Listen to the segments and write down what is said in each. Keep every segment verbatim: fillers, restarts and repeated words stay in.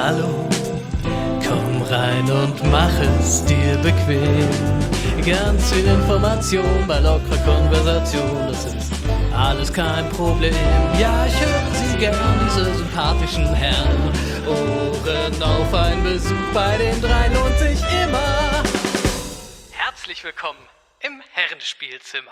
Hallo, komm rein und mach es dir bequem. Ganz viel Information bei lockerer Konversation, das ist alles kein Problem. Ja, ich höre Sie gern, diese sympathischen Herren. Ohren auf, ein Besuch bei den dreien lohnt sich immer. Herzlich willkommen im Herrenspielzimmer.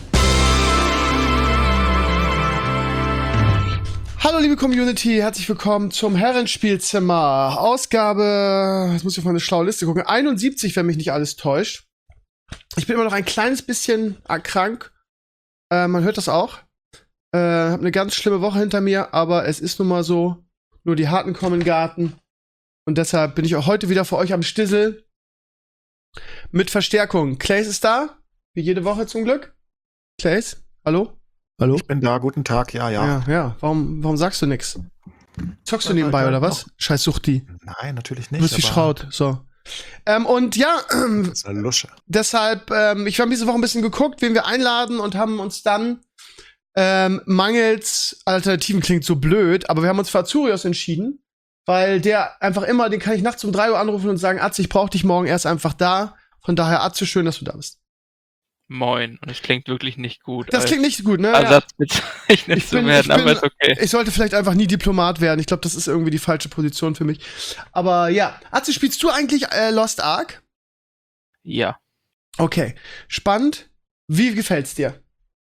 Hallo liebe Community, herzlich willkommen zum Herrenspielzimmer. Ausgabe, jetzt muss ich auf meine schlaue Liste gucken, einundsiebzig, wenn mich nicht alles täuscht. Ich bin immer noch ein kleines bisschen krank. Äh, man hört das auch. Äh, hab eine ganz schlimme Woche hinter mir, aber es ist nun mal so. Nur die Harten kommen in den Garten. Und deshalb bin ich auch heute wieder für euch am Stissel. Mit Verstärkung. Claes ist da. Wie jede Woche zum Glück. Claes, hallo? Hallo? Ich bin da, guten Tag, ja, ja. Ja, ja. Warum, warum sagst du nix? Zockst du nebenbei, ja, oder was? Scheiß Suchti. Nein, natürlich nicht. Du bist wie Schraut, so. Ähm, und ja, Das ist eine Lusche. deshalb, ähm, ich habe diese Woche ein bisschen geguckt, wen wir einladen und haben uns dann ähm, mangels Alternativen, klingt so blöd, aber wir haben uns für Azurios entschieden, weil der einfach immer, den kann ich nachts um drei Uhr anrufen und sagen, Atze, ich brauch dich morgen erst einfach da. Von daher, Atze, schön, dass du da bist. Moin, und es klingt wirklich nicht gut. Das klingt nicht gut, ne? Ersatz bezeichnet Ich zu bin- werden, ich bin- aber ist okay. Ich sollte vielleicht einfach nie Diplomat werden. Ich glaube, das ist irgendwie die falsche Position für mich. Aber ja, Atze, spielst du eigentlich äh, Lost Ark? Ja. Okay, spannend. Wie gefällt's dir?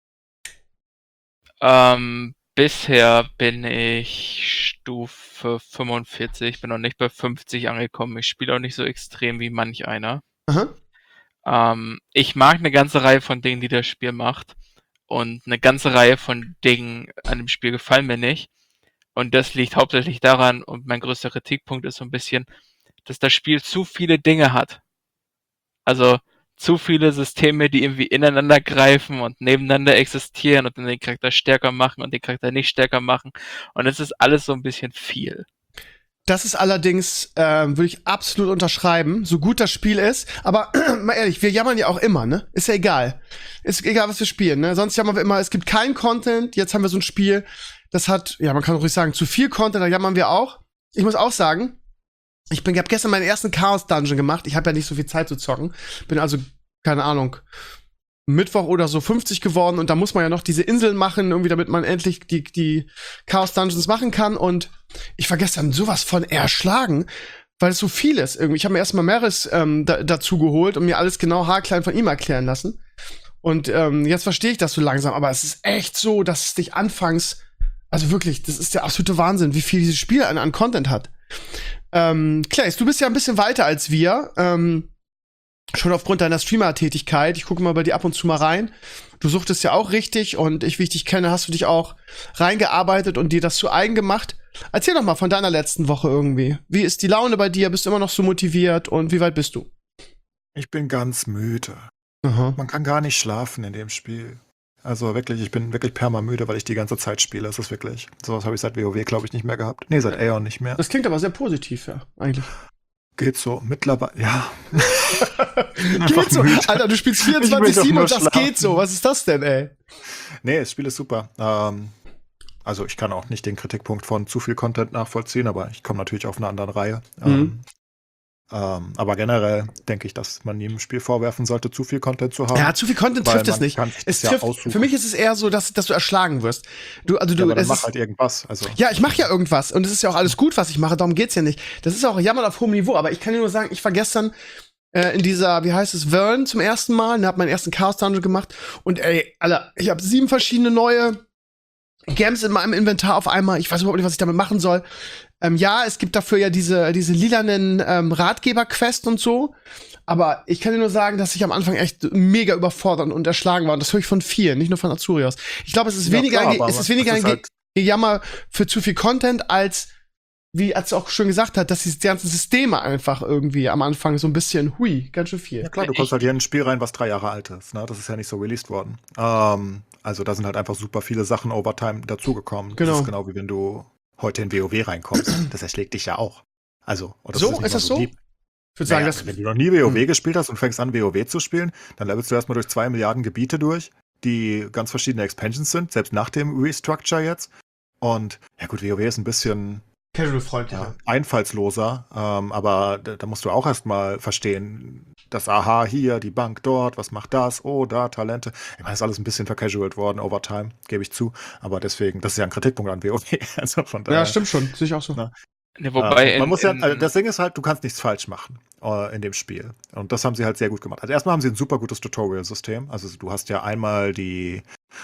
Ähm, bisher bin ich Stufe fünfundvierzig, bin noch nicht bei fünfzig angekommen. Ich spiele auch nicht so extrem wie manch einer. Aha. Ähm, ich mag eine ganze Reihe von Dingen, die das Spiel macht. Und eine ganze Reihe von Dingen an dem Spiel gefallen mir nicht. Und das liegt hauptsächlich daran, und mein größter Kritikpunkt ist so ein bisschen, dass das Spiel zu viele Dinge hat. Also zu viele Systeme, die irgendwie ineinander greifen und nebeneinander existieren und dann den Charakter stärker machen und den Charakter nicht stärker machen. Und es ist alles so ein bisschen viel. Das ist allerdings, ähm, würde ich absolut unterschreiben, so gut das Spiel ist. Aber mal ehrlich, wir jammern ja auch immer, ne? Ist ja egal. Ist egal, was wir spielen, ne? Sonst jammern wir immer, es gibt keinen Content. Jetzt haben wir so ein Spiel, das hat, ja, man kann ruhig sagen, zu viel Content, da jammern wir auch. Ich muss auch sagen, ich bin, ich habe gestern meinen ersten Chaos-Dungeon gemacht. Ich habe ja nicht so viel Zeit zu zocken. Bin also, keine Ahnung, Mittwoch oder so fünfzig geworden. Und da muss man ja noch diese Inseln machen, irgendwie, damit man endlich die, die Chaos-Dungeons machen kann. Und ich war gestern sowas von erschlagen, weil es so viel ist. Irgendwie. Ich habe mir erstmal Meris ähm, da, dazu geholt und mir alles genau haarklein von ihm erklären lassen. Und ähm, jetzt verstehe ich das so langsam. Aber es ist echt so, dass es dich anfangs, also wirklich, das ist der absolute Wahnsinn, wie viel dieses Spiel an, an Content hat. Ähm, Claes, du bist ja ein bisschen weiter als wir. Ähm, schon aufgrund deiner Streamer-Tätigkeit. Ich gucke mal bei dir ab und zu mal rein. Du suchtest ja auch richtig und ich, wie ich dich kenne, hast du dich auch reingearbeitet und dir das zu eigen gemacht. Erzähl doch mal von deiner letzten Woche irgendwie. Wie ist die Laune bei dir? Bist du immer noch so motiviert und wie weit bist du? Ich bin ganz müde. Aha. Man kann gar nicht schlafen in dem Spiel. Also wirklich, ich bin wirklich permamüde, weil ich die ganze Zeit spiele. Das ist wirklich, sowas habe ich seit WoW, glaube ich, nicht mehr gehabt. Nee, seit Aeon nicht mehr. Das klingt aber sehr positiv, ja, eigentlich. Geht so. Mittlerweile, ja. Geht so. müde. Alter, du spielst Ich will vierundzwanzig doch sieben nur und das schlafen. geht so. Was ist das denn, ey? Nee, das Spiel ist super. Ähm, also ich kann auch nicht den Kritikpunkt von zu viel Content nachvollziehen, aber ich komme natürlich auf eine andere Reihe. Mhm. Ähm, ähm, aber generell denke ich, dass man jedem Spiel vorwerfen sollte, zu viel Content zu haben. Ja, zu viel Content weil trifft es man nicht. kann sich Es das ja trifft, aussuchen. für mich ist es eher so, dass, dass du erschlagen wirst. Du, also Ja, du, aber dann es mach ist, halt irgendwas. Also, ja, ich mache ja irgendwas und es ist ja auch alles gut, was ich mache, darum geht's ja nicht. Das ist auch Jammern auf hohem Niveau, aber ich kann dir nur sagen, ich war gestern äh, in dieser, wie heißt es, Vern zum ersten Mal und hab meinen ersten Chaos Dungeon gemacht und ey, Alter, ich habe sieben verschiedene neue Gems in meinem Inventar auf einmal. Ich weiß überhaupt nicht, was ich damit machen soll. Ähm, ja, es gibt dafür ja diese, diese lilanen ähm, Ratgeber-Quests und so. Aber ich kann dir nur sagen, dass ich am Anfang echt mega überfordert und erschlagen war. Und das höre ich von vielen, nicht nur von Azurios. Ich glaube, es ist Ja, weniger, klar, ein, aber es ist weniger das ist ein halt- Ge Gejammer für zu viel Content, als, wie Atze auch schon gesagt hat, dass diese ganzen Systeme einfach irgendwie am Anfang so ein bisschen, hui, ganz schön viel. Ja klar, du kommst halt hier in ein Spiel rein, was drei Jahre alt ist. Ne? Das ist ja nicht so released worden. Ähm, also da sind halt einfach super viele Sachen over time dazugekommen. Genau. Das ist genau wie wenn du heute in WoW reinkommst. Das erschlägt dich ja auch. Also, und das So, nicht ist mal das so? lieb. Ich würde sagen, Naja, das, wenn du noch nie WoW Hm. gespielt hast und fängst an, WoW zu spielen, dann levelst du erstmal durch zwei Milliarden Gebiete durch, die ganz verschiedene Expansions sind, selbst nach dem Restructure jetzt. Und ja gut, WoW ist ein bisschen Casual-freundlicher. ja, einfallsloser, ähm, aber da, da musst du auch erstmal verstehen, das Aha hier, die Bank dort, was macht das? Oh, da, Talente. Ich meine, das ist alles ein bisschen vercasualt worden, over time, gebe ich zu. Aber deswegen, das ist ja ein Kritikpunkt an WoW. Also von daher, Ja, stimmt schon. Sehe ich auch so. Na, Ne, wobei äh, man in, muss ja, in, also das Ding ist halt, du kannst nichts falsch machen äh, in dem Spiel. Und das haben sie halt sehr gut gemacht. Also erstmal haben sie ein super gutes Tutorial-System. Also du hast ja einmal die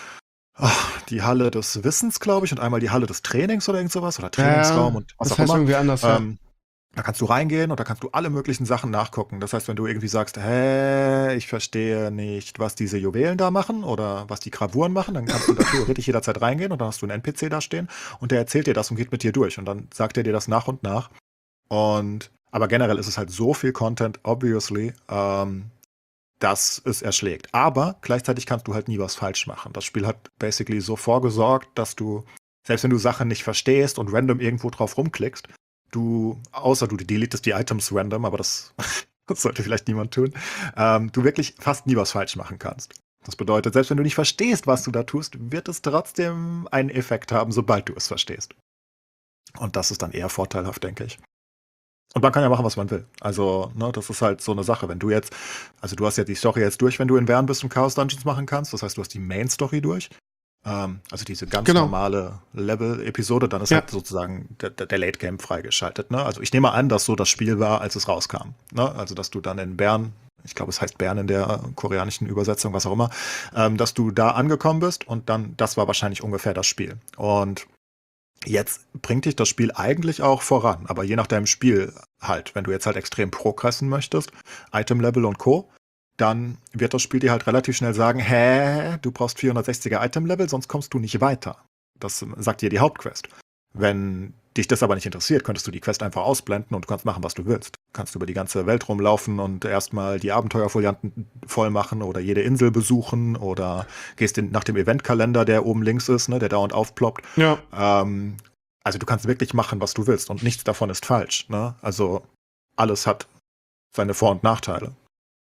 ach, die Halle des Wissens, glaube ich, und einmal die Halle des Trainings oder irgend sowas oder Trainingsraum Ja, und was das auch heißt immer. irgendwie anders, ja. Ähm, da kannst du reingehen und da kannst du alle möglichen Sachen nachgucken. Das heißt, wenn du irgendwie sagst, hä, ich verstehe nicht, was diese Juwelen da machen oder was die Gravuren machen, dann kannst du da theoretisch jederzeit reingehen und dann hast du einen N P C da stehen und der erzählt dir das und geht mit dir durch und dann sagt er dir das nach und nach. Und aber generell ist es halt so viel Content, obviously, ähm, dass es erschlägt. Aber gleichzeitig kannst du halt nie was falsch machen. Das Spiel hat basically so vorgesorgt, dass du, selbst wenn du Sachen nicht verstehst und random irgendwo drauf rumklickst, du, außer du deletest die Items random, aber das, das sollte vielleicht niemand tun, ähm, du wirklich fast nie was falsch machen kannst. Das bedeutet, selbst wenn du nicht verstehst, was du da tust, wird es trotzdem einen Effekt haben, sobald du es verstehst. Und das ist dann eher vorteilhaft, denke ich. Und man kann ja machen, was man will. Also, ne, das ist halt so eine Sache. Wenn du jetzt, also du hast ja die Story jetzt durch, wenn du in Vern bist und Chaos Dungeons machen kannst. Das heißt, du hast die Main-Story durch. Ähm, also diese ganz Genau. normale Level-Episode. Dann ist Ja. halt sozusagen der, der Late-Game freigeschaltet. Ne? Also ich nehme an, dass so das Spiel war, als es rauskam. Ne? Also, dass du dann in Bern, ich glaube, es heißt Bern in der koreanischen Übersetzung, was auch immer, ähm, dass du da angekommen bist und dann, das war wahrscheinlich ungefähr das Spiel. Und jetzt bringt dich das Spiel eigentlich auch voran, aber je nach deinem Spiel halt. Wenn du jetzt halt extrem progressen möchtest, Item-Level und Co., dann wird das Spiel dir halt relativ schnell sagen, hä, du brauchst vierhundertsechziger Item-Level, sonst kommst du nicht weiter. Das sagt dir die Hauptquest. Wenn dich das aber nicht interessiert, könntest du die Quest einfach ausblenden und du kannst machen, was du willst. Du kannst über die ganze Welt rumlaufen und erstmal die Abenteuerfolianten voll machen oder jede Insel besuchen oder gehst in, nach dem Eventkalender, der oben links ist, ne, der dauernd aufploppt. Ja. Ähm, also du kannst wirklich machen, was du willst und nichts davon ist falsch. Ne? Also alles hat seine Vor- und Nachteile.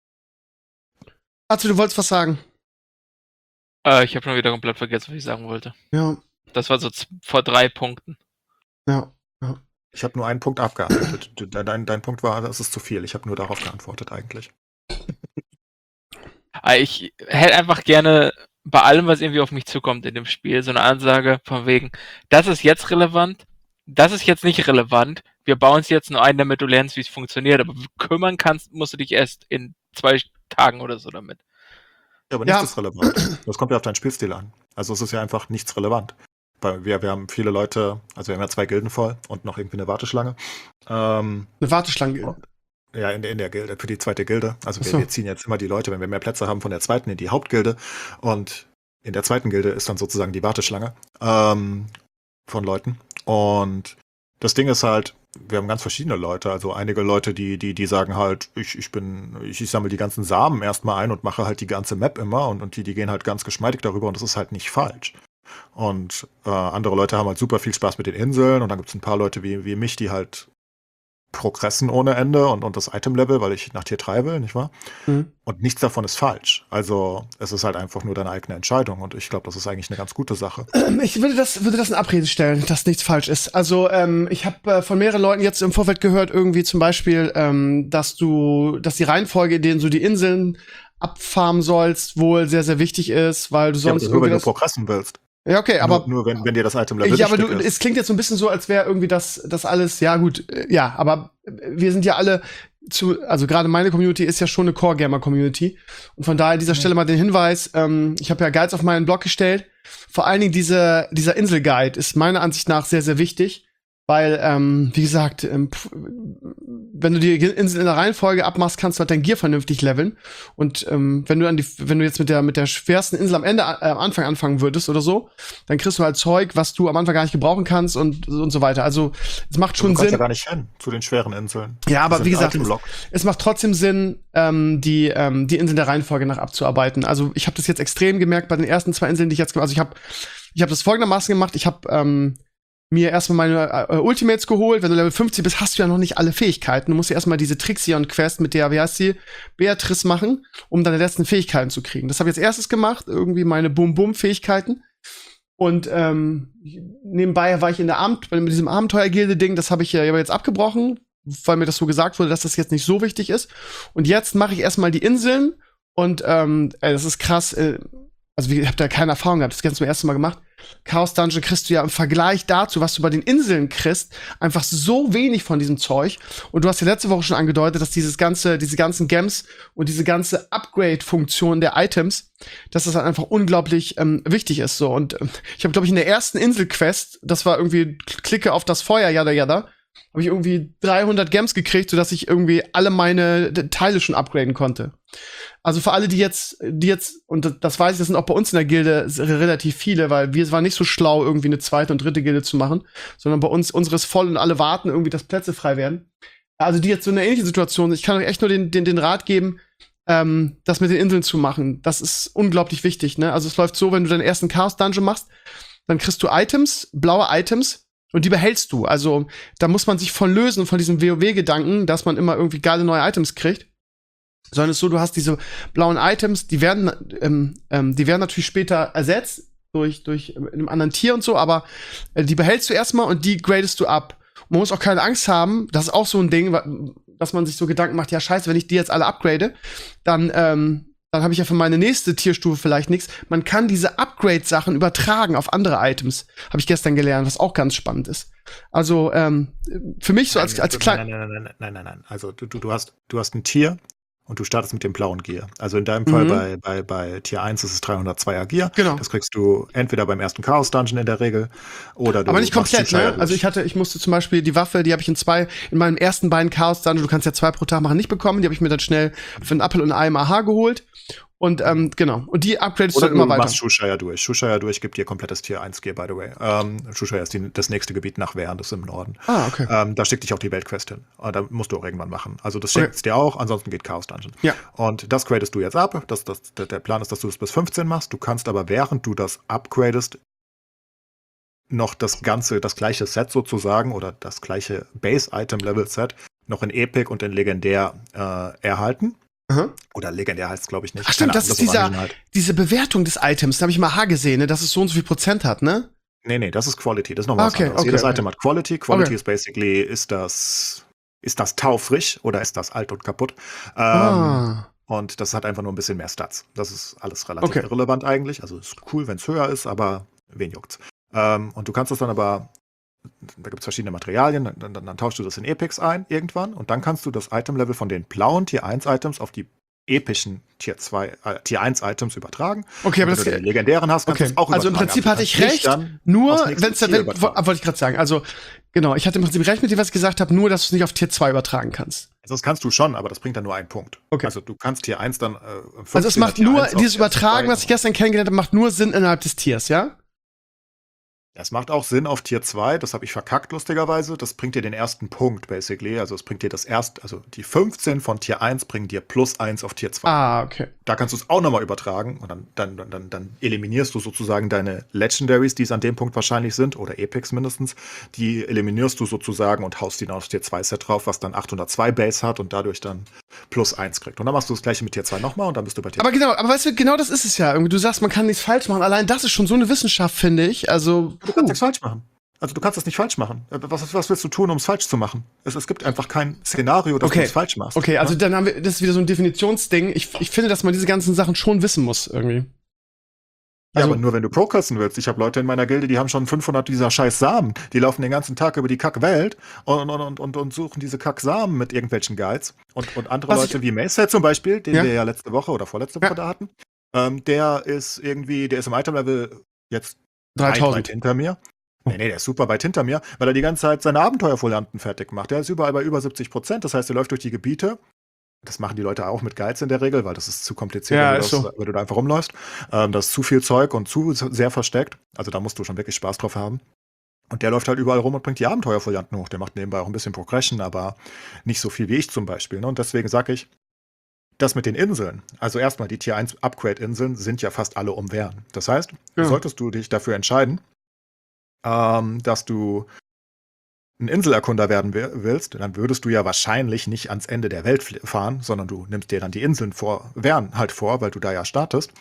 Also, du wolltest was sagen. äh, ich habe schon wieder komplett vergessen, was ich sagen wollte. Ja, Das war so z- vor drei Punkten. ja. Ich habe nur einen Punkt abgearbeitet. Du- Dein, dein Punkt war, das ist zu viel. Ich habe nur darauf geantwortet eigentlich. Aber ich hätte einfach gerne bei allem, was irgendwie auf mich zukommt in dem Spiel, so eine Ansage von wegen, das ist jetzt relevant, das ist jetzt nicht relevant, wir bauen es jetzt nur ein, damit du lernst, wie es funktioniert, aber kümmern kannst, musst du dich erst in zwei Tagen oder so damit. Ja, aber Ja. nichts ist relevant. Das kommt ja auf deinen Spielstil an. Also es ist ja einfach nichts relevant. Weil wir, wir haben viele Leute, also wir haben ja zwei Gilden voll und noch irgendwie eine Warteschlange. Ähm, Eine Warteschlange. ja, in, in der Gilde, für die zweite Gilde. Also Ach wir, so. wir ziehen jetzt immer die Leute, wenn wir mehr Plätze haben, von der zweiten in die Hauptgilde. Und in der zweiten Gilde ist dann sozusagen die Warteschlange ähm, von Leuten. Und das Ding ist halt, wir haben ganz verschiedene Leute. Also einige Leute, die, die, die sagen halt, ich, ich bin, ich, ich sammle die ganzen Samen erstmal ein und mache halt die ganze Map immer und, und die, die gehen halt ganz geschmeidig darüber und das ist halt nicht falsch. Und äh, andere Leute haben halt super viel Spaß mit den Inseln und dann gibt es ein paar Leute wie, wie mich, die halt progressen ohne Ende und, und das Item-Level, weil ich nach Tier drei will, nicht wahr? Mhm. Und nichts davon ist falsch. Also es ist halt einfach nur deine eigene Entscheidung und ich glaube, das ist eigentlich eine ganz gute Sache. Ich würde das, würde das in Abrede stellen, dass nichts falsch ist. Also, ähm, ich habe äh, von mehreren Leuten jetzt im Vorfeld gehört, irgendwie zum Beispiel, ähm, dass du, dass die Reihenfolge, in denen du die Inseln abfarmen sollst, wohl sehr, sehr wichtig ist, weil du Ja, aber sonst nur wenn irgendwie du das, progressen willst. ja, okay, aber nur, nur wenn, wenn dir das Item-Level ja, aber du, wichtig ist. es klingt jetzt so ein bisschen so, als wäre irgendwie das, das alles, ja gut, äh, ja, aber wir sind ja alle zu, also gerade meine Community ist ja schon eine Core-Gamer-Community und von daher an dieser Stelle mal den Hinweis, ähm, ich habe ja Guides auf meinen Blog gestellt, vor allen Dingen diese, dieser Insel-Guide ist meiner Ansicht nach sehr, sehr wichtig, weil, ähm, wie gesagt, ähm, pf, wenn du die Insel in der Reihenfolge abmachst, kannst du halt dein Gear vernünftig leveln. Und ähm, wenn du an die, wenn du jetzt mit der mit der schwersten Insel am Ende, äh, am Anfang anfangen würdest oder so, dann kriegst du halt Zeug, was du am Anfang gar nicht gebrauchen kannst und und so weiter. Also es macht schon du kannst Sinn. ja gar nicht hin zu den schweren Inseln. Ja, aber Die sind wie gesagt, Item-Lock. Es macht trotzdem Sinn, ähm, die ähm, die Inseln der Reihenfolge nach abzuarbeiten. Also ich habe das jetzt extrem gemerkt bei den ersten zwei Inseln, die ich jetzt gemacht. Also ich habe ich habe das folgendermaßen gemacht. Ich habe ähm, mir erstmal meine äh, Ultimates geholt. Wenn du Level fünfzig bist, hast du ja noch nicht alle Fähigkeiten. Du musst ja erstmal diese Trixion-Quest mit der, wie heißt sie, Beatrice machen, um deine letzten Fähigkeiten zu kriegen. Das habe ich als erstes gemacht, irgendwie meine Bum-Bum-Fähigkeiten. Und ähm, nebenbei war ich in der Amt, mit diesem Abenteuergilde-Ding, das habe ich ja jetzt abgebrochen, weil mir das so gesagt wurde, dass das jetzt nicht so wichtig ist. Und jetzt mache ich erstmal die Inseln und ähm, ey, das ist krass. Äh, also ich habe da keine Erfahrung gehabt, das ganz zum ersten Mal gemacht. Chaos Dungeon kriegst du ja im Vergleich dazu, was du bei den Inseln kriegst, einfach so wenig von diesem Zeug. Und du hast ja letzte Woche schon angedeutet, dass dieses ganze, diese ganzen Gems und diese ganze Upgrade-Funktion der Items, dass das halt einfach unglaublich ähm, wichtig ist. So. Und äh, ich habe, glaube ich, in der ersten Insel-Quest, das war irgendwie Klicke auf das Feuer, jada jada, habe ich irgendwie dreihundert Gems gekriegt, sodass ich irgendwie alle meine Teile schon upgraden konnte. Also für alle, die jetzt, die jetzt, und das weiß ich, das sind auch bei uns in der Gilde relativ viele, weil wir waren nicht so schlau, irgendwie eine zweite und dritte Gilde zu machen, sondern bei uns, unseres voll und alle warten irgendwie, dass Plätze frei werden. Also die jetzt so eine ähnliche Situation, ich kann euch echt nur den, den, den Rat geben, ähm, das mit den Inseln zu machen. Das ist unglaublich wichtig, ne? Also es läuft so, wenn du deinen ersten Chaos-Dungeon machst, dann kriegst du Items, blaue Items, und die behältst du. Also da muss man sich von lösen, von diesem WoW-Gedanken, dass man immer irgendwie geile neue Items kriegt. Sondern es ist so, du hast diese blauen Items, die werden, ähm, ähm, die werden natürlich später ersetzt durch, durch ähm, einem anderen Tier und so, aber äh, die behältst du erstmal und die gradest du ab. Und man muss auch keine Angst haben, das ist auch so ein Ding, dass man sich so Gedanken macht, ja scheiße, wenn ich die jetzt alle upgrade, dann, ähm, dann habe ich ja für meine nächste Tierstufe vielleicht nichts. Man kann diese Upgrade-Sachen übertragen auf andere Items. Habe ich gestern gelernt, was auch ganz spannend ist. Also ähm, für mich so als, als klein. Nein, nein, nein, nein, nein, nein, nein. Also du, du, du hast, du hast ein Tier und du startest mit dem blauen Gear. Also in deinem Fall Mhm. bei, bei, bei Tier eins ist es dreihundertzweier Gear. Genau. Das kriegst du entweder beim ersten Chaos Dungeon in der Regel oder du Aber nicht machst komplett, Shusha ne? durch. Also ich hatte, ich musste zum Beispiel die Waffe, die habe ich in zwei, in meinen ersten beiden Chaos Dungeon, du kannst ja zwei pro Tag machen, nicht bekommen. Die habe ich mir dann schnell für einen Apfel und ein Ei im A H geholt. Und ähm, genau. Und die upgradest du Oder dann immer du weiter. machst Shushaya durch. Shushaya durch gibt dir komplettes Tier eins Gear, by the way. Ähm, Shushaya ist die, das nächste Gebiet nach Vern, das ist im Norden. Ah, okay. Ähm, da schickt dich auch die Weltquest hin. Und da musst du auch irgendwann machen. Also das Okay. schenkt es dir auch, ansonsten geht Chaos Dungeon. Ja. Und das gradest du jetzt ab. Das, das, der der Plan ist, dass du das bis fünfzehn machst. Du kannst aber, während du das upgradest, noch das ganze, das gleiche Set sozusagen oder das gleiche Base-Item-Level-Set noch in Epic und in Legendär äh, erhalten. Aha. Oder Legendär heißt es, glaube ich, nicht. Ach stimmt, Keine das Ahnung, ist dieser, Orangen halt. diese Bewertung des Items, da habe ich mal H gesehen, ne, dass es so und so viel Prozent hat, ne? Nee, nee, das ist Quality. Das ist nochmal Ah, was okay, anderes. okay, Jedes okay. Item hat Quality. Quality Okay. ist basically, ist das, ist das taufrisch oder ist das alt und kaputt? Ähm, Ah. Und das hat einfach nur ein bisschen mehr Stats. Das ist alles relativ Okay. irrelevant eigentlich. Also ist cool, wenn es höher ist, aber wen juckt's? Ähm, und du kannst das dann aber, da gibt es verschiedene Materialien, dann, dann, dann tauschst du das in Epics ein irgendwann und dann kannst du das Item-Level von den blauen Tier eins Items auf die epischen Tier zwei, äh, Tier eins Items übertragen. Okay, aber Und das wenn du die legendären hast, kannst okay. du es auch Also im übertragen. Prinzip Aber hatte du ich kannst recht, nicht dann nur aufs nächste wenn es dann, Tier wenn, übertragen. wollte ich gerade sagen, also genau, ich hatte im Prinzip recht mit dem, was ich gesagt habe, nur, dass du es nicht auf Tier zwei übertragen kannst. Also das kannst du schon, aber das bringt dann nur einen Punkt. Okay. Also du kannst Tier eins dann äh, Also es fünfzehner macht Tier nur, eins auf dieses Tier Übertragen, zwei was ich gestern kennengelernt habe, macht nur Sinn innerhalb des Tiers, ja? Es macht auch Sinn auf Tier zwei, das habe ich verkackt lustigerweise. Das bringt dir den ersten Punkt, basically. Also es bringt dir das erst, also die fünfzehn von Tier eins bringen dir plus eins auf Tier zwei. Ah, okay. Da kannst du es auch nochmal übertragen und dann, dann, dann, dann, dann eliminierst du sozusagen deine Legendaries, die es an dem Punkt wahrscheinlich sind, oder Epics mindestens. Die eliminierst du sozusagen und haust die dann aufs Tier zwei Set drauf, was dann achthundertzwei Base hat und dadurch dann plus eins kriegt. Und dann machst du das gleiche mit Tier zwei nochmal und dann bist du bei Tier Aber genau, aber weißt du, genau das ist es ja. Irgendwie, du sagst, man kann nichts falsch machen. Allein das ist schon so eine Wissenschaft, finde ich. Also, Du kannst nichts falsch machen. Also du kannst das nicht falsch machen. Was, was willst du tun, um es falsch zu machen? Es, es gibt einfach kein Szenario, dass Okay. du es falsch machst. okay, also Ja? dann haben wir, das ist wieder so ein Definitionsding. Ich, ich finde, dass man diese ganzen Sachen schon wissen muss, irgendwie. Ja, Also- aber nur wenn du progressen willst. Ich habe Leute in meiner Gilde, die haben schon fünfhundert dieser scheiß Samen. Die laufen den ganzen Tag über die Kackwelt und, und, und, und, und suchen diese Kacksamen mit irgendwelchen Guides. Und, und andere Was ich- Leute wie Mace zum Beispiel, den Ja. wir ja letzte Woche oder vorletzte Ja. Woche da hatten, ähm, der ist irgendwie, der ist im Item-Level jetzt weit, dreitausend. weit hinter mir. Nee, nee, der ist super weit hinter mir, weil er die ganze Zeit seine Abenteuerfolianten fertig macht. Der ist überall bei über siebzig Prozent. Das heißt, er läuft durch die Gebiete. Das machen die Leute auch mit Guides in der Regel, weil das ist zu kompliziert, Ja, wenn, du ist das, so. wenn du da einfach rumläufst. Ähm, das ist zu viel Zeug und zu sehr versteckt. Also da musst du schon wirklich Spaß drauf haben. Und der läuft halt überall rum und bringt die Abenteuerfolianten hoch. Der macht nebenbei auch ein bisschen Progression, aber nicht so viel wie ich zum Beispiel. Ne? Und deswegen sage ich, das mit den Inseln, also erstmal die Tier eins Upgrade-Inseln sind ja fast alle um Vern. Das heißt, Ja. solltest du dich dafür entscheiden, ähm, dass du ein Inselerkunder werden wi- willst, dann würdest du ja wahrscheinlich nicht ans Ende der Welt fl- fahren, sondern du nimmst dir dann die Inseln vor Vern halt vor, weil du da ja startest.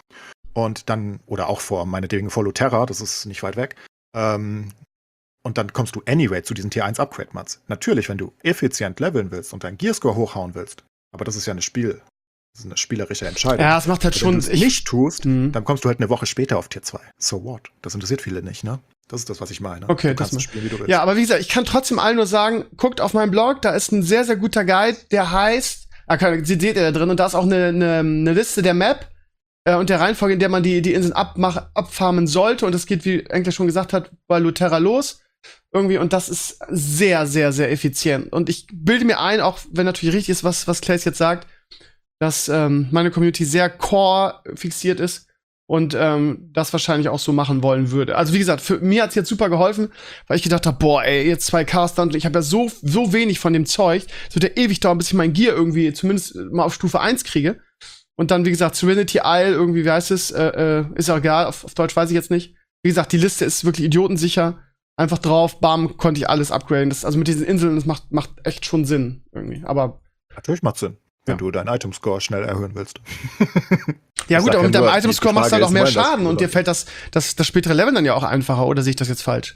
und dann, oder auch vor, meinetwegen vor Luterra, das ist nicht weit weg, ähm, und dann kommst du anyway zu diesen Tier eins Upgrade-Mats. Natürlich, wenn du effizient leveln willst und deinen Gearscore hochhauen willst, aber das ist ja eine Spiel, das ist eine spielerische Entscheidung. Ja, es macht halt Wenn schon. du es nicht tust, Mhm. dann kommst du halt eine Woche später auf Tier zwei. So what? Das interessiert viele nicht, ne? Das ist das, was ich meine. Okay, du das kannst ma- es spielen, wie du willst. Ja, aber wie gesagt, ich kann trotzdem allen nur sagen, guckt auf meinen Blog, da ist ein sehr, sehr guter Guide, der heißt, ah, kann, seht ihr da drin, und da ist auch eine, eine, eine Liste der Map äh, und der Reihenfolge, in der man die, die Inseln abmach, abfarmen sollte. Und das geht, wie Enkler schon gesagt hat, bei Luterra los. Irgendwie, und das ist sehr, sehr, sehr effizient. Und ich bilde mir ein, auch wenn natürlich richtig ist, was, was Claes jetzt sagt, dass ähm, meine Community sehr core fixiert ist und ähm, das wahrscheinlich auch so machen wollen würde. Also wie gesagt, für mir hat's jetzt super geholfen, weil ich gedacht habe, boah, ey, jetzt zwei Caster und ich habe ja so so wenig von dem Zeug, es wird ja ewig dauern, bis ich mein Gear irgendwie zumindest mal auf Stufe eins kriege. Und dann, wie gesagt, Serenity Isle, irgendwie, wie heißt es, äh, äh, ist auch egal, auf, auf Deutsch weiß ich jetzt nicht. Wie gesagt, die Liste ist wirklich idiotensicher. Einfach drauf, bam, konnte ich alles upgraden. Das, also mit diesen Inseln, das macht, macht echt schon Sinn irgendwie. Aber Natürlich macht Sinn, wenn Ja. du deinen Item-Score schnell erhöhen willst. ja Ich gut, sag aber ja mit deinem nur, die- Item-Score die machst du Frage halt auch ist, mehr wollen das Schaden viele und dir Leute? fällt das, das, das spätere Leveln dann ja auch einfacher. Oder sehe ich das jetzt falsch?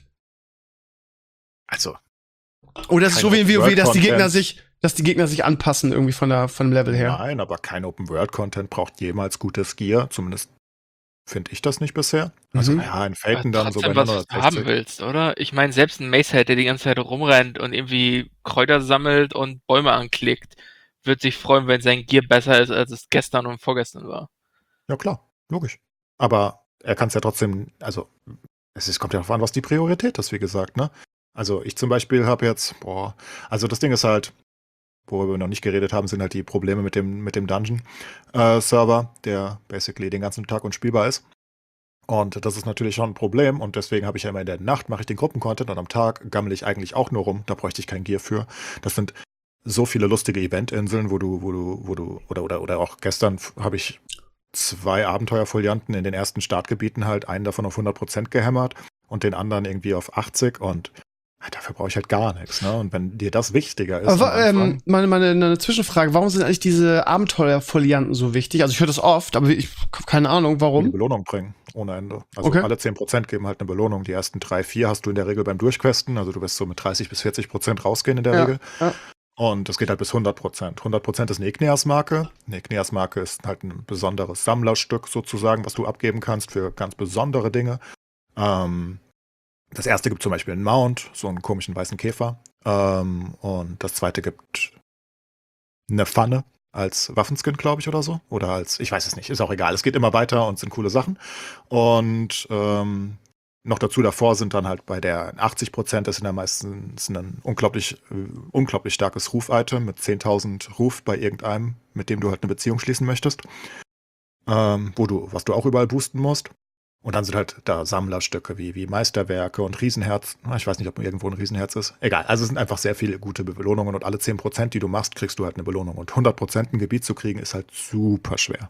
Also, Oder ist es Kein so wie in WoW, dass die Open-World-Content. Gegner sich, dass die Gegner sich anpassen irgendwie von der, von dem Level her? nein, aber kein Open-World-Content braucht jemals gutes Gear. Zumindest finde ich das nicht bisher. Also, Mhm. naja, in Aber Faken dann so bei trotzdem, was du haben neunhundertsechzig. willst, oder? Ich meine, selbst ein Macehead, der die ganze Zeit rumrennt und irgendwie Kräuter sammelt und Bäume anklickt, wird sich freuen, wenn sein Gear besser ist, als es gestern und vorgestern war. Ja, klar, logisch. Aber er kann es ja trotzdem, also, es ist, kommt ja darauf an, was die Priorität ist, wie gesagt, ne? Also, ich zum Beispiel habe jetzt, boah, also das Ding ist halt, worüber wir noch nicht geredet haben, sind halt die Probleme mit dem, mit dem Dungeon-Server, der basically den ganzen Tag unspielbar ist. Und das ist natürlich schon ein Problem und deswegen habe ich ja immer in der Nacht mache ich den Gruppencontent und am Tag gammel ich eigentlich auch nur rum, da bräuchte ich kein Gear für. Das sind so viele lustige Eventinseln, wo du, wo du, wo du, oder, oder, oder auch gestern f- habe ich zwei Abenteuerfolianten in den ersten Startgebieten halt, einen davon auf hundert Prozent gehämmert und den anderen irgendwie auf achtzig und dafür brauche ich halt gar nichts, ne? Und wenn dir das wichtiger ist, Aber am ähm, Anfang, meine, meine eine Zwischenfrage, warum sind eigentlich diese Abenteuerfolianten so wichtig? Also ich höre das oft, aber ich habe keine Ahnung, die eine warum. Belohnung bringen, ohne Ende. Also Okay. alle zehn Prozent geben halt eine Belohnung. Die ersten drei, vier hast du in der Regel beim Durchquesten, also du wirst so mit dreißig bis vierzig Prozent rausgehen in der Ja, Regel. ja. Und es geht halt bis hundert Prozent. hundert Prozent ist eine Igneas-Marke. Eine Igneas-Marke ist halt ein besonderes Sammlerstück sozusagen, was du abgeben kannst für ganz besondere Dinge. Ähm, das erste gibt zum Beispiel einen Mount, so einen komischen weißen Käfer. Ähm, und das zweite gibt eine Pfanne als Waffenskin, glaube ich, oder so. Oder als, ich weiß es nicht, ist auch egal. Es geht immer weiter und sind coole Sachen. Und ähm, noch dazu davor sind dann halt bei der achtzig Prozent, das sind dann meistens ein unglaublich, äh, unglaublich starkes Ruf-Item mit zehntausend Ruf bei irgendeinem, mit dem du halt eine Beziehung schließen möchtest. Ähm, wo du, was du auch überall boosten musst. Und dann sind halt da Sammlerstücke wie, wie Meisterwerke und Riesenherz. Ah, Ich weiß nicht, ob irgendwo ein Riesenherz ist. Egal, also es sind einfach sehr viele gute Belohnungen und alle zehn Prozent, die du machst, kriegst du halt eine Belohnung. Und hundert Prozent ein Gebiet zu kriegen, ist halt super schwer.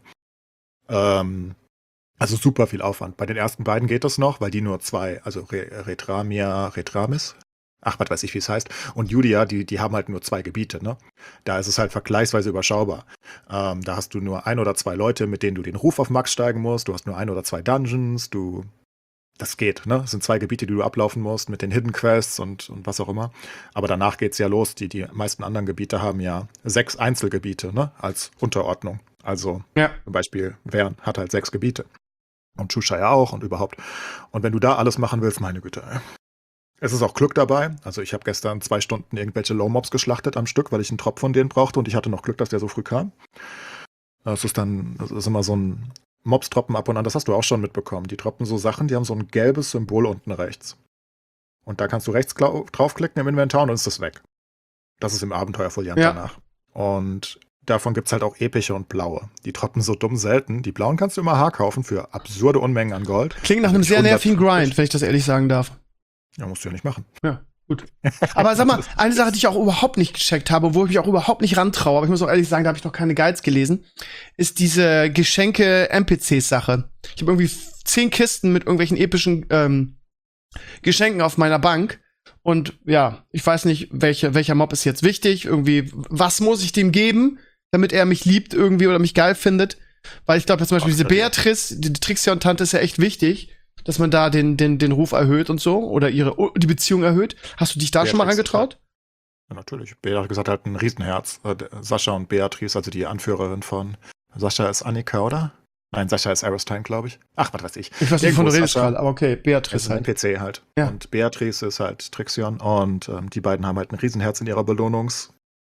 Ähm, also super viel Aufwand. Bei den ersten beiden geht das noch, weil die nur zwei, also Re Retramia, Retramis, ach, was weiß ich, wie es heißt, und Julia, die, die haben halt nur zwei Gebiete, ne? Da ist es halt vergleichsweise überschaubar. Ähm, da hast du nur ein oder zwei Leute, mit denen du den Ruf auf Max steigen musst, du hast nur ein oder zwei Dungeons, du, das geht, ne? Das sind zwei Gebiete, die du ablaufen musst, mit den Hidden Quests und, und was auch immer. Aber danach geht's ja los, die, die meisten anderen Gebiete haben ja sechs Einzelgebiete, ne? Als Unterordnung. Also Ja. zum Beispiel Vern hat halt sechs Gebiete. Und Chushaya auch und überhaupt. Und wenn du da alles machen willst, meine Güte, ey. Es ist auch Glück dabei. Also ich habe gestern zwei Stunden irgendwelche Low-Mobs geschlachtet am Stück, weil ich einen Tropf von denen brauchte und ich hatte noch Glück, dass der so früh kam. Das ist dann, das ist immer so ein Mobs droppen ab und an, das hast du auch schon mitbekommen. Die droppen so Sachen, die haben so ein gelbes Symbol unten rechts. Und da kannst du rechts klau- draufklicken im Inventar und dann ist das weg. Das ist im Abenteuerfoliant Ja. danach. Und davon gibt es halt auch epische und blaue. Die droppen so dumm selten. Die blauen kannst du immer H kaufen für absurde Unmengen an Gold. Klingt nach Also einem sehr nervigen hundertfünfzig. Grind, wenn ich das ehrlich sagen darf. Ja, musst du ja nicht machen. Ja, gut. Aber sag mal, eine Sache, die ich auch überhaupt nicht gecheckt habe, wo ich mich auch überhaupt nicht rantraue, aber ich muss auch ehrlich sagen, da habe ich noch keine Guides gelesen, ist diese Geschenke-N P C-Sache. Ich habe irgendwie zehn Kisten mit irgendwelchen epischen ähm, Geschenken auf meiner Bank. Und ja, ich weiß nicht, welche, welcher Mob ist jetzt wichtig. Irgendwie, was muss ich dem geben, damit er mich liebt irgendwie oder mich geil findet. Weil ich glaube, zum Beispiel Ach, diese das- Beatrice, die Trixion-Tante ist ja echt wichtig, dass man da den, den, den Ruf erhöht und so oder ihre die Beziehung erhöht. Hast du dich da schon mal Beatrice, reingetraut? Ja, natürlich. Bea hat gesagt, er hat ein Riesenherz. Äh, der- Sascha und Beatrice, also die Anführerin von Sascha ist Annika, oder? Nein, Sascha ist Aristine, glaube ich. Ach, was weiß ich. Ich weiß nicht, Irgendwo wovon du ist redest Sascha. gerade, aber okay, Das Beatrice ist ein halt. N P C halt. Ja. Und Beatrice ist halt Trixion und ähm, die beiden haben halt ein Riesenherz in ihrer Belohnungsliste.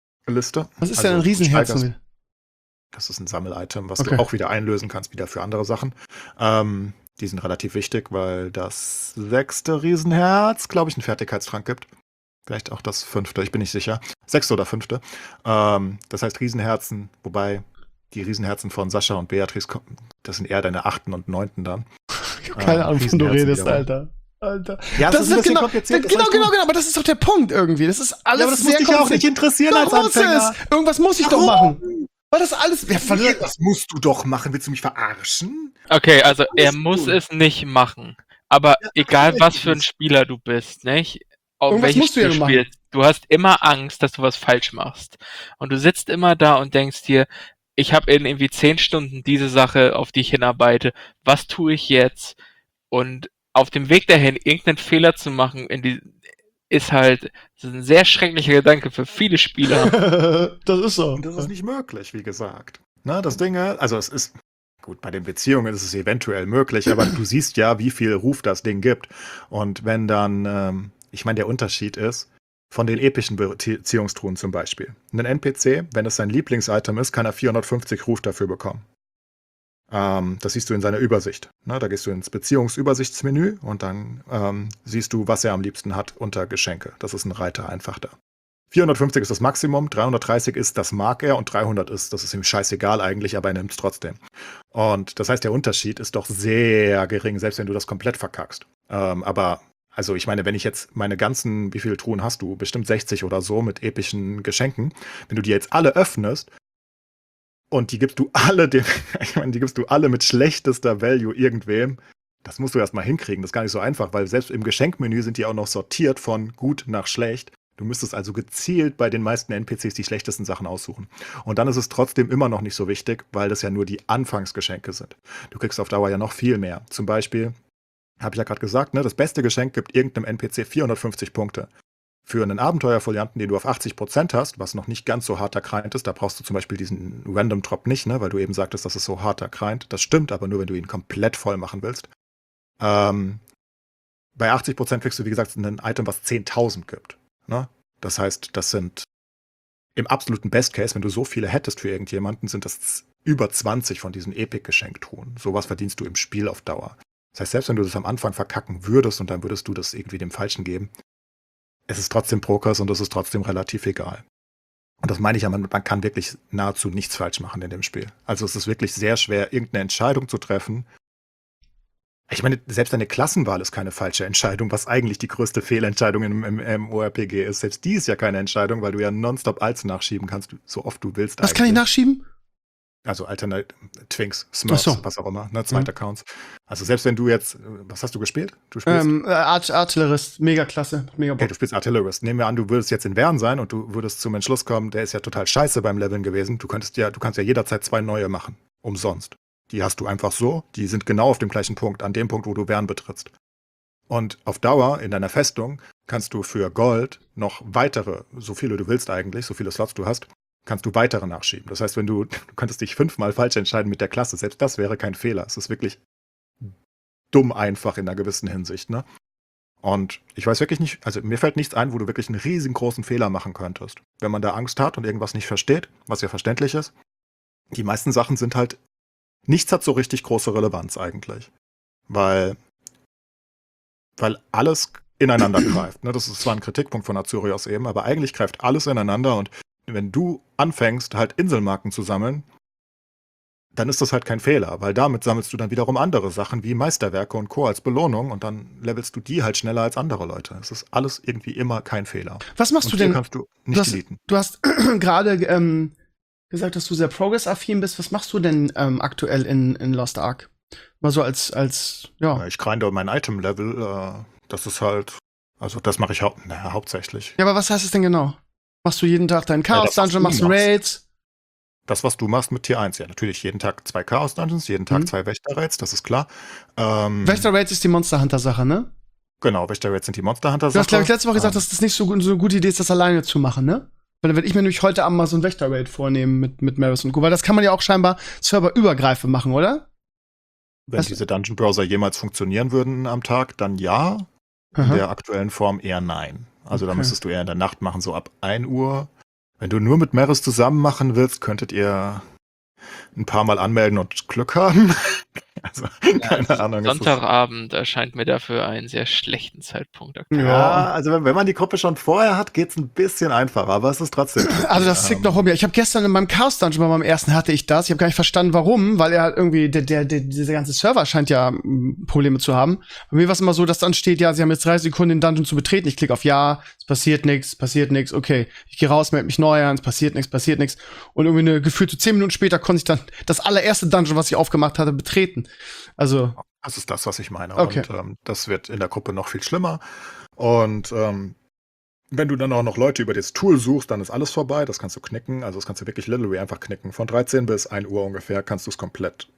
Was ist Also, denn ein du Riesenherz? steigerst- Das ist ein Sammelitem, was Okay. du auch wieder einlösen kannst, wieder für andere Sachen. Ähm, die sind relativ wichtig, weil das sechste Riesenherz, glaube ich, einen Fertigkeitstrank gibt. Vielleicht auch das fünfte, ich bin nicht sicher. Sechste oder fünfte. Ähm, das heißt Riesenherzen, wobei die Riesenherzen von Sascha und Beatrice, ko- das sind eher deine achten und neunten dann. Ich hab keine Ähm, Ahnung, wovon du Riesenherzen redest, wiederum. Alter. Alter. Ja, Das ist ein bisschen genau, kompliziert, ist genau, alles genau, gut. genau, aber das ist doch der Punkt irgendwie. Das ist alles Ja, aber das muss sehr dich ja auch kompliziert. nicht interessieren Doch, als muss Anfänger. es. Irgendwas muss ich doch machen. Weil das alles. Ja, Wie, das musst du doch machen. Willst du mich verarschen? Okay, also er musst muss du. es nicht machen. Aber Ja, egal natürlich was für ein nicht. Spieler du bist, nicht? Auf Irgendwas welches musst du ja Spiel machen. spielst, du hast immer Angst, dass du was falsch machst. Und du sitzt immer da und denkst dir, ich habe in irgendwie zehn Stunden diese Sache, auf die ich hinarbeite. Was tue ich jetzt? Und auf dem Weg dahin, irgendeinen Fehler zu machen, in die, ist halt das ist ein sehr schrecklicher Gedanke für viele Spieler. Das ist so. Und das ist nicht möglich, wie gesagt. Na, das Ding, also es ist, gut, bei den Beziehungen ist es eventuell möglich, aber du siehst ja, wie viel Ruf das Ding gibt. Und wenn dann, ähm, ich meine, der Unterschied ist, von den epischen Beziehungstruhen zum Beispiel. Ein N P C, wenn es sein Lieblingsitem ist, kann er vierhundertfünfzig Ruf dafür bekommen. Ähm, das siehst du in seiner Übersicht. Ne? Da gehst du ins Beziehungsübersichtsmenü und dann ähm, siehst du, was er am liebsten hat unter Geschenke. Das ist ein Reiter einfach da. vierhundertfünfzig ist das Maximum, dreihundertdreißig ist, das mag er und dreihundert ist, das ist ihm scheißegal eigentlich, aber er nimmt es trotzdem. Und das heißt, der Unterschied ist doch sehr gering, selbst wenn du das komplett verkackst. Ähm, aber, also ich meine, wenn ich jetzt meine ganzen, wie viele Truhen hast du? Bestimmt sechzig oder so mit epischen Geschenken. Wenn du die jetzt alle öffnest und die gibst du alle dem, ich meine, die gibst du alle mit schlechtester Value irgendwem, das musst du erstmal hinkriegen. Das ist gar nicht so einfach, weil selbst im Geschenkmenü sind die auch noch sortiert von gut nach schlecht. Du müsstest also gezielt bei den meisten N P Cs die schlechtesten Sachen aussuchen. Und dann ist es trotzdem immer noch nicht so wichtig, weil das ja nur die Anfangsgeschenke sind. Du kriegst auf Dauer ja noch viel mehr. Zum Beispiel, habe ich ja gerade gesagt, ne, das beste Geschenk gibt irgendeinem N P C vierhundertfünfzig Punkte. Für einen Abenteuerfolianten, den du auf achtzig Prozent hast, was noch nicht ganz so harter Grind ist, da brauchst du zum Beispiel diesen Random Drop nicht, ne, weil du eben sagtest, das ist so harter Grind. Das stimmt, aber nur, wenn du ihn komplett voll machen willst. Ähm, bei achtzig Prozent kriegst du, wie gesagt, ein Item, was zehntausend gibt. Ne? Das heißt, das sind im absoluten Best Case, wenn du so viele hättest für irgendjemanden, sind das über zwanzig von diesen Epic-Geschenktruhen. Sowas verdienst du im Spiel auf Dauer. Das heißt, selbst wenn du das am Anfang verkacken würdest und dann würdest du das irgendwie dem Falschen geben, es ist trotzdem Progress und es ist trotzdem relativ egal. Und das meine ich ja, man, man kann wirklich nahezu nichts falsch machen in dem Spiel. Also es ist wirklich sehr schwer, irgendeine Entscheidung zu treffen. Ich meine, selbst eine Klassenwahl ist keine falsche Entscheidung, was eigentlich die größte Fehlentscheidung im, im MMORPG ist. Selbst die ist ja keine Entscheidung, weil du ja nonstop Alts nachschieben kannst, so oft du willst. Was kann ich eigentlich. nachschieben? Also Alternate, Twinks, Smurfs, Ach so. was auch immer, ne, zweite Mhm. Accounts. Also selbst wenn du jetzt, was hast du gespielt? Du spielst, Ähm, äh, Art Artillerist, mega klasse, mega okay, Bock. du spielst Artillerist. Nehmen wir an, du würdest jetzt in Vern sein und du würdest zum Entschluss kommen, der ist ja total scheiße beim Leveln gewesen. Du könntest ja, du kannst ja jederzeit zwei neue machen. Umsonst. Die hast du einfach so, die sind genau auf dem gleichen Punkt, an dem Punkt, wo du Vern betrittst. Und auf Dauer in deiner Festung kannst du für Gold noch weitere, so viele du willst eigentlich, so viele Slots du hast, kannst du weitere nachschieben. Das heißt, wenn du, du könntest dich fünfmal falsch entscheiden mit der Klasse, selbst das wäre kein Fehler. Es ist wirklich dumm einfach in einer gewissen Hinsicht, ne? Und ich weiß wirklich nicht, also mir fällt nichts ein, wo du wirklich einen riesengroßen Fehler machen könntest. Wenn man da Angst hat und irgendwas nicht versteht, was ja verständlich ist, die meisten Sachen sind halt, nichts hat so richtig große Relevanz eigentlich. Weil, weil alles ineinander greift. Ne? Das ist zwar ein Kritikpunkt von Azurios eben, aber eigentlich greift alles ineinander und wenn du anfängst, halt Inselmarken zu sammeln, dann ist das halt kein Fehler, weil damit sammelst du dann wiederum andere Sachen wie Meisterwerke und Co. als Belohnung und dann levelst du die halt schneller als andere Leute. Es ist alles irgendwie immer kein Fehler. Was machst Und du hier denn? kannst du Du nicht hast, deleten. du hast gerade ähm, gesagt, dass du sehr progress-affin bist. Was machst du denn ähm, aktuell in, in Lost Ark? Mal so als, als, ja. Ich grinde mein Item-Level, äh, das ist halt, also das mache ich hau naja, hauptsächlich. Ja, aber was heißt es denn genau? Machst du jeden Tag deinen das, was Chaos-Dungeon, du machst du machst. Raids? Das, was du machst mit Tier eins, ja, natürlich jeden Tag zwei Chaos-Dungeons, jeden Tag Mhm. zwei Wächter-Raids, das ist klar. Ähm, Wächter Raids ist die Monster Hunter Sache, ne? Genau, Wächter-Raids sind die Monster Hunter Du hast, glaube ich, letzte Woche gesagt, Ähm, dass das nicht so, gut- so eine gute Idee ist, das alleine zu machen, ne? Weil dann werde ich mir nämlich heute Abend mal so ein Wächter-Raid vornehmen mit, mit Maris und Co. Weil das kann man ja auch scheinbar serverübergreifend machen, oder? Wenn Was- diese Dungeon-Browser jemals funktionieren würden am Tag, dann ja. In Aha. der aktuellen Form eher nein. Also da Okay. müsstest du eher in der Nacht machen, so ab ein Uhr. Wenn du nur mit Maris zusammen machen willst, könntet ihr ein paar Mal anmelden und Glück haben. Also, keine Ahnung. es ist- Sonntagabend erscheint mir dafür einen sehr schlechten Zeitpunkt aktuell. Ja, also wenn, wenn man die Gruppe schon vorher hat, geht's ein bisschen einfacher, aber es ist trotzdem. Also das tickt noch rum. Ja, ich habe gestern in meinem Chaos Dungeon bei meinem ersten hatte ich das. Ich habe gar nicht verstanden, warum, weil er halt irgendwie der der, der dieser ganze Server scheint ja mm, Probleme zu haben. Bei mir war es immer so, dass dann steht, ja, sie haben jetzt drei Sekunden den Dungeon zu betreten. Ich klicke auf ja, es passiert nichts, passiert nichts. Okay, ich gehe raus, melde mich neu an, es passiert nichts, passiert nichts. Und irgendwie eine gefühlte zehn Minuten später konnte ich dann das allererste Dungeon, was ich aufgemacht hatte, betreten. Also Das ist das, was ich meine. Okay. Und ähm, das wird in der Gruppe noch viel schlimmer. Und ähm, wenn du dann auch noch Leute über das Tool suchst, dann ist alles vorbei. Das kannst du knicken. Also das kannst du wirklich literally einfach knicken. Von dreizehn bis ein Uhr ungefähr kannst du es komplett.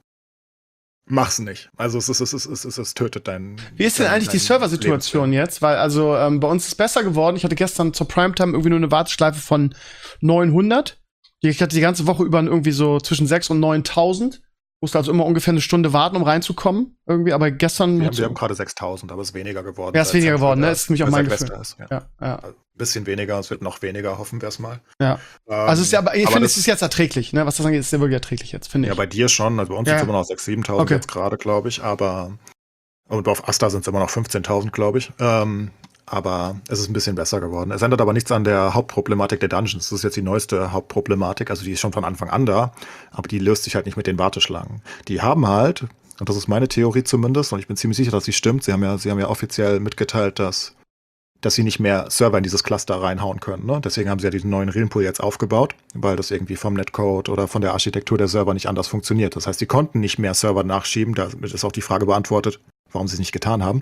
Mach's nicht. Also es, ist, es, ist, es, ist, es tötet dein. Wie ist denn dein- eigentlich die dein Serversituation jetzt? Weil also ähm, bei uns ist es besser geworden. Ich hatte gestern zur Primetime irgendwie nur eine Warteschleife von neunhundert. Ich hatte die ganze Woche über irgendwie so zwischen sechs und neuntausend. Musste also immer ungefähr eine Stunde warten, um reinzukommen. Irgendwie, aber gestern. Wir hat's haben, so- wir haben gerade sechstausend, aber es ist weniger geworden. Ja, ist seit weniger Central geworden, ne? da Ist nämlich auch seit mein Sequester Gefühl. Ist, ja. ja, ja. Also, bisschen weniger, es wird noch weniger, hoffen wir es mal. Ja. Ähm, Also es ist ja, aber ich finde, das- es ist jetzt erträglich, ne? Was das angeht, ist ja wirklich erträglich jetzt, finde ich. Ja, bei dir schon. Also bei uns Ja. sind es immer noch sechstausend, siebentausend Okay. jetzt gerade, glaube ich. Aber und auf Asta sind es immer noch fünfzehntausend, glaube ich. Ähm, aber es ist ein bisschen besser geworden. Es ändert aber nichts an der Hauptproblematik der Dungeons. Das ist jetzt die neueste Hauptproblematik. Also die ist schon von Anfang an da. Aber die löst sich halt nicht mit den Warteschlangen. Die haben halt, und das ist meine Theorie zumindest, und ich bin ziemlich sicher, dass sie stimmt. Sie haben ja, sie haben ja offiziell mitgeteilt, dass dass sie nicht mehr Server in dieses Cluster reinhauen können. Ne? Deswegen haben sie ja diesen neuen Realpool jetzt aufgebaut, weil das irgendwie vom Netcode oder von der Architektur der Server nicht anders funktioniert. Das heißt, sie konnten nicht mehr Server nachschieben. Damit ist auch die Frage beantwortet, warum sie es nicht getan haben.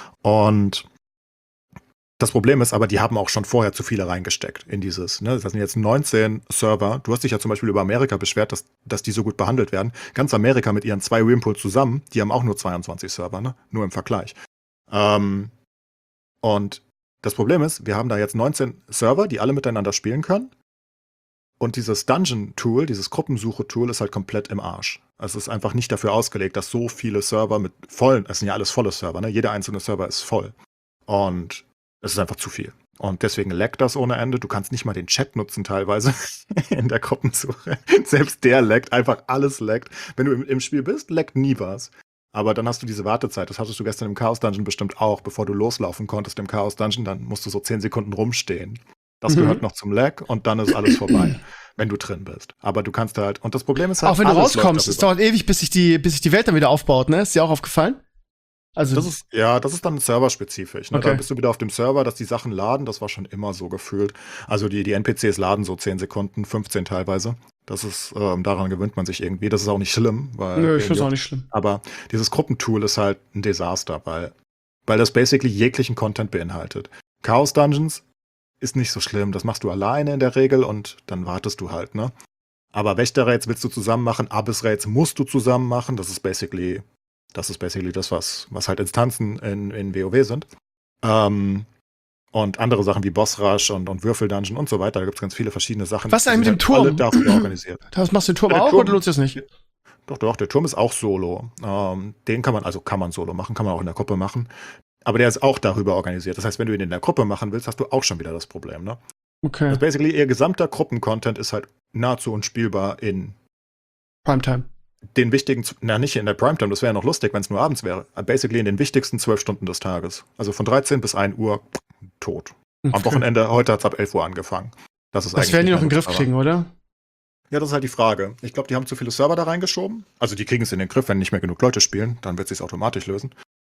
Und das Problem ist aber, die haben auch schon vorher zu viele reingesteckt in dieses. Ne? Das sind jetzt neunzehn Server. Du hast dich ja zum Beispiel über Amerika beschwert, dass, dass die so gut behandelt werden. Ganz Amerika mit ihren zwei Realpools zusammen, die haben auch nur zweiundzwanzig Server, ne? Nur im Vergleich. Ähm, und das Problem ist, wir haben da jetzt neunzehn Server, die alle miteinander spielen können. Und dieses Dungeon-Tool, dieses Gruppensuche-Tool ist halt komplett im Arsch. Also es ist einfach nicht dafür ausgelegt, dass so viele Server mit vollen, es sind ja alles volle Server, ne? Jeder einzelne Server ist voll. Und es ist einfach zu viel. Und deswegen laggt das ohne Ende. Du kannst nicht mal den Chat nutzen teilweise in der Gruppensuche. Selbst der laggt, einfach alles laggt. Wenn du im, im Spiel bist, laggt nie was. Aber dann hast du diese Wartezeit. Das hattest du gestern im Chaos Dungeon bestimmt auch. Bevor du loslaufen konntest im Chaos Dungeon, dann musst du so zehn Sekunden rumstehen. Das Mhm. gehört noch zum Lag und dann ist alles vorbei, wenn du drin bist. Aber du kannst halt, und das Problem ist halt, Auch wenn du alles läuft rauskommst, es darüber. dauert ewig, bis sich die, bis sich die Welt dann wieder aufbaut, ne? Ist dir auch aufgefallen? Also, Das ist, ja, das ist dann serverspezifisch. Ne? Okay. Da bist du wieder auf dem Server, dass die Sachen laden. Das war schon immer so gefühlt. Also die, die N P Cs laden so zehn Sekunden, fünfzehn teilweise. Das ist, ähm, daran gewöhnt man sich irgendwie. Das ist auch nicht schlimm. Weil nö, ich find's auch nicht schlimm. Aber dieses Gruppentool ist halt ein Desaster, weil, weil das basically jeglichen Content beinhaltet. Chaos Dungeons ist nicht so schlimm. Das machst du alleine in der Regel und dann wartest du halt, ne? Aber Wächter-Raids willst du zusammen machen, Abyss-Raids musst du zusammen machen. Das ist basically, das ist basically das, was, was halt Instanzen in, in WoW sind. Ähm, und andere Sachen wie Boss-Rush und, und Würfel-Dungeon und so weiter. Da gibt es ganz viele verschiedene Sachen. Was Die eigentlich mit sind dem halt Turm? alle dafür organisiert. Das machst du den Turm Ja, der auch Turm- oder nutzt du das nicht? Doch, doch, der Turm ist auch solo. Ähm, den kann man, also kann man solo machen, kann man auch in der Gruppe machen. Aber der ist auch darüber organisiert. Das heißt, wenn du ihn in der Gruppe machen willst, hast du auch schon wieder das Problem, ne? Okay. Also basically, ihr gesamter Gruppencontent ist halt nahezu unspielbar in Primetime. den wichtigen, na nicht in der Primetime, das wäre ja noch lustig, wenn es nur abends wäre. Basically in den wichtigsten zwölf Stunden des Tages. Also von dreizehn bis ein Uhr tot. Am Okay. Wochenende, heute hat es ab elf Uhr angefangen. Das ist Das eigentlich werden die nicht noch in den mehr Griff nutzbar. kriegen, oder? Ja, das ist halt die Frage. Ich glaube, die haben zu viele Server da reingeschoben. Also die kriegen es in den Griff, wenn nicht mehr genug Leute spielen, dann wird es sich automatisch lösen.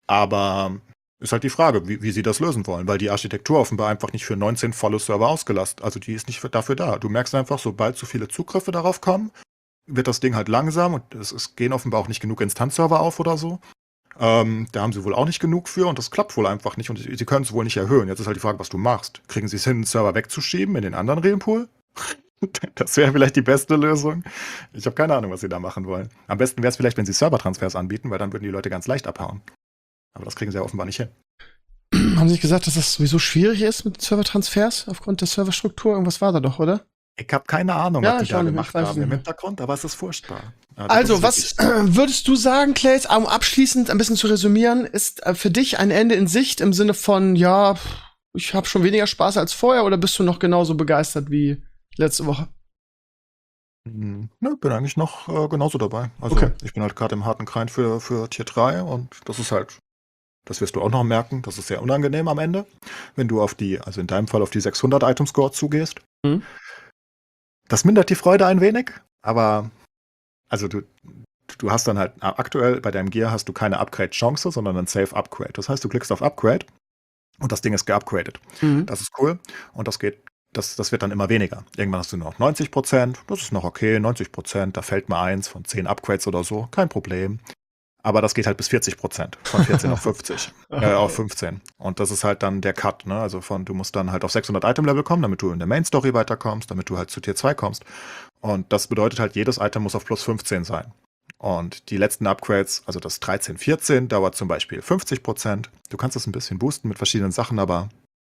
Aber ist halt die Frage, wie, wie sie das lösen wollen, weil die Architektur offenbar einfach nicht für neunzehn volle Server ausgelastet. Also die ist nicht für, dafür da. Du merkst einfach, sobald zu viele Zugriffe darauf kommen, wird das Ding halt langsam und es, es gehen offenbar auch nicht genug Instanzserver auf oder so. Ähm, da haben sie wohl auch nicht genug für und das klappt wohl einfach nicht und sie, sie können es wohl nicht erhöhen. Jetzt ist halt die Frage, was du machst. Kriegen sie es hin, einen Server wegzuschieben in den anderen Realpool? Das wäre vielleicht die beste Lösung. Ich habe keine Ahnung, was sie da machen wollen. Am besten wäre es vielleicht, wenn sie Servertransfers anbieten, weil dann würden die Leute ganz leicht abhauen. Aber das kriegen sie ja offenbar nicht hin. Haben Sie nicht gesagt, dass das sowieso schwierig ist mit Servertransfers aufgrund der Serverstruktur? Irgendwas war da doch, oder? Ich habe keine Ahnung, Ja, was die ich da auch nicht mehr, gemacht ich weiß es haben nicht im mehr. Hintergrund, aber es ist furchtbar. Also, das was ist wirklich- äh, würdest du sagen, Claes, um abschließend ein bisschen zu resümieren, ist äh, für dich ein Ende in Sicht im Sinne von, ja, pff, ich habe schon weniger Spaß als vorher, oder bist du noch genauso begeistert wie letzte Woche? Hm, ne, bin eigentlich noch äh, genauso dabei. Also Okay. ich bin halt gerade im harten Grind für, für Tier drei und das ist halt, das wirst du auch noch merken, das ist sehr unangenehm am Ende, wenn du auf die, also in deinem Fall auf die sechshundert Item Score zugehst. Mhm. Das mindert die Freude ein wenig, aber also du, du hast dann halt aktuell bei deinem Gear hast du keine Upgrade-Chance, sondern ein Safe-Upgrade. Das heißt, du klickst auf Upgrade und das Ding ist geupgradet. Mhm. Das ist cool und das geht, das, das wird dann immer weniger. Irgendwann hast du nur noch neunzig Prozent, das ist noch okay, neunzig Prozent, da fällt mal eins von zehn Upgrades oder so, kein Problem. Aber das geht halt bis vierzig Prozent, von vierzehn auf fünfzig, äh, auf fünfzehn. Und das ist halt dann der Cut, ne? Also von, du musst dann halt auf sechshundert Item-Level kommen, damit du in der Main-Story weiterkommst, damit du halt zu Tier zwei kommst. Und das bedeutet halt, jedes Item muss auf plus fünfzehn sein. Und die letzten Upgrades, also das dreizehn, vierzehn, dauert zum Beispiel fünfzig Prozent. Du kannst das ein bisschen boosten mit verschiedenen Sachen, aber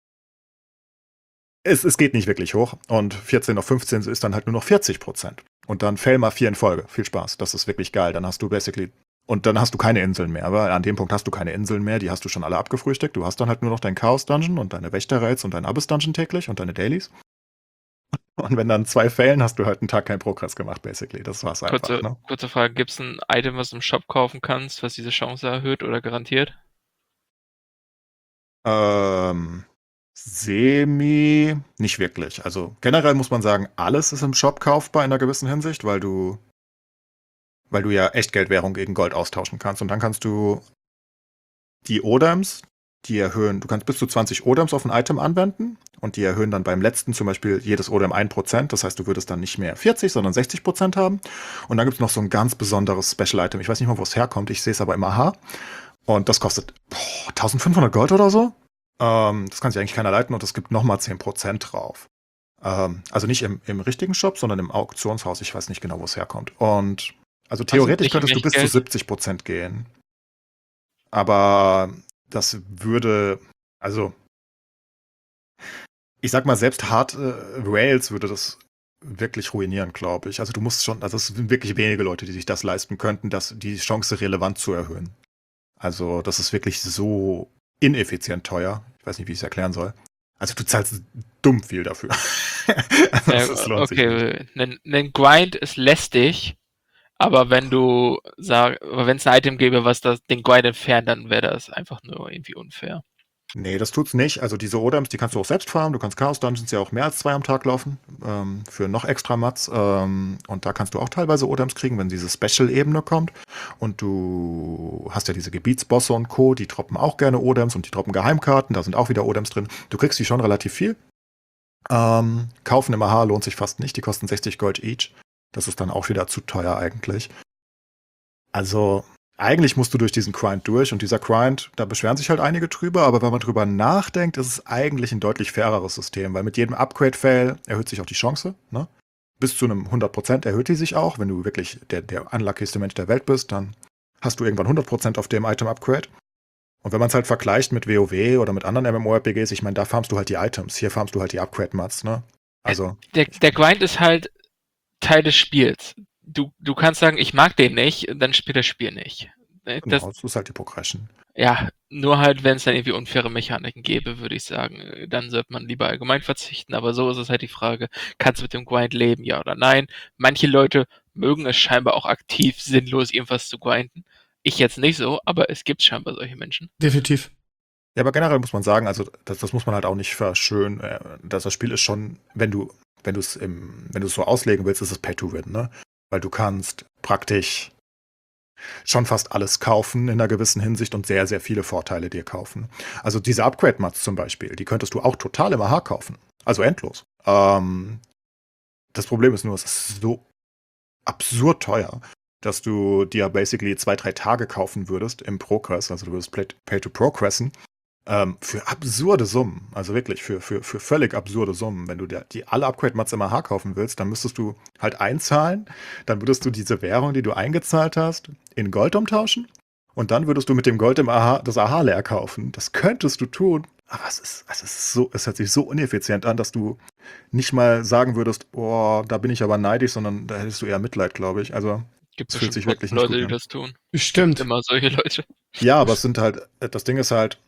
es, es geht nicht wirklich hoch. Und vierzehn auf fünfzehn ist dann halt nur noch vierzig Prozent. Und dann fail mal vier in Folge. Viel Spaß. Das ist wirklich geil. Dann hast du basically. Und dann hast du keine Inseln mehr. Aber an dem Punkt hast du keine Inseln mehr. Die hast du schon alle abgefrühstückt. Du hast dann halt nur noch dein Chaos-Dungeon und deine Wächter-Raids und dein Abyss-Dungeon täglich und deine Dailies. Und wenn dann zwei failen, hast du halt einen Tag keinen Progress gemacht, basically. Das war's einfach. Kurze, Ne? kurze Frage, gibt es ein Item, was du im Shop kaufen kannst, was diese Chance erhöht oder garantiert? Ähm, semi, nicht wirklich. Also generell muss man sagen, alles ist im Shop kaufbar in einer gewissen Hinsicht, weil du, weil du ja Echtgeldwährung gegen Gold austauschen kannst. Und dann kannst du die Odems, die erhöhen, du kannst bis zu zwanzig Odems auf ein Item anwenden und die erhöhen dann beim letzten zum Beispiel jedes Odem ein Prozent. Das heißt, du würdest dann nicht mehr vierzig, sondern sechzig Prozent haben. Und dann gibt es noch so ein ganz besonderes Special-Item. Ich weiß nicht mal, wo es herkommt. Ich sehe es aber im A H. Und das kostet boah, eintausendfünfhundert Gold oder so. Ähm, das kann sich eigentlich keiner leiten und es gibt nochmal zehn Prozent drauf. Ähm, also nicht im, im richtigen Shop, sondern im Auktionshaus. Ich weiß nicht genau, wo es herkommt. Und also theoretisch nicht im könntest du bis zu Echtgeld? siebzig Prozent gehen. Aber das würde, also ich sag mal, selbst hart äh, Rails würde das wirklich ruinieren, glaube ich. Also du musst schon, also es sind wirklich wenige Leute, die sich das leisten könnten, das, die Chance relevant zu erhöhen. Also das ist wirklich so ineffizient teuer. Ich weiß nicht, wie ich es erklären soll. Also du zahlst dumm viel dafür. Also Äh, das lohnt sich nicht. okay, ein, ein Grind ist lästig, aber wenn du sag, aber wenn es ein Item gäbe, was das, den Grind entfernt, dann wäre das einfach nur irgendwie unfair. Nee, das tut's nicht. Also diese Odems, die kannst du auch selbst farmen. Du kannst Chaos Dungeons ja auch mehr als zwei am Tag laufen. Ähm, für noch extra Mats. Ähm, und da kannst du auch teilweise Odems kriegen, wenn diese Special-Ebene kommt. Und du hast ja diese Gebietsbosse und Co., die droppen auch gerne Odems und die droppen Geheimkarten. Da sind auch wieder Odems drin. Du kriegst die schon relativ viel. Ähm, kaufen im A H lohnt sich fast nicht. Die kosten sechzig Gold each. Das ist dann auch wieder zu teuer eigentlich. Also eigentlich musst du durch diesen Grind durch und dieser Grind, da beschweren sich halt einige drüber, aber wenn man drüber nachdenkt, ist es eigentlich ein deutlich faireres System, weil mit jedem Upgrade-Fail erhöht sich auch die Chance, ne? Bis zu einem hundert Prozent erhöht die sich auch. Wenn du wirklich der, der unluckigste Mensch der Welt bist, dann hast du irgendwann hundert Prozent auf dem Item-Upgrade. Und wenn man es halt vergleicht mit WoW oder mit anderen MMORPGs, ich meine, da farmst du halt die Items, hier farmst du halt die Upgrade-Mats, ne? Also, Der, der Grind ist halt Teil des Spiels. Du, du kannst sagen, ich mag den nicht, dann spielt das Spiel nicht. Das, genau, das ist halt die Progression. ja, nur halt, wenn es dann irgendwie unfaire Mechaniken gäbe, würde ich sagen, dann sollte man lieber allgemein verzichten. Aber so ist es halt die Frage, kannst du mit dem Grind leben, ja oder nein? Manche Leute mögen es scheinbar auch aktiv sinnlos irgendwas zu grinden. Ich jetzt nicht so, aber es gibt scheinbar solche Menschen. Definitiv. Ja, aber generell muss man sagen, also das, das muss man halt auch nicht verschönen. Äh, dass das Spiel ist schon, wenn du, wenn du es im, wenn du es so auslegen willst, ist es Pay to Win, ne? Weil du kannst praktisch schon fast alles kaufen in einer gewissen Hinsicht und sehr, sehr viele Vorteile dir kaufen. Also diese Upgrade-Mats zum Beispiel, die könntest du auch total im A H kaufen. Also endlos. Ähm, das Problem ist nur, es ist so absurd teuer, dass du dir basically zwei, drei Tage kaufen würdest im Progress. Also du würdest Pay- Pay to Progressen. Ähm, für absurde Summen, also wirklich für, für, für völlig absurde Summen. Wenn du dir die alle Upgrade-Mods im A H kaufen willst, dann müsstest du halt einzahlen, dann würdest du diese Währung, die du eingezahlt hast, in Gold umtauschen und dann würdest du mit dem Gold im A H das A H leer kaufen. Das könntest du tun, aber es ist, es ist so, es hört sich so ineffizient an, dass du nicht mal sagen würdest, boah, da bin ich aber neidisch, sondern da hättest du eher Mitleid, glaube ich. Also Gibt es es fühlt sich bestimmt wirklich nicht Leute, gut die an. das tun. Bestimmt. Immer solche Leute. Ja, aber es sind halt, das Ding ist halt,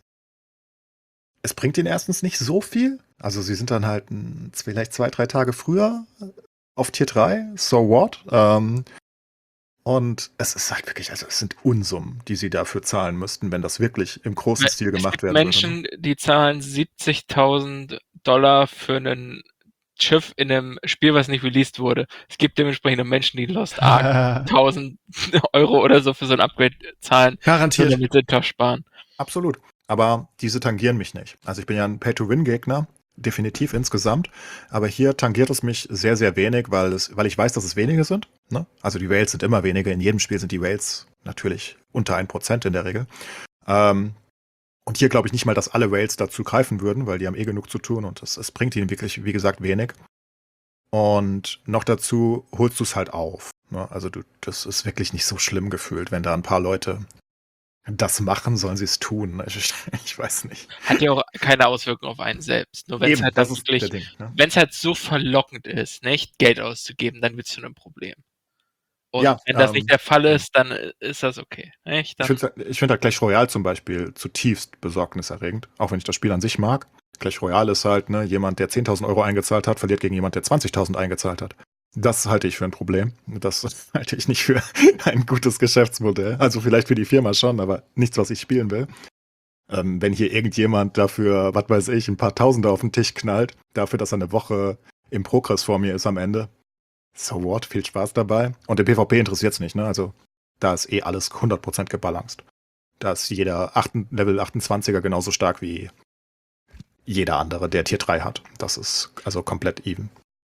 es bringt ihnen erstens nicht so viel. Also sie sind dann halt ein, vielleicht zwei, drei Tage früher auf Tier drei, so what? Ähm, und es ist halt wirklich, also es sind Unsummen, die sie dafür zahlen müssten, wenn das wirklich im großen Stil Es gemacht gibt werden würde. Menschen, die zahlen siebzigtausend Dollar für ein Schiff in einem Spiel, was nicht released wurde. Es gibt dementsprechend Menschen, die Lost Ark tausend Euro oder so für so ein Upgrade zahlen, nur Garantiert. damit sie Tausch sparen. Absolut. Aber diese tangieren mich nicht. Also ich bin ja ein Pay-to-Win-Gegner, definitiv insgesamt. Aber hier tangiert es mich sehr, sehr wenig, weil, es, weil ich weiß, dass es wenige sind. Ne? Also die Whales sind immer wenige. In jedem Spiel sind die Whales natürlich unter ein Prozent in der Regel. Ähm, und hier glaube ich nicht mal, dass alle Whales dazu greifen würden, weil die haben eh genug zu tun und es, es bringt ihnen wirklich, wie gesagt, wenig. Und noch dazu holst du es halt auf. Ne? Also du, das ist wirklich nicht so schlimm gefühlt, wenn da ein paar Leute das machen, sollen sie es tun. Ich, ich weiß nicht. Hat ja auch keine Auswirkung auf einen selbst. Nur wenn es Eben, halt das dann ist wirklich, der Ding. Ne? wenn es halt so verlockend ist, nicht Geld auszugeben, dann wird es zu einem Problem. Und Ja, wenn das ähm, nicht der Fall ist, dann ist das okay. Nicht? Ich Dann, finde ich find halt Clash Royale zum Beispiel zutiefst besorgniserregend, auch wenn ich das Spiel an sich mag. Clash Royale ist halt, ne, jemand, der zehntausend Euro eingezahlt hat, verliert gegen jemand, der zwanzigtausend eingezahlt hat. Das halte ich für ein Problem. Das halte ich nicht für ein gutes Geschäftsmodell. Also vielleicht für die Firma schon, aber nichts, was ich spielen will. Ähm, wenn hier irgendjemand dafür, was weiß ich, ein paar Tausende auf den Tisch knallt, dafür, dass er eine Woche im Progress vor mir ist am Ende, so what, viel Spaß dabei. Und im PvP interessiert es nicht, ne? Also da ist eh alles hundert Prozent gebalanced. Da ist jeder acht, Level achtundzwanziger genauso stark wie jeder andere, der Tier drei hat. Das ist also komplett even.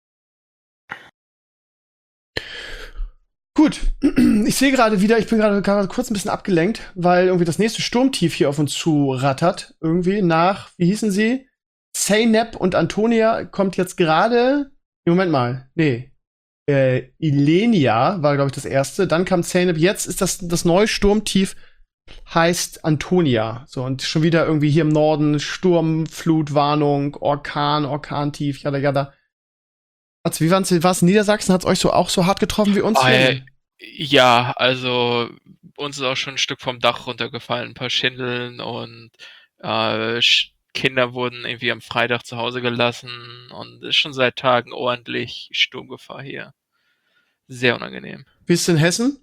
Gut, ich sehe gerade wieder, ich bin gerade gerade kurz ein bisschen abgelenkt, weil irgendwie das nächste Sturmtief hier auf uns zu rattert. Irgendwie nach, wie hießen sie? Zeynep und Antonia kommt jetzt gerade. Moment mal, nee. Äh, Ilenia war, glaube ich, das erste. Dann kam Zeynep. Jetzt ist das das neue Sturmtief, heißt Antonia. So, und schon wieder irgendwie hier im Norden Sturm, Flutwarnung, Orkan, Orkantief, jada, jada. Also, wie war's, war's in Niedersachsen? Hat's euch so auch so hart getroffen wie uns? Oh, hier? ey, ja, also uns ist auch schon ein Stück vom Dach runtergefallen, ein paar Schindeln und äh, Sch- Kinder wurden irgendwie am Freitag zu Hause gelassen und es ist schon seit Tagen ordentlich Sturmgefahr hier. Sehr unangenehm. Wie ist es in Hessen?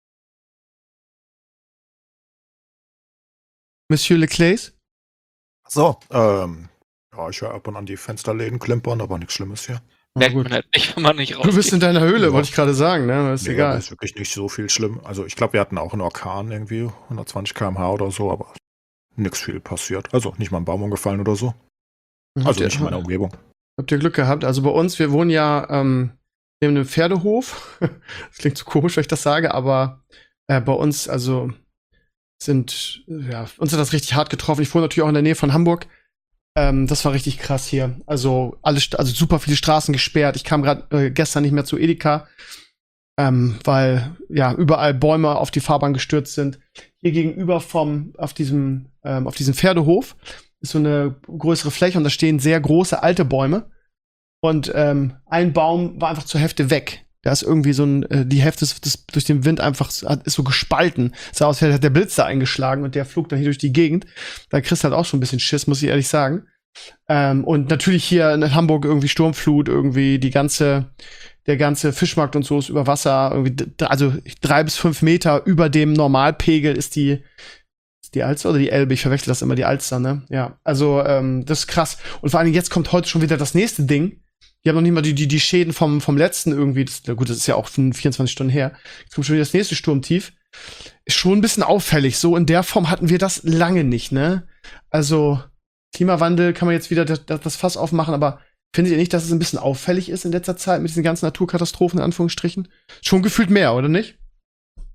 Monsieur Leclays? So, ähm, ja, ich höre ab und an die Fensterläden klimpern, aber nichts Schlimmes hier. Na Merkt gut. man halt nicht, wenn man nicht Du bist rausgeht. in deiner Höhle, Ja. wollte ich gerade sagen, ne? Das ist Nee, egal. aber ist wirklich nicht so viel schlimm. Also ich glaube, wir hatten auch einen Orkan irgendwie, hundertzwanzig Kilometer pro Stunde oder so, aber nichts viel passiert. Also nicht mal ein Baum umgefallen oder so. Habt Also ihr- nicht in meiner Umgebung. Habt ihr Glück gehabt? Also bei uns, wir wohnen ja ähm, neben einem Pferdehof. Das klingt so komisch, wenn ich das sage, aber äh, bei uns, also sind, ja, uns hat das richtig hart getroffen. Ich wohne natürlich auch in der Nähe von Hamburg. Ähm, das war richtig krass hier. Also alle, St- also super viele Straßen gesperrt. Ich kam gerade äh, gestern nicht mehr zu Edeka, ähm, weil ja überall Bäume auf die Fahrbahn gestürzt sind. Hier gegenüber vom auf diesem ähm, auf diesem Pferdehof ist so eine größere Fläche und da stehen sehr große alte Bäume. Und ähm, ein Baum war einfach zur Hälfte weg. Da ist irgendwie so ein, äh, die Hälfte ist, das, durch den Wind einfach s- hat- ist so gespalten. Sah aus, als hätte der Blitz da eingeschlagen und der flog dann hier durch die Gegend. Da kriegst du halt auch schon ein bisschen Schiss, muss ich ehrlich sagen. Ähm, und natürlich hier in Hamburg irgendwie Sturmflut, irgendwie die ganze, der ganze Fischmarkt und so ist über Wasser. Irgendwie, d- also drei bis fünf Meter über dem Normalpegel ist die, ist die Alster oder die Elbe? Ich verwechsel das immer, die Alster, ne? Ja, also ähm, das ist krass. Und vor allen Dingen jetzt kommt heute schon wieder das nächste Ding. Die haben noch nicht mal die, die, die Schäden vom, vom letzten irgendwie. Das, na gut, das ist ja auch schon vierundzwanzig Stunden her. Jetzt kommt schon wieder das nächste Sturmtief. Ist schon ein bisschen auffällig. So in der Form hatten wir das lange nicht, ne? Also, Klimawandel kann man jetzt wieder das, das Fass aufmachen, aber findet ihr nicht, dass es ein bisschen auffällig ist in letzter Zeit mit diesen ganzen Naturkatastrophen, in Anführungsstrichen? Schon gefühlt mehr, oder nicht?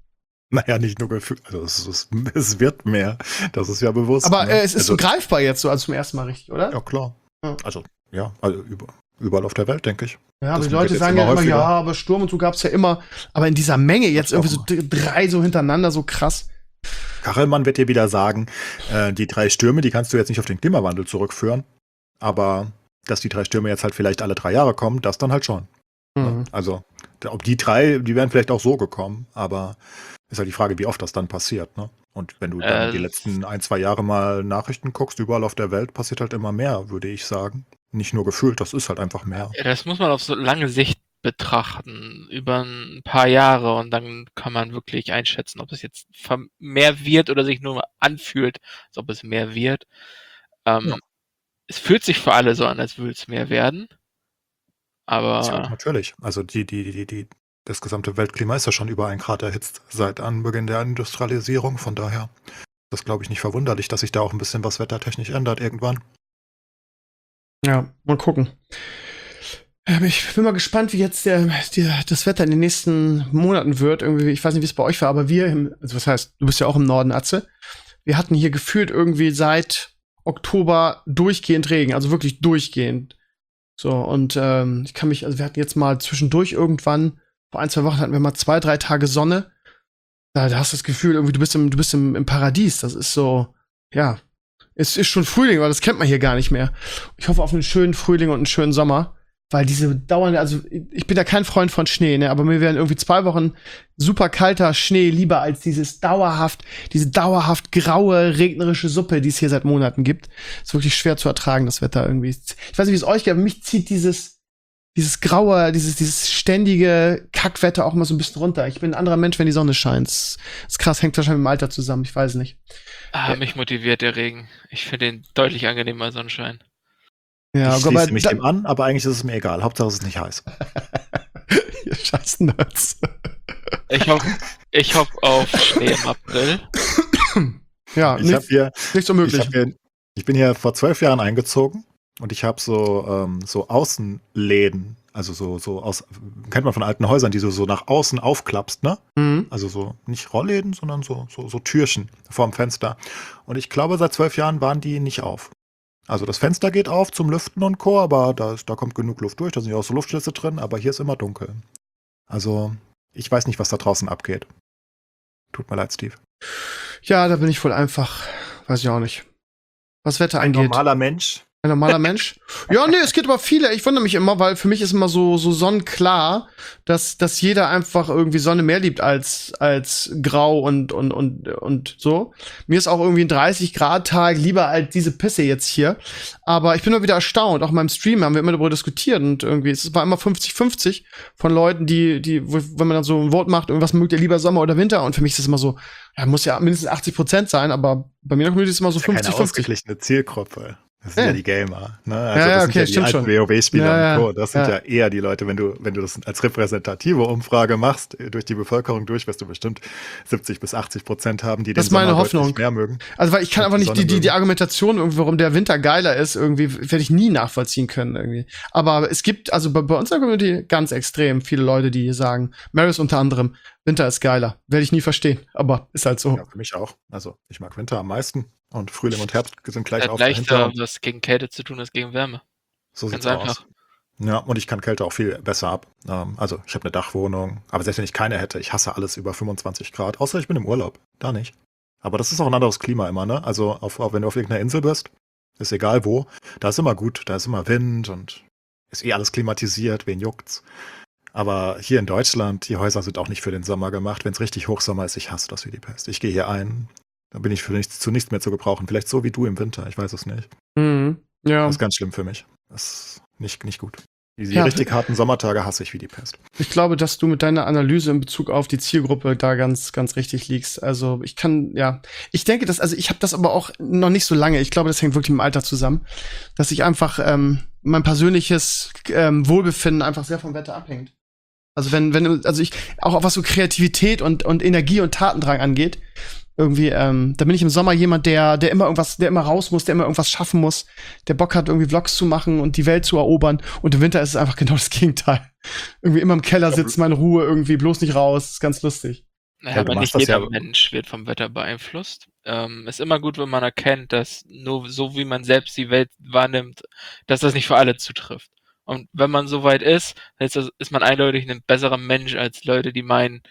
Naja, nicht nur gefühlt, also es, es, es wird mehr. Das ist ja bewusst. Aber ne? äh, es ist also, so greifbar jetzt so, also zum ersten Mal richtig, oder? Ja, klar. Ja. Also, ja, also über, überall auf der Welt, denke ich. Ja, aber Das die wird Leute jetzt sagen immer ja immer, häufiger. ja, aber Sturm und so gab's ja immer. Aber in dieser Menge jetzt Gab's irgendwie so auch d- drei so hintereinander, so krass. Kachelmann wird dir wieder sagen, äh, die drei Stürme, die kannst du jetzt nicht auf den Klimawandel zurückführen. Aber dass die drei Stürme jetzt halt vielleicht alle drei Jahre kommen, das dann halt schon. Mhm. Ne? Also, da- ob die drei, die wären vielleicht auch so gekommen, aber ist halt die Frage, wie oft das dann passiert, ne? Und wenn du dann Äh, die letzten ein, zwei Jahre mal Nachrichten guckst, überall auf der Welt passiert halt immer mehr, würde ich sagen. Nicht nur gefühlt, das ist halt einfach mehr. Ja, das muss man auf so lange Sicht betrachten, über ein paar Jahre, und dann kann man wirklich einschätzen, ob es jetzt ver- mehr wird oder sich nur anfühlt, als ob es mehr wird. Ähm, Ja. Es fühlt sich für alle so an, als würde es mehr werden, Ja, aber natürlich. Also die, die, die, die, die, das gesamte Weltklima ist ja schon über ein Grad erhitzt seit Anbeginn der Industrialisierung. Von daher ist das, glaube ich, nicht verwunderlich, dass sich da auch ein bisschen was wettertechnisch ändert irgendwann. Ja, mal gucken. Ähm, Ich bin mal gespannt, wie jetzt der, der, das Wetter in den nächsten Monaten wird. Irgendwie, ich weiß nicht, wie es bei euch war, aber wir, im, also was heißt, du bist ja auch im Norden, Atze. Wir hatten hier gefühlt irgendwie seit Oktober durchgehend Regen, also wirklich durchgehend. So, und ähm, ich kann mich, also wir hatten jetzt mal zwischendurch irgendwann, vor ein, zwei Wochen hatten wir mal zwei, drei Tage Sonne. Da, da hast du das Gefühl, irgendwie, du bist im, du bist im, im Paradies. Das ist so, ja, es ist schon Frühling, aber das kennt man hier gar nicht mehr. Ich hoffe auf einen schönen Frühling und einen schönen Sommer, weil diese dauernde, also ich bin ja kein Freund von Schnee, ne, aber mir wären irgendwie zwei Wochen super kalter Schnee lieber als dieses dauerhaft, diese dauerhaft graue, regnerische Suppe, die es hier seit Monaten gibt. Ist wirklich schwer zu ertragen, das Wetter irgendwie. Ich weiß nicht, wie es euch geht, aber mich zieht dieses, dieses graue, dieses, dieses ständige Kackwetter auch mal so ein bisschen runter. Ich bin ein anderer Mensch, wenn die Sonne scheint. Das ist krass, hängt wahrscheinlich mit dem Alter zusammen, ich weiß nicht. ah, mich motiviert der Regen. Ich finde ihn deutlich angenehmer als Sonnenschein. Ja, ich aber schließe mich da- dem an, aber eigentlich ist es mir egal. Hauptsache es ist nicht heiß. Ihr scheiß Nerds. Ich hoffe ich hoff auf Schnee im April. Ja, Ich, hab nichts, hier, nichts ich, unmöglich. hab hier, ich bin hier vor zwölf Jahren eingezogen und ich habe so, ähm, so Außenläden, also so, so aus, kennt man von alten Häusern, die du so nach außen aufklappst, ne? Mhm. Also so nicht Rollläden, sondern so, so, so Türchen vorm Fenster. Und ich glaube, seit zwölf Jahren waren die nicht auf. Also das Fenster geht auf zum Lüften und Co., aber da, ist, da kommt genug Luft durch, da sind ja auch so Luftschlitze drin, aber hier ist immer dunkel. Also ich weiß nicht, was da draußen abgeht. Tut mir leid, Steve. Ja, da bin ich wohl einfach, weiß ich auch nicht. Was Wetter Ein angeht. normaler Mensch. Ein normaler Mensch? Ja, nee, es gibt aber viele. Ich wundere mich immer, weil für mich ist immer so, so sonnenklar, dass, dass jeder einfach irgendwie Sonne mehr liebt als, als grau und, und, und, und so. Mir ist auch irgendwie ein dreißig Grad Tag lieber als diese Pisse jetzt hier. Aber ich bin mal wieder erstaunt. Auch in meinem Stream haben wir immer darüber diskutiert und irgendwie, es war immer fünfzig fünfzig von Leuten, die, die, wo, wenn man dann so ein Wort macht, irgendwas mögt ihr lieber Sommer oder Winter? Und für mich ist das immer so, ja, muss ja mindestens achtzig Prozent sein, aber bei mir in der Community ist es immer so Das ist ja fünfzig keine fünfzig. ausgeglichene Zielgruppe. Das sind Ja. ja die Gamer. Ne? Also Ja, ja, das okay, sind ja stimmt die alten schon. WoW-Spieler Ja, ja, und Co. Das sind ja. ja. eher die Leute, wenn du, wenn du das als repräsentative Umfrage machst, durch die Bevölkerung durch, wirst du bestimmt siebzig bis achtzig Prozent haben, die Das den ist meine Sommer deutlich Hoffnung. mehr mögen. Also, weil ich kann Und einfach die nicht die, Sonne die, die mögen. Argumentation, irgendwie, warum der Winter geiler ist, irgendwie werde ich nie nachvollziehen können, irgendwie. Aber es gibt, also bei, bei uns in der Community ganz extrem viele Leute, die sagen, Marius unter anderem, Winter ist geiler. Werde ich nie verstehen, aber ist halt so. Ja, für mich auch. Also ich mag Winter am meisten und Frühling und Herbst sind gleich Hat auf leichter, dahinter. was gegen Kälte zu tun als gegen Wärme. So Ganz sieht's aus. einfach. Ja, und ich kann Kälte auch viel besser ab. Ähm, also ich habe eine Dachwohnung, aber selbst wenn ich keine hätte, ich hasse alles über fünfundzwanzig Grad, außer ich bin im Urlaub. Da nicht. Aber das ist auch ein anderes Klima immer, ne? Also auf, auf, wenn du auf irgendeiner Insel bist, ist egal wo, da ist immer gut, da ist immer Wind und ist eh alles klimatisiert, wen juckt's. Aber hier in Deutschland, die Häuser sind auch nicht für den Sommer gemacht. Wenn es richtig Hochsommer ist, ich hasse das wie die Pest. Ich gehe hier ein, dann bin ich für nichts, zu nichts mehr zu gebrauchen. Vielleicht so wie du im Winter, ich weiß es nicht. Mhm. Ja. Das ist ganz schlimm für mich. Das ist nicht, nicht gut. Die, die Ja. richtig harten Sommertage hasse ich wie die Pest. Ich glaube, dass du mit deiner Analyse in Bezug auf die Zielgruppe da ganz, ganz richtig liegst. Also ich kann, ja, ich denke, dass, also ich habe das aber auch noch nicht so lange. Ich glaube, das hängt wirklich mit dem Alter zusammen, dass ich einfach ähm, mein persönliches ähm, Wohlbefinden einfach sehr vom Wetter abhängt. Also wenn, wenn, also ich, auch was so Kreativität und, und Energie und Tatendrang angeht, irgendwie, ähm, da bin ich im Sommer jemand, der, der immer irgendwas, der immer raus muss, der immer irgendwas schaffen muss, der Bock hat, irgendwie Vlogs zu machen und die Welt zu erobern. Und im Winter ist es einfach genau das Gegenteil. Irgendwie immer im Keller sitzen, meine Ruhe, irgendwie bloß nicht raus. Ist ganz lustig. Naja, Ja, du aber machst nicht das jeder ja. Mensch wird vom Wetter beeinflusst. Ähm, ist immer gut, wenn man erkennt, dass nur so, wie man selbst die Welt wahrnimmt, dass das nicht für alle zutrifft. Und wenn man so weit ist, dann ist, das, ist man eindeutig ein besserer Mensch als Leute, die meinen,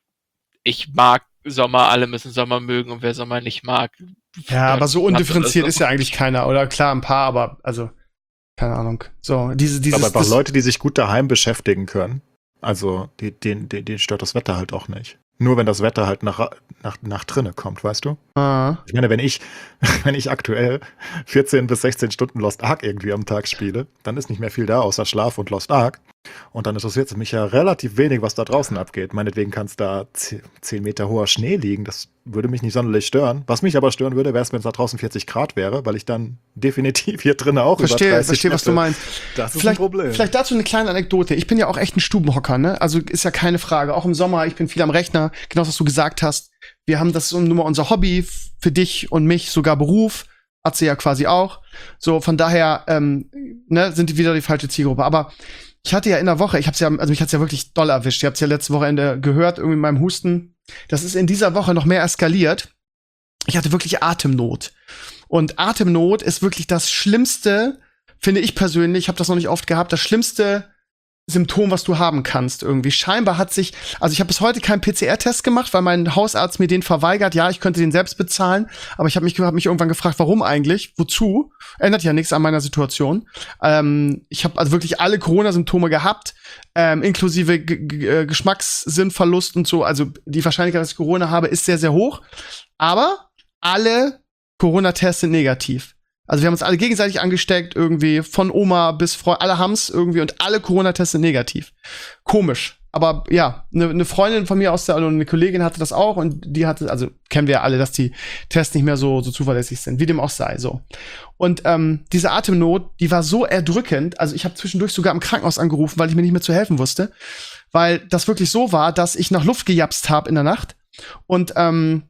ich mag Sommer, alle müssen Sommer mögen und wer Sommer nicht mag, Ja, der aber so hat oder undifferenziert so. ist ja eigentlich keiner. Oder klar, ein paar, aber also, keine Ahnung. So, diese, Aber dieses, einfach das, Leute, die sich gut daheim beschäftigen können. Also, die, den, den, denen stört das Wetter halt auch nicht. Nur wenn das Wetter halt nach, nach, nach drinne kommt, weißt du? ah, Ich meine, wenn ich, wenn ich aktuell vierzehn bis sechzehn Stunden Lost Ark irgendwie am Tag spiele, dann ist nicht mehr viel da außer Schlaf und Lost Ark. Und dann interessiert es mich ja relativ wenig, was da draußen abgeht. Meinetwegen kann es da zehn Meter hoher Schnee liegen. Das würde mich nicht sonderlich stören. Was mich aber stören würde, wäre es, wenn es da draußen vierzig Grad wäre, weil ich dann definitiv hier drinnen auch verstehe, über dreißig verstehe, was du hätte. meinst. Das ist Vielleicht, ein Problem. vielleicht dazu eine kleine Anekdote. Ich bin ja auch echt ein Stubenhocker, ne? Also ist ja keine Frage. Auch im Sommer, ich bin viel am Rechner. Genau, was du gesagt hast. Wir haben das so nur mal unser Hobby, für dich und mich sogar Beruf. Atze ja quasi auch. So, von daher, ähm, ne, sind die wieder die falsche Zielgruppe. Aber ich hatte ja in der Woche, ich hab's ja, also mich hat's ja wirklich doll erwischt. Ihr habt's ja letzte Wochenende gehört, irgendwie in meinem Husten. Das ist in dieser Woche noch mehr eskaliert. Ich hatte wirklich Atemnot. Und Atemnot ist wirklich das Schlimmste, finde ich persönlich, ich habe das noch nicht oft gehabt, das schlimmste Symptom, was du haben kannst irgendwie. Scheinbar hat sich, also ich habe bis heute keinen P C R-Test gemacht, weil mein Hausarzt mir den verweigert. Ja, ich könnte den selbst bezahlen, aber ich habe mich, hab mich irgendwann gefragt, warum eigentlich? Wozu? Ändert ja nichts an meiner Situation. Ähm, ich habe also wirklich alle Corona-Symptome gehabt, ähm, inklusive G G Geschmackssinnverlust und so. Also die Wahrscheinlichkeit, dass ich Corona habe, ist sehr, sehr hoch. Aber alle Corona-Tests sind negativ. Also wir haben uns alle gegenseitig angesteckt, irgendwie von Oma bis Freund, alle haben's irgendwie und alle Corona-Tests sind negativ. Komisch. Aber ja, eine ne Freundin von mir aus der, also eine Kollegin hatte das auch und die hatte, also kennen wir ja alle, dass die Tests nicht mehr so, so zuverlässig sind, wie dem auch sei, so. Und ähm, diese Atemnot, die war so erdrückend, also ich habe zwischendurch sogar im Krankenhaus angerufen, weil ich mir nicht mehr zu helfen wusste, weil das wirklich so war, dass ich nach Luft gejapst habe in der Nacht und ähm,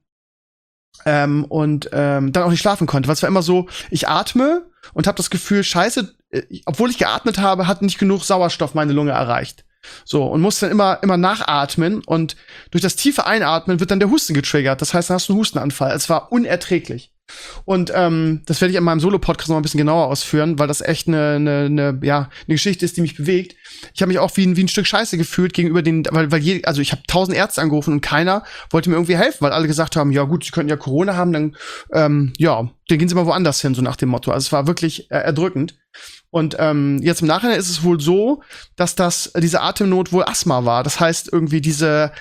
Ähm, und ähm, dann auch nicht schlafen konnte. Weil es war immer so, ich atme und habe das Gefühl, scheiße, äh, obwohl ich geatmet habe, hat nicht genug Sauerstoff meine Lunge erreicht. So, und musste dann immer, immer nachatmen und durch das tiefe Einatmen wird dann der Husten getriggert. Das heißt, dann hast du einen Hustenanfall. Es war unerträglich. Und ähm, das werde ich in meinem Solo-Podcast noch ein bisschen genauer ausführen, weil das echt eine, eine, eine, ja, eine Geschichte ist, die mich bewegt. Ich habe mich auch wie ein, wie ein Stück Scheiße gefühlt gegenüber den, weil, weil je, also ich habe tausend Ärzte angerufen und keiner wollte mir irgendwie helfen, weil alle gesagt haben, ja gut, sie könnten ja Corona haben, dann, ähm, ja, dann gehen sie mal woanders hin, so nach dem Motto. Also es war wirklich äh, erdrückend. Und ähm, jetzt im Nachhinein ist es wohl so, dass das, diese Atemnot wohl Asthma war. Das heißt irgendwie diese,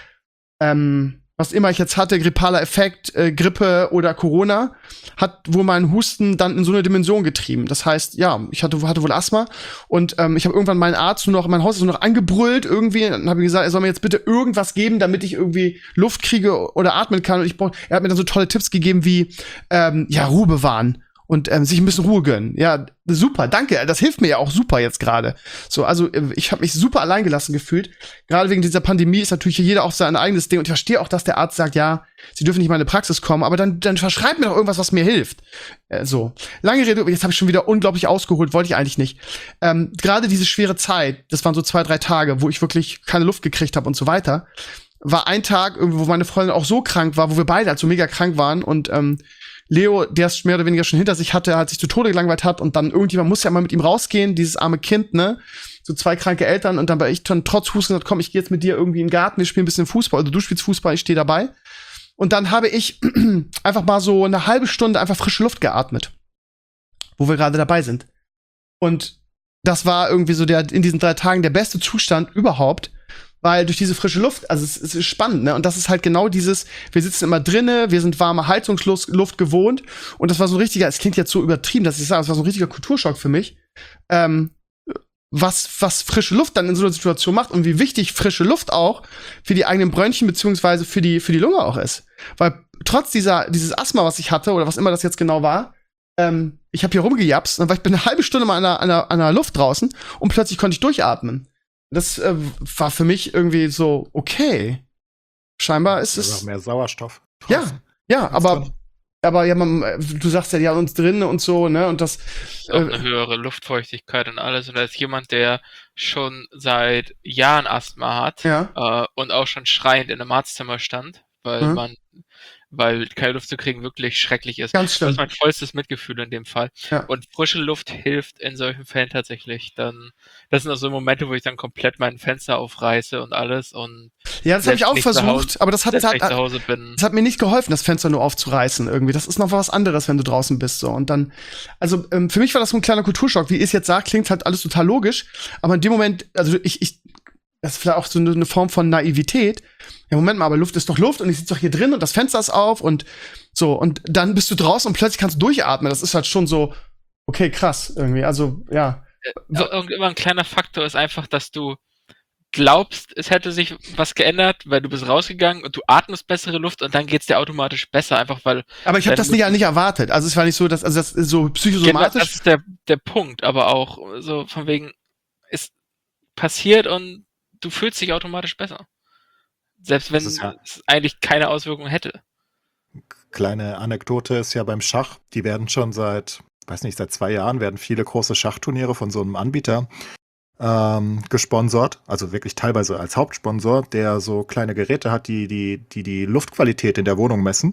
ähm, was immer ich jetzt hatte, grippaler Effekt, äh, Grippe oder Corona, hat wohl meinen Husten dann in so eine Dimension getrieben. Das heißt, ja, ich hatte, hatte wohl Asthma und ähm, ich habe irgendwann meinen Arzt nur noch, mein Hausarzt nur noch angebrüllt irgendwie und habe gesagt, er soll mir jetzt bitte irgendwas geben, damit ich irgendwie Luft kriege oder atmen kann. Und ich brauch, er hat mir dann so tolle Tipps gegeben wie, ähm, ja, Ruhe bewahren. Und ähm, sich ein bisschen Ruhe gönnen. Ja, super, danke. Das hilft mir ja auch super jetzt gerade. So, also ich habe mich super alleingelassen gefühlt. Gerade wegen dieser Pandemie ist natürlich jeder auch sein eigenes Ding. Und ich verstehe auch, dass der Arzt sagt, ja, Sie dürfen nicht in meine Praxis kommen, aber dann, dann verschreibt mir doch irgendwas, was mir hilft. Äh, so, lange Rede, jetzt habe ich schon wieder unglaublich ausgeholt, wollte ich eigentlich nicht. Ähm, gerade diese schwere Zeit, das waren so zwei, drei Tage, wo ich wirklich keine Luft gekriegt habe und so weiter, war ein Tag, wo meine Freundin auch so krank war, wo wir beide halt so mega krank waren und ähm, Leo, der es mehr oder weniger schon hinter sich hatte, hat sich zu Tode gelangweilt hat und dann irgendjemand muss ja mal mit ihm rausgehen, dieses arme Kind, ne? So zwei kranke Eltern und dann war ich dann trotz Husten gesagt, komm, ich gehe jetzt mit dir irgendwie in den Garten, wir spielen ein bisschen Fußball, also du spielst Fußball, ich stehe dabei. Und dann habe ich einfach mal so eine halbe Stunde einfach frische Luft geatmet, wo wir gerade dabei sind. Und das war irgendwie so der in diesen drei Tagen der beste Zustand überhaupt. Weil durch diese frische Luft, also es, es ist spannend, ne? Und das ist halt genau dieses, wir sitzen immer drinne, wir sind warme Heizungsluft Luft gewohnt. Und das war so ein richtiger, es klingt jetzt so übertrieben, dass ich sage, es war so ein richtiger Kulturschock für mich. Ähm, was, was frische Luft dann in so einer Situation macht und wie wichtig frische Luft auch für die eigenen Bronchien beziehungsweise für die, für die Lunge auch ist. Weil trotz dieser, dieses Asthma, was ich hatte, oder was immer das jetzt genau war, ähm, ich habe hier rumgejapst, dann war ich bin eine halbe Stunde mal an der, an der, an der Luft draußen und plötzlich konnte ich durchatmen. Das äh, war für mich irgendwie so, okay. Scheinbar ist es. Also mehr Sauerstoff. Ja, ja, aber, aber ja, man, du sagst ja, die haben uns drin und so, ne? Und das. Ist auch äh, eine höhere Luftfeuchtigkeit und alles. Und als jemand, der schon seit Jahren Asthma hat Ja. äh, und auch schon schreiend in einem Arztzimmer stand, weil Mhm. man weil keine Luft zu kriegen wirklich schrecklich ist. Ganz Das schlimm. ist mein vollstes Mitgefühl in dem Fall. Ja. Und frische Luft hilft in solchen Fällen tatsächlich. Dann, das sind auch so Momente, wo ich dann komplett mein Fenster aufreiße und alles und Ja, das habe ich selbst auch nicht zu versucht, Hause, aber das hat, selbst hat, wenn ich zu Hause bin. das hat mir nicht geholfen, das Fenster nur aufzureißen irgendwie. Das ist noch was anderes, wenn du draußen bist so. Und dann, also ähm, für mich war das so ein kleiner Kulturschock. Wie ihr es jetzt sagt, klingt halt alles total logisch. Aber in dem Moment, also ich, ich, das ist vielleicht auch so eine, eine Form von Naivität. Ja, Moment mal, aber Luft ist doch Luft und ich sitze doch hier drin und das Fenster ist auf und so. Und dann bist du draußen und plötzlich kannst du durchatmen. Das ist halt schon so, okay, krass irgendwie. Also, ja. Irgend immer ein kleiner Faktor ist einfach, dass du glaubst, es hätte sich was geändert, weil du bist rausgegangen und du atmest bessere Luft und dann geht's dir automatisch besser, einfach weil. Aber ich habe das nicht, nicht erwartet. Also es war nicht so, dass also das ist so Genau, psychosomatisch. das ist der, der Punkt, aber auch so von wegen, es passiert und du fühlst dich automatisch besser. Selbst wenn Das ist ja- es eigentlich keine Auswirkungen hätte. Kleine Anekdote ist ja beim Schach, die werden schon seit, weiß nicht, seit zwei Jahren werden viele große Schachturniere von so einem Anbieter ähm, gesponsert, also wirklich teilweise als Hauptsponsor, der so kleine Geräte hat, die die, die die Luftqualität in der Wohnung messen.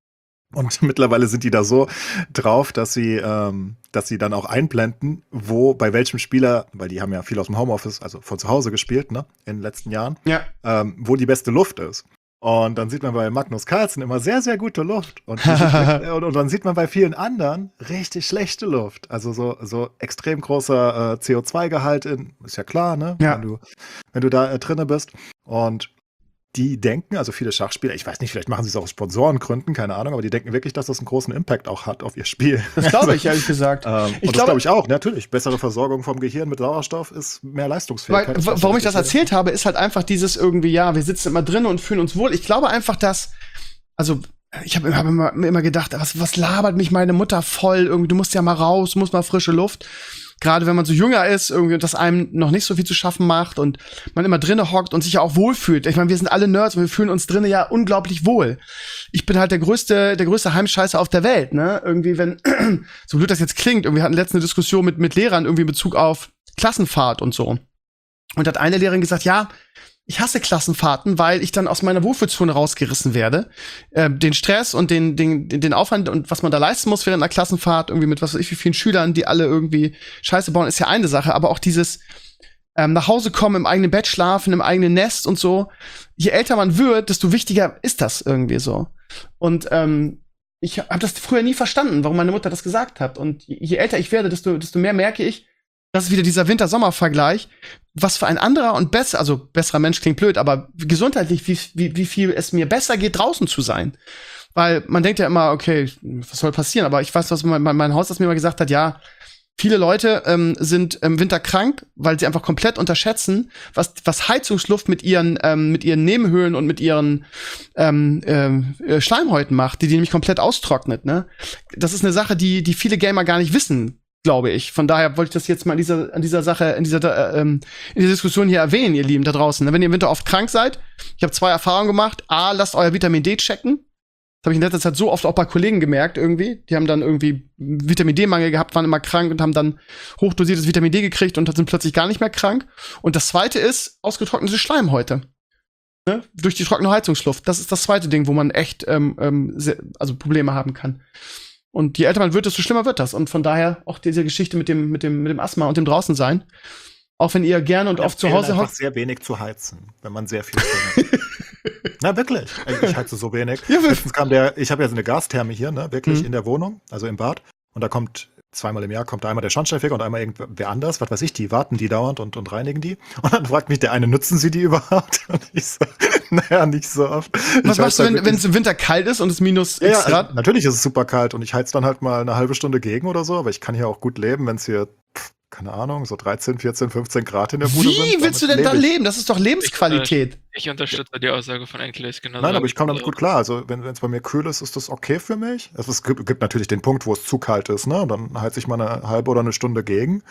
Und mittlerweile sind die da so drauf, dass sie, ähm, dass sie dann auch einblenden, wo bei welchem Spieler, weil die haben ja viel aus dem Homeoffice, also von zu Hause gespielt, ne, in den letzten Jahren, Ja. ähm, wo die beste Luft ist. Und dann sieht man bei Magnus Carlsen immer sehr, sehr gute Luft. Und, die, und, und dann sieht man bei vielen anderen richtig schlechte Luft. Also so, so extrem großer äh, C O zwei Gehalt, in, ist ja klar, ne? Ja. Wenn du, wenn du da äh, drinne bist. Und die denken, also viele Schachspieler, ich weiß nicht, vielleicht machen sie es auch aus Sponsorengründen, keine Ahnung, aber die denken wirklich, dass das einen großen Impact auch hat auf ihr Spiel. Das glaube ich, ehrlich gesagt. Ähm, Ich und das glaube- glaube ich auch, natürlich. Bessere Versorgung vom Gehirn mit Sauerstoff ist mehr Weil, Leistungsfähigkeit. w- warum ich das erzählt habe, ist halt einfach dieses irgendwie, ja, wir sitzen immer drin und fühlen uns wohl. Ich glaube einfach, dass, also, ich habe hab immer, immer gedacht, was, was labert mich meine Mutter voll? Irgendwie, du musst ja mal raus, du musst mal frische Luft. Gerade wenn man so jünger ist, irgendwie, und das einem noch nicht so viel zu schaffen macht und man immer drinne hockt und sich ja auch wohlfühlt. Ich meine, wir sind alle Nerds und wir fühlen uns drinne ja unglaublich wohl. Ich bin halt der größte, der größte Heimscheißer auf der Welt, ne? Irgendwie, wenn, so blöd das jetzt klingt, irgendwie hatten letzte eine Diskussion mit, mit Lehrern irgendwie in Bezug auf Klassenfahrt und so. Und hat eine Lehrerin gesagt, ja, ich hasse Klassenfahrten, weil ich dann aus meiner Wohlfühlzone rausgerissen werde. Äh, den Stress und den, den, den Aufwand und was man da leisten muss während einer Klassenfahrt, irgendwie mit was weiß ich wie vielen Schülern, die alle irgendwie Scheiße bauen, ist ja eine Sache. Aber auch dieses ähm, nach Hause kommen, im eigenen Bett schlafen, im eigenen Nest und so. Je älter man wird, desto wichtiger ist das irgendwie so. Und ähm, ich habe das früher nie verstanden, warum meine Mutter das gesagt hat. Und je, je älter ich werde, desto, desto mehr merke ich, das ist wieder dieser Winter-Sommer-Vergleich. Was für ein anderer und besser, also besserer Mensch klingt blöd, aber gesundheitlich, wie, wie, wie viel es mir besser geht, draußen zu sein. Weil man denkt ja immer, okay, was soll passieren? Aber ich weiß, was mein, mein Hausarzt mir mal gesagt hat, ja, viele Leute ähm, sind im Winter krank, weil sie einfach komplett unterschätzen, was, was Heizungsluft mit ihren, ähm, mit ihren Nebenhöhlen und mit ihren ähm, äh, Schleimhäuten macht, die die nämlich komplett austrocknet. Ne? Das ist eine Sache, die, die viele Gamer gar nicht wissen, glaube ich. Von daher wollte ich das jetzt mal an dieser, an dieser Sache, in dieser, äh, ähm, in dieser Diskussion hier erwähnen, ihr Lieben da draußen. Wenn ihr im Winter oft krank seid, ich habe zwei Erfahrungen gemacht. A, lasst euer Vitamin D checken. Das habe ich in letzter Zeit so oft auch bei Kollegen gemerkt irgendwie. Die haben dann irgendwie Vitamin D-Mangel gehabt, waren immer krank und haben dann hochdosiertes Vitamin D gekriegt und sind plötzlich gar nicht mehr krank. Und das zweite ist ausgetrocknete Schleimhäute. Ne? Durch die trockene Heizungsluft. Das ist das zweite Ding, wo man echt ähm, ähm, sehr, also Probleme haben kann. Und je älter man wird, desto schlimmer wird das. Und von daher auch diese Geschichte mit dem, mit dem, mit dem Asthma und dem Draußensein. Auch wenn ihr gerne und oft zu Hause einfach hockt. sehr wenig zu heizen, wenn man sehr viel trinkt. Na, wirklich. Ich heize so wenig. Ja, wir- Letztens kam der, ich habe ja so eine Gastherme hier, ne, wirklich Mhm. in der Wohnung, also im Bad. Und da kommt zweimal im Jahr kommt da einmal der Schornsteinfeger und einmal irgendwer anders, was weiß ich, die warten die dauernd und, und reinigen die. Und dann fragt mich der eine, nutzen sie die überhaupt? Und ich so, naja, nicht so oft. Was Ich machst du, heiz wenn dann wenn es im Winter kalt ist und es minus ja, X ja, Grad? also, natürlich ist es super kalt und ich heiz dann halt mal eine halbe Stunde gegen oder so, aber ich kann hier auch gut leben, wenn es hier, pff, keine Ahnung, so dreizehn, vierzehn, fünfzehn Grad in der Bude sind. Wie willst du damit denn da lebe ich. leben? Das ist doch Lebensqualität. Ich unterstütze die Aussage von Enkles genau. Nein, aber ich komme damit gut klar. Also, wenn es bei mir kühl ist, ist das okay für mich. Also, es gibt, gibt natürlich den Punkt, wo es zu kalt ist, ne? Und dann heiz ich mal eine halbe oder eine Stunde gegen.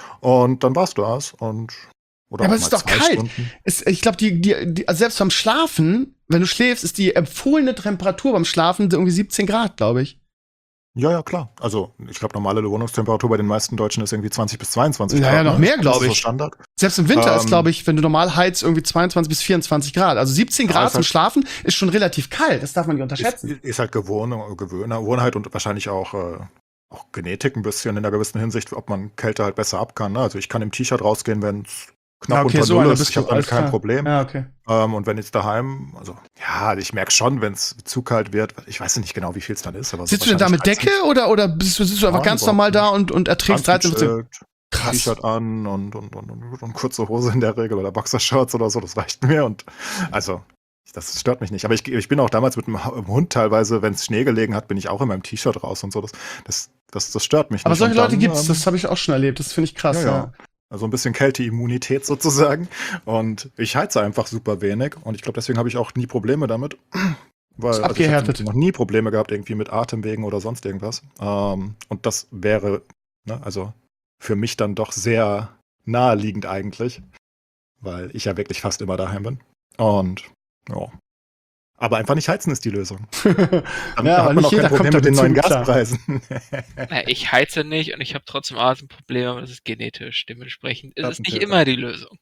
Und dann war's das. Und, oder Ja, aber auch es ist mal doch zwei kalt. Stunden. Es, ich glaube, die, die, die, also selbst beim Schlafen, wenn du schläfst, ist die empfohlene Temperatur beim Schlafen irgendwie siebzehn Grad, glaube ich. Ja, ja, klar. Also, ich glaube, normale Wohnungstemperatur bei den meisten Deutschen ist irgendwie zwanzig bis zweiundzwanzig Naja, Grad. noch ne? mehr, Das glaub ist so ich. Standard. Selbst im Winter ist, Ähm, glaube ich, wenn du normal heizt, irgendwie zweiundzwanzig bis vierundzwanzig Grad. Also siebzehn Ja, Grad ist zum halt- Schlafen ist schon relativ kalt. Das darf man nicht Ist, unterschätzen. ist halt Gewohn Gewohnheit und wahrscheinlich auch, äh, auch Genetik ein bisschen in einer gewissen Hinsicht, ob man Kälte halt besser ab kann. Ne? Also ich kann im T-Shirt rausgehen, wenn es knapp Ja, okay, unter so Null einer ist. bist Ich du. habe damit Alles kein klar. Problem. Ja, okay. Ähm, und wenn jetzt daheim, also ja, ich merke schon, wenn es zu kalt wird, ich weiß nicht genau, wie viel es dann ist. Aber so Sitzt du denn da mit wahrscheinlich Decke oder, oder bist du, sitzt du einfach Nein, ganz überhaupt normal da nicht. und, und erträgst Ganz dreizehn, vierzehn? gechillt, Krass. T-Shirt an und, und, und, und, und kurze Hose in der Regel oder Boxershorts oder so, das reicht mir. Und also, das stört mich nicht. Aber ich, ich bin auch damals mit dem Hund teilweise, wenn es Schnee gelegen hat, bin ich auch in meinem T-Shirt raus und so. Das, das, das, das stört mich Aber nicht. solche Und Leute dann, gibt's, ähm, das habe ich auch schon erlebt. Das finde ich krass. ja, Ja, ja. Also ein bisschen Kälteimmunität sozusagen. Und ich heize einfach super wenig. Und ich glaube, deswegen habe ich auch nie Probleme damit. Weil Ist also ich abgehärtet. habe noch nie Probleme gehabt, irgendwie mit Atemwegen oder sonst irgendwas. Ähm, und das wäre, ne, also für mich dann doch sehr naheliegend eigentlich. Weil ich ja wirklich fast immer daheim bin. Und ja. Aber einfach nicht heizen ist die Lösung. Dann Ja, aber hat man nicht auch jeder kein kommt Problem mit den damit neuen so klar. Gaspreisen. Na, ich heize nicht und ich habe trotzdem Atemprobleme, aber das ist genetisch. Dementsprechend ist es nicht Dattentäter. immer die Lösung.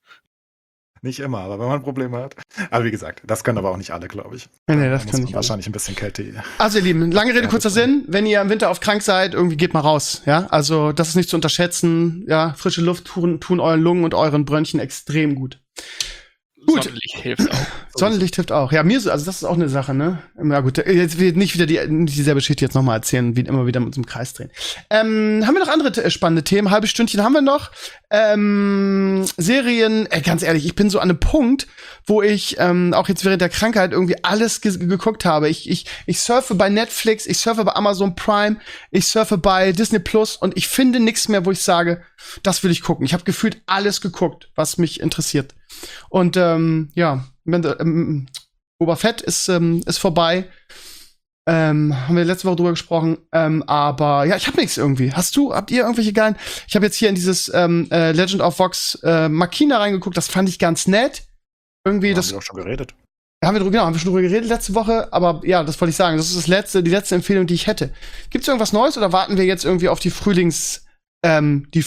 Nicht immer, aber wenn man Probleme hat. Aber wie gesagt, das können aber auch nicht alle, glaube ich. Nee, nee, Da das muss kann man nicht alle. wahrscheinlich ein bisschen Kälte. Also ihr Lieben, lange Rede, Ja, kurzer bitte. Sinn. Wenn ihr im Winter oft krank seid, irgendwie geht mal raus. Ja, also das ist nicht zu unterschätzen. Ja, frische Luft tun, tun euren Lungen und euren Bronchien extrem gut. Gut. Sonnenlicht hilft auch. Sonnenlicht hilft auch. Ja, mir so, also das ist auch eine Sache, ne? Ja gut, jetzt wird nicht wieder die, nicht dieselbe Geschichte jetzt nochmal erzählen, wie immer wieder mit uns im Kreis drehen. Ähm, haben wir noch andere äh, spannende Themen? Halbe Stündchen haben wir noch. Ähm, Serien, äh, ganz ehrlich, ich bin so an einem Punkt, wo ich ähm, auch jetzt während der Krankheit irgendwie alles ge geguckt habe. Ich, ich, ich surfe bei Netflix, ich surfe bei Amazon Prime, ich surfe bei Disney Plus und ich finde nichts mehr, wo ich sage, das will ich gucken. Ich habe gefühlt alles geguckt, was mich interessiert. Und ähm, ja, wenn, ähm, Boba Fett ist, ähm, ist vorbei. Ähm, haben wir letzte Woche drüber gesprochen. Ähm, aber ja, ich habe nichts irgendwie. Hast du, habt ihr irgendwelche geilen? Ich habe jetzt hier in dieses ähm, äh, Legend of Vox äh, Machina reingeguckt. Das fand ich ganz nett. Irgendwie, Da das haben wir auch schon geredet. haben wir drüber, genau, haben wir schon drüber geredet letzte Woche. Aber ja, das wollte ich sagen. Das ist das letzte, die letzte Empfehlung, die ich hätte. Gibt's irgendwas Neues oder warten wir jetzt irgendwie auf die Frühlings, ähm, die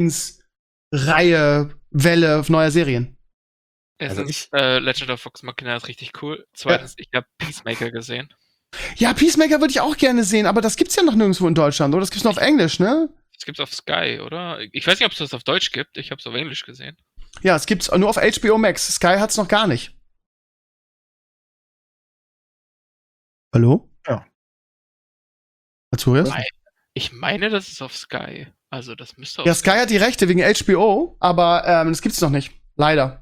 Frühlingsreihe, Welle neuer Serien? Also Erstens, ich- äh, Legend of Vox Machina ist richtig cool. Zweitens, ich habe Peacemaker gesehen. Ja, Peacemaker würde ich auch gerne sehen, aber das gibt's ja noch nirgendwo in Deutschland, oder? Das gibt's nur auf Englisch, ne? Das gibt's auf Sky, oder? Ich weiß nicht, ob es das auf Deutsch gibt. Ich habe es auf Englisch gesehen. Ja, es gibt's nur auf H B O Max. Sky hat's noch gar nicht. Hallo? Ja. Azurias? Nein. Ich meine, das ist auf Sky. Also, das müsste auf Ja, Sky hat die Rechte wegen H B O, aber ähm, das gibt's noch nicht. Leider.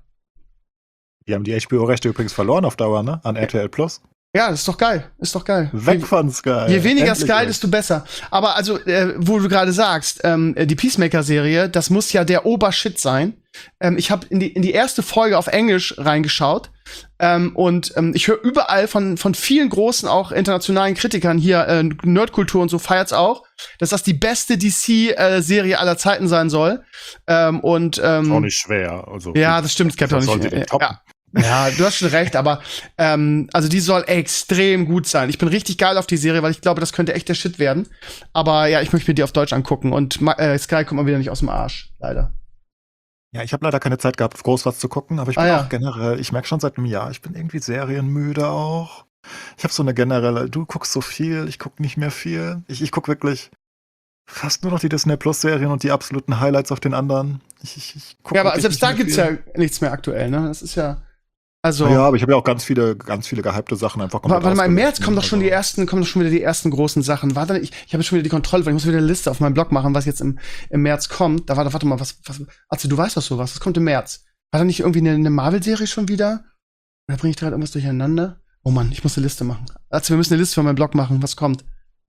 Die haben die H B O-Rechte übrigens verloren auf Dauer, ne? An R T L Plus. Ja, ist doch geil. Ist doch geil. Weg von Sky. Je weniger Endlich Sky, weg. desto besser. Aber also, äh, wo du gerade sagst, ähm, die Peacemaker-Serie, das muss ja der Obershit sein. Ähm, ich habe in die, in die erste Folge auf Englisch reingeschaut. Ähm, und ähm, ich höre überall von, von vielen großen, auch internationalen Kritikern hier, äh, Nerdkultur und so feiert's auch, dass das die beste D C-Serie aller Zeiten sein soll. Ähm, und ähm, Ist auch nicht schwer. Also, ja, das stimmt, es gibt auch Was nicht. soll sie denn toppen? Ja. Ja, du hast schon recht, aber ähm, also die soll extrem gut sein. Ich bin richtig geil auf die Serie, weil ich glaube, das könnte echt der Shit werden. Aber ja, ich möchte mir die auf Deutsch angucken und äh, Sky kommt mal wieder nicht aus dem Arsch, leider. Ja, ich habe leider keine Zeit gehabt, groß was zu gucken, aber ich bin Ah, ja. auch generell, ich merke schon seit einem Jahr, ich bin irgendwie serienmüde auch. Ich habe so eine generelle, du guckst so viel, ich gucke nicht mehr viel. Ich, ich gucke wirklich fast nur noch die Disney Plus Serien und die absoluten Highlights auf den anderen. Ich, ich, ich guck Ja, aber wirklich selbst nicht da mehr gibt's viel. ja nichts mehr aktuell, ne? Das ist ja also Ja, aber ich habe ja auch ganz viele, ganz viele gehypte Sachen einfach komplett Warte mal, im März ausgelassen. kommen doch schon die Also, ersten, kommen doch schon wieder die ersten großen Sachen. Warte, ich, ich habe schon wieder die Kontrolle, weil ich muss wieder eine Liste auf meinem Blog machen, was jetzt im, im März kommt. Da warte, warte mal, was, was, also du weißt doch sowas, was kommt im März? War da nicht irgendwie eine, eine Marvel-Serie schon wieder? Oder bringe ich gerade irgendwas durcheinander? Oh Mann, ich muss eine Liste machen. Also wir müssen eine Liste für meinen Blog machen, was kommt.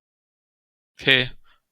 Okay.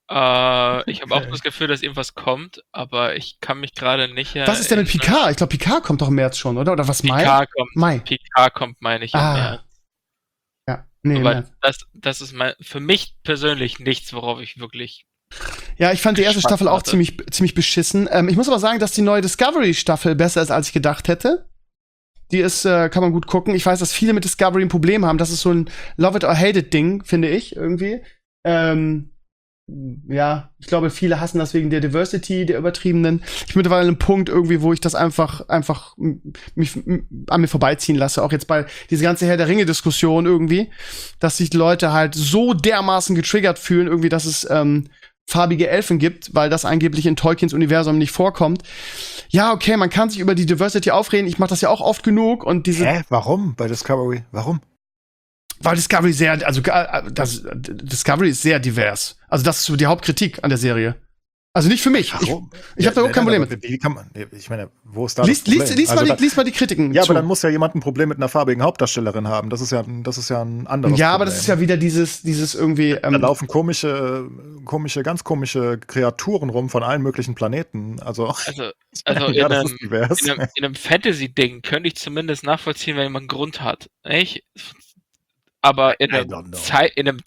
Äh, ich habe auch Okay. das Gefühl, dass irgendwas kommt, aber ich kann mich gerade nicht Was ist denn mit erinnern. Picard? Ich glaube, Picard kommt doch im März schon, oder? Oder was, Mai? Picard kommt, Mai. Picard kommt, meine ich, im Ah, März. Ja, nee, im Aber März. das, das ist mein, für mich persönlich nichts, worauf ich wirklich. Ja, ich fand die erste Gespannt Staffel auch warte. ziemlich, ziemlich beschissen. Ähm, ich muss aber sagen, dass die neue Discovery-Staffel besser ist, als ich gedacht hätte. Die ist, äh, kann man gut gucken. Ich weiß, dass viele mit Discovery ein Problem haben. Das ist so ein Love it or hate it Ding, finde ich, irgendwie. Ähm, ja, ich glaube, viele hassen das wegen der Diversity, der übertriebenen. Ich bin mittlerweile an einem Punkt irgendwie, wo ich das einfach, einfach m- mich m- an mir vorbeiziehen lasse. Auch jetzt bei dieser ganze Herr der Ringe-Diskussion irgendwie, dass sich die Leute halt so dermaßen getriggert fühlen, irgendwie, dass es ähm, farbige Elfen gibt, weil das angeblich in Tolkiens Universum nicht vorkommt. Ja, okay, man kann sich über die Diversity aufreden. Ich mache das ja auch oft genug und diese. Hä? Warum? Bei Discovery? Warum? Weil Discovery sehr, also äh, das, Discovery ist sehr divers. Also das ist so die Hauptkritik an der Serie. Also nicht für mich. Ich, Warum? ich habe da überhaupt kein Problem mit. Wie kann man, ich meine, wo ist da Lies, das Problem? lies, lies, Also mal da- die, lies mal die Kritiken Ja, zu. aber dann muss ja jemand ein Problem mit einer farbigen Hauptdarstellerin haben. Das ist ja, das ist ja ein anderes Ja, Problem. aber das ist ja wieder dieses, dieses irgendwie. Da Ähm, laufen komische, komische, ganz komische Kreaturen rum von allen möglichen Planeten. Also, Also, also ja, in, das einem, ist divers. in einem, in einem Fantasy-Ding könnte ich zumindest nachvollziehen, wenn jemand einen Grund hat. Nicht? Aber in I einem, don't know. Sci- in einem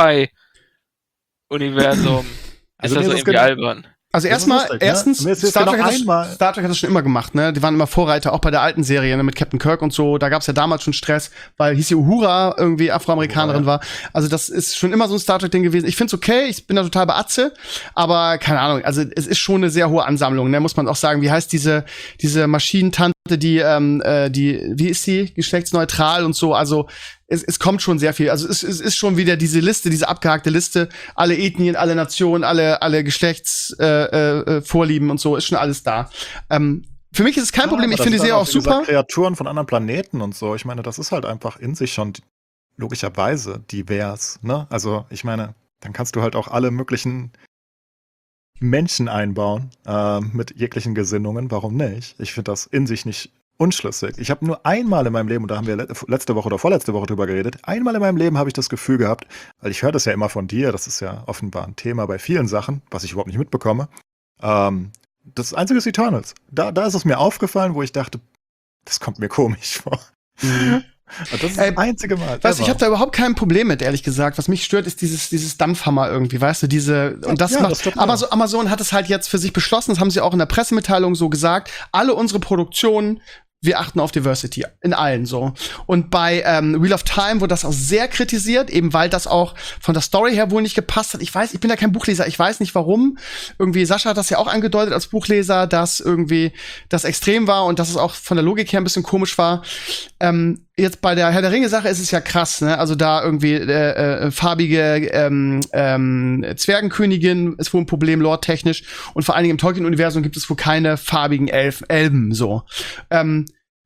Sci-Fi-Universum Also ist mir das ist es irgendwie gen- albern. Also Das ist erstmal, lustig, ne? erstens, Mir ist jetzt Star, genau Trek hat das, einmal- Star Trek hat das schon immer gemacht, ne? Die waren immer Vorreiter, auch bei der alten Serie, ne? Mit Captain Kirk und so. Da gab es ja damals schon Stress, weil hieß ja Uhura irgendwie Afroamerikanerin Uhura, war. Also das ist schon immer so ein Star Trek-Ding gewesen. Ich find's okay, ich bin da total beatze, aber keine Ahnung, also es ist schon eine sehr hohe Ansammlung, ne? Muss man auch sagen. Wie heißt diese, diese Maschinentante, die, ähm, äh, die, wie ist sie? Geschlechtsneutral und so, also es, es kommt schon sehr viel. Also es, es ist schon wieder diese Liste, diese abgehackte Liste. Alle Ethnien, alle Nationen, alle, alle Geschlechtsvorlieben äh, äh, Vorlieben und so, ist schon alles da. Ähm, für mich ist es kein Ja, Problem. aber Ich das finde die sind Serie dann auch wie gesagt super. Kreaturen von anderen Planeten und so. Ich meine, das ist halt einfach in sich schon logischerweise divers. Ne? Also, ich meine, dann kannst du halt auch alle möglichen Menschen einbauen äh, mit jeglichen Gesinnungen. Warum nicht? Ich finde das in sich nicht unschlüssig. Ich habe nur einmal in meinem Leben, und da haben wir le- letzte Woche oder vorletzte Woche drüber geredet, einmal in meinem Leben habe ich das Gefühl gehabt, weil ich höre das ja immer von dir, das ist ja offenbar ein Thema bei vielen Sachen, was ich überhaupt nicht mitbekomme. Ähm, das Einzige ist Eternals. Da, da ist es mir aufgefallen, wo ich dachte, das kommt mir komisch vor. Und das ist Ey, das einzige Mal. Weißt du, ich ever. habe da überhaupt kein Problem mit, ehrlich gesagt. Was mich stört, ist dieses, dieses Dampfhammer irgendwie, weißt du, diese, und das ja, macht, das stört mich Amazon, Amazon hat es halt jetzt für sich beschlossen, das haben sie auch in der Pressemitteilung so gesagt, alle unsere Produktionen, wir achten auf Diversity in allen so. Und bei ähm, Wheel of Time wurde das auch sehr kritisiert, eben weil das auch von der Story her wohl nicht gepasst hat. Ich weiß, ich bin ja kein Buchleser, ich weiß nicht warum. Irgendwie, Sascha hat das ja auch angedeutet als Buchleser, dass irgendwie das extrem war und dass es auch von der Logik her ein bisschen komisch war. Ähm, jetzt bei der Herr der Ringe-Sache ist es ja krass, ne? Also da irgendwie äh, äh, farbige ähm, ähm, Zwergenkönigin ist wohl ein Problem, lore-technisch. Und vor allen Dingen im Tolkien-Universum gibt es wohl keine farbigen Elf Elben, so. Ähm,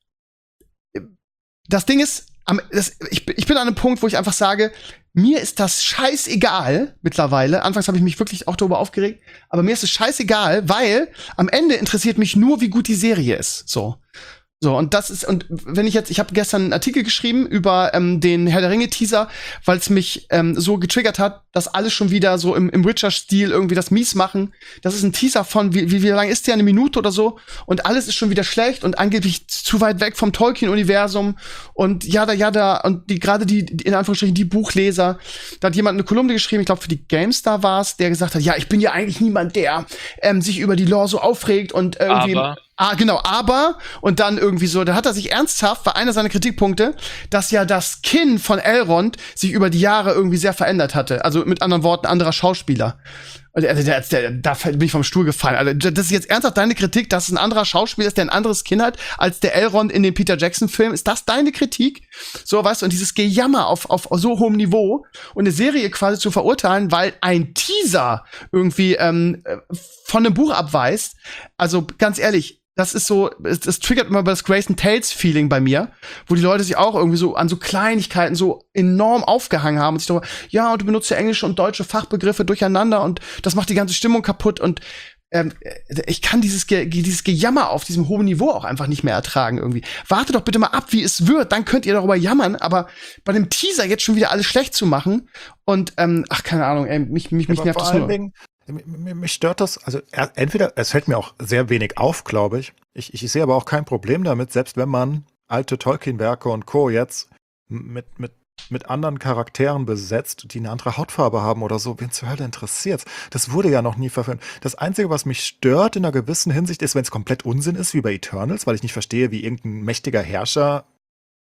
das Ding ist, am, das, ich, ich bin an einem Punkt, wo ich einfach sage, mir ist das scheißegal mittlerweile. Anfangs habe ich mich wirklich auch darüber aufgeregt, aber mir ist es scheißegal, weil am Ende interessiert mich nur, wie gut die Serie ist. So. So, und das ist, und wenn ich jetzt, ich habe gestern einen Artikel geschrieben über ähm, den Herr der Ringe-Teaser, weil es mich ähm, so getriggert hat, dass alles schon wieder so im, im Witcher-Stil irgendwie das mies machen. Das ist ein Teaser von, wie, wie, wie lang ist der, eine Minute oder so? Und alles ist schon wieder schlecht und angeblich zu weit weg vom Tolkien-Universum und ja, da, ja, da, und die gerade die, die, in Anführungsstrichen, die Buchleser, da hat jemand eine Kolumne geschrieben, ich glaube für die GameStar war es, der gesagt hat, ja, ich bin ja eigentlich niemand, der ähm, sich über die Lore so aufregt und irgendwie. Aber Ah, genau, aber, und dann irgendwie so, da hat er sich ernsthaft, war einer seiner Kritikpunkte, dass ja das Kinn von Elrond sich über die Jahre irgendwie sehr verändert hatte. Also mit anderen Worten, anderer Schauspieler. Also, der, der, der, da bin ich vom Stuhl gefallen. Also, das ist jetzt ernsthaft deine Kritik, dass es ein anderer Schauspieler ist, der ein anderes Kinn hat, als der Elrond in dem Peter Jackson-Film. Ist das deine Kritik? So, weißt du, und dieses Gejammer auf, auf so hohem Niveau und eine Serie quasi zu verurteilen, weil ein Teaser irgendwie ähm, von einem Buch abweist. Also, ganz ehrlich, das ist so, das, das triggert immer das Grayson Tales-Feeling bei mir, wo die Leute sich auch irgendwie so an so Kleinigkeiten so enorm aufgehangen haben und sich darüber, ja, und du benutzt ja englische und deutsche Fachbegriffe durcheinander und das macht die ganze Stimmung kaputt und ähm, ich kann dieses, Ge dieses Gejammer auf diesem hohen Niveau auch einfach nicht mehr ertragen irgendwie. Warte doch bitte mal ab, wie es wird, dann könnt ihr darüber jammern, aber bei dem Teaser jetzt schon wieder alles schlecht zu machen und, ähm, ach, keine Ahnung, ey, mich, mich, mich Aber nervt vor das allen nur. Dingen, Mich, mich stört das, also er- entweder, es fällt mir auch sehr wenig auf, glaube ich. ich. Ich sehe aber auch kein Problem damit, selbst wenn man alte Tolkien-Werke und Co. jetzt mit, mit, mit anderen Charakteren besetzt, die eine andere Hautfarbe haben oder so. Wen zur Hölle interessiert's? Das wurde ja noch nie verfilmt. Das Einzige, was mich stört in einer gewissen Hinsicht, ist, wenn es komplett Unsinn ist, wie bei Eternals, weil ich nicht verstehe, wie irgendein mächtiger Herrscher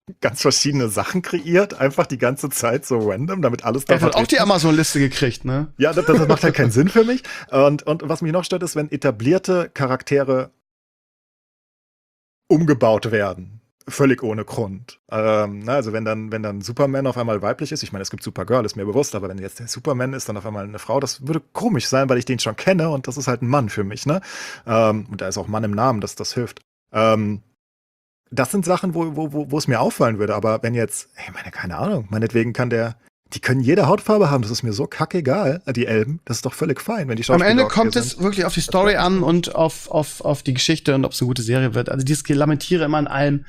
ganz verschiedene Sachen kreiert, einfach die ganze Zeit so random, damit alles da Er hat auch vertreten die ist. Amazon-Liste gekriegt, ne? Ja, das, das macht halt keinen Sinn für mich. Und, und was mich noch stört, ist, wenn etablierte Charaktere umgebaut werden. Völlig ohne Grund. Ähm, na, also wenn dann, wenn dann Superman auf einmal weiblich ist, ich meine, es gibt Supergirl, ist mir bewusst, aber wenn jetzt der Superman ist, dann auf einmal eine Frau, das würde komisch sein, weil ich den schon kenne und das ist halt ein Mann für mich, ne? Ähm, und da ist auch Mann im Namen, dass das hilft. Ähm, das sind Sachen, wo, wo, wo, wo es mir auffallen würde, aber wenn jetzt, ich meine, keine Ahnung, meinetwegen kann der, die können jede Hautfarbe haben, das ist mir so kackegal, die Elben, das ist doch völlig fein, wenn die Am Schauspieler Ende okay kommt sind. es wirklich auf die Story an und auf, auf, auf die Geschichte und ob es eine gute Serie wird. Also dieses Lamentiere immer an allem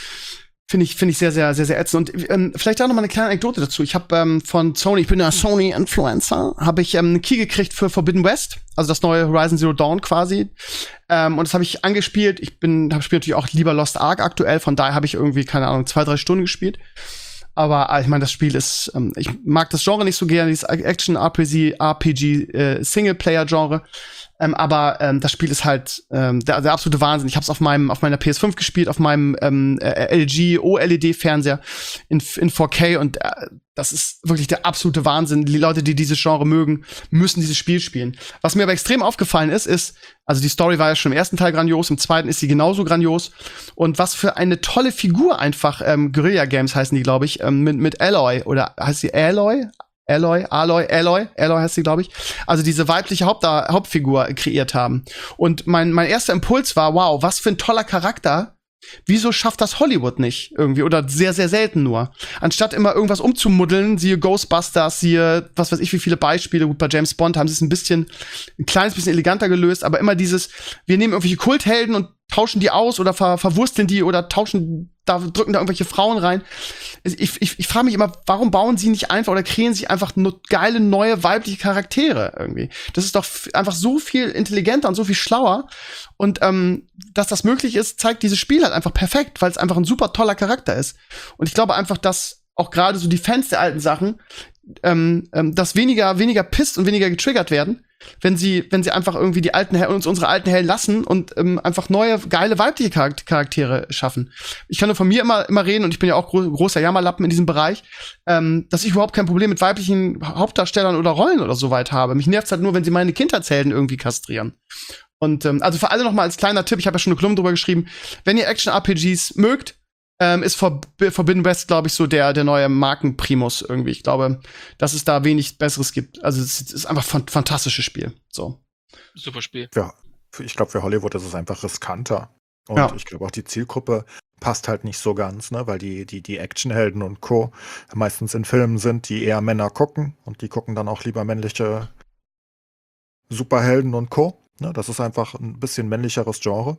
finde ich, finde ich sehr, sehr, sehr, sehr ätzend. Und ähm, vielleicht auch noch mal eine kleine Anekdote dazu. Ich habe ähm, von Sony, ich bin ja Sony-Influencer, habe ich ähm, einen Key gekriegt für Forbidden West, also das neue Horizon Zero Dawn quasi. Ähm, und das habe ich angespielt. Ich bin, habe spiele natürlich auch lieber Lost Ark aktuell, von daher habe ich irgendwie, keine Ahnung, zwei, drei Stunden gespielt. Aber äh, ich meine, das Spiel ist, ähm, ich mag das Genre nicht so gerne, dieses Action-R P G, R P G äh, Singleplayer-Genre. Ähm, aber ähm, das Spiel ist halt ähm, der, der absolute Wahnsinn. Ich habe es auf meinem auf meiner P S fünf gespielt, auf meinem ähm, äh, L G O L E D-Fernseher in, in vier K und äh, das ist wirklich der absolute Wahnsinn. Die Leute, die dieses Genre mögen, müssen dieses Spiel spielen. Was mir aber extrem aufgefallen ist, ist, also die Story war ja schon im ersten Teil grandios, im zweiten ist sie genauso grandios. Und was für eine tolle Figur einfach, ähm, Guerilla Games heißen die, glaube ich, ähm, mit, mit Aloy, oder heißt sie Aloy? Aloy, Aloy, Aloy, Aloy heißt sie, glaube ich. Also diese weibliche Haupt Hauptfigur kreiert haben. Und mein, mein erster Impuls war, wow, was für ein toller Charakter. Wieso schafft das Hollywood nicht irgendwie? Oder sehr, sehr selten nur. Anstatt immer irgendwas umzumuddeln, siehe Ghostbusters, siehe, was weiß ich, wie viele Beispiele. Gut, bei James Bond haben sie es ein bisschen, ein kleines bisschen eleganter gelöst, aber immer dieses, wir nehmen irgendwelche Kulthelden und tauschen die aus oder ver verwursteln die oder tauschen, da drücken da irgendwelche Frauen rein. Ich, ich, ich frage mich immer, warum bauen sie nicht einfach oder kreieren sie einfach nur geile, neue, weibliche Charaktere irgendwie? Das ist doch einfach so viel intelligenter und so viel schlauer. Und ähm, dass das möglich ist, zeigt dieses Spiel halt einfach perfekt, weil es einfach ein super toller Charakter ist. Und ich glaube einfach, dass auch gerade so die Fans der alten Sachen ähm, ähm, dass weniger, weniger pisst und weniger getriggert werden, wenn sie, wenn sie einfach irgendwie die alten Hel uns unsere alten Helden lassen und ähm, einfach neue, geile weibliche Charaktere schaffen. Ich kann nur von mir immer, immer reden, und ich bin ja auch gro großer Jammerlappen in diesem Bereich, ähm, dass ich überhaupt kein Problem mit weiblichen Hauptdarstellern oder Rollen oder so weit habe. Mich nervt's halt nur, wenn sie meine Kindheitshelden irgendwie kastrieren. Und ähm, also für alle noch mal als kleiner Tipp, ich habe ja schon eine Kolumne drüber geschrieben, wenn ihr Action-R P Gs mögt, ähm, ist Forb Forbidden West, glaube ich, so der, der neue Markenprimus irgendwie. Ich glaube, dass es da wenig Besseres gibt. Also es ist einfach ein fantastisches Spiel. So. Super Spiel. Ja, ich glaube, für Hollywood ist es einfach riskanter. Und Ja. ich glaube auch, die Zielgruppe passt halt nicht so ganz, ne? Weil die, die, die Actionhelden und Co. meistens in Filmen sind, die eher Männer gucken. Und die gucken dann auch lieber männliche Superhelden und Co. Ne? Das ist einfach ein bisschen männlicheres Genre.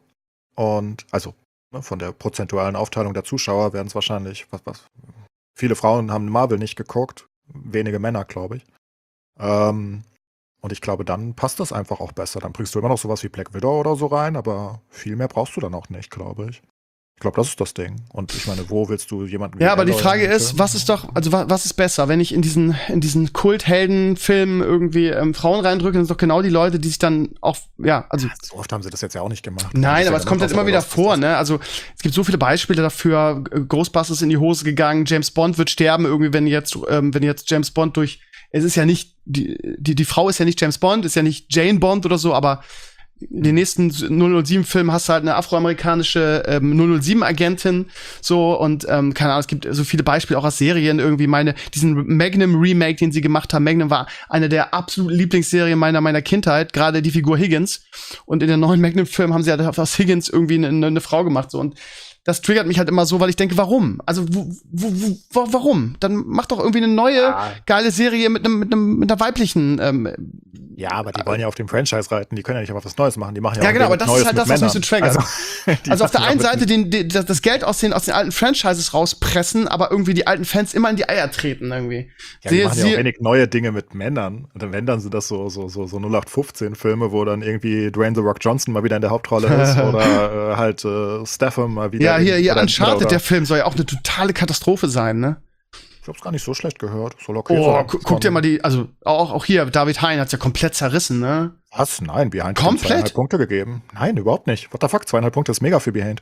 Und also ne, von der prozentualen Aufteilung der Zuschauer werden es wahrscheinlich, was, was, viele Frauen haben Marvel nicht geguckt, wenige Männer, glaube ich. Ähm, und ich glaube, dann passt das einfach auch besser. Dann bringst du immer noch sowas wie Black Widow oder so rein, aber viel mehr brauchst du dann auch nicht, glaube ich. Ich glaube, das ist das Ding. Und ich meine, wo willst du jemanden wie Ja, aber die Aloy Frage in ist, Film? was ist doch, also wa was ist besser, wenn ich in diesen, in diesen Kultheldenfilmen irgendwie ähm, Frauen reindrücke, dann sind doch genau die Leute, die sich dann auch, ja, also So oft haben sie das jetzt ja auch nicht gemacht. nein, Das aber ist es ja kommt dann halt auch immer so wieder raus, vor, dass ne? Also es gibt so viele Beispiele dafür. G- Ghostbusters in die Hose gegangen, James Bond wird sterben irgendwie, wenn jetzt, ähm, wenn jetzt James Bond durch, es ist ja nicht die, die die Frau ist ja nicht James Bond, ist ja nicht Jane Bond oder so, aber in den nächsten null null sieben-Filmen hast du halt eine afroamerikanische ähm, null null sieben-Agentin, so, und ähm, keine Ahnung, es gibt so viele Beispiele auch aus Serien irgendwie. Meine, diesen Magnum-Remake, den sie gemacht haben, Magnum war eine der absoluten Lieblingsserien meiner meiner Kindheit, gerade die Figur Higgins, und in den neuen Magnum-Filmen haben sie halt aus Higgins irgendwie eine, eine Frau gemacht, so, und das triggert mich halt immer so, weil ich denke, warum? Also, wo, wo, wo, warum? Dann mach doch irgendwie eine neue, Ja. geile Serie mit einem, mit einem, mit einer weiblichen, ähm, Ja, aber die wollen ja auf dem Franchise reiten. Die können ja nicht einfach was Neues machen. Die machen ja, Ja, auch genau, aber wenig das ist Neues halt mit das, was mich so Männern. triggert. Also, die Also auf der machen einen ja Seite mit- den, den, das das Geld aus den, aus den alten Franchises rauspressen, aber irgendwie die alten Fans immer in die Eier treten irgendwie. Ja, die Sehe- machen ja auch sehe- wenig neue Dinge mit Männern. Und dann, wenn, dann sind das so, so, so, so null acht fünfzehn Filme, wo dann irgendwie Dwayne The Rock Johnson mal wieder in der Hauptrolle ist oder äh, halt äh, Statham mal wieder. ja, hier, in- hier oder- Uncharted, oder- der Film soll ja auch eine totale Katastrophe sein, ne? Ich hab's gar nicht so schlecht gehört. Soll okay Oh, sein. gu guck dir mal die, also auch, auch hier, David Hein hat's ja komplett zerrissen, ne? Was? Nein, Behind hat ihm Komplett? zweieinhalb Punkte gegeben. Nein, überhaupt nicht. What the fuck? Zweieinhalb Punkte ist mega für Behind.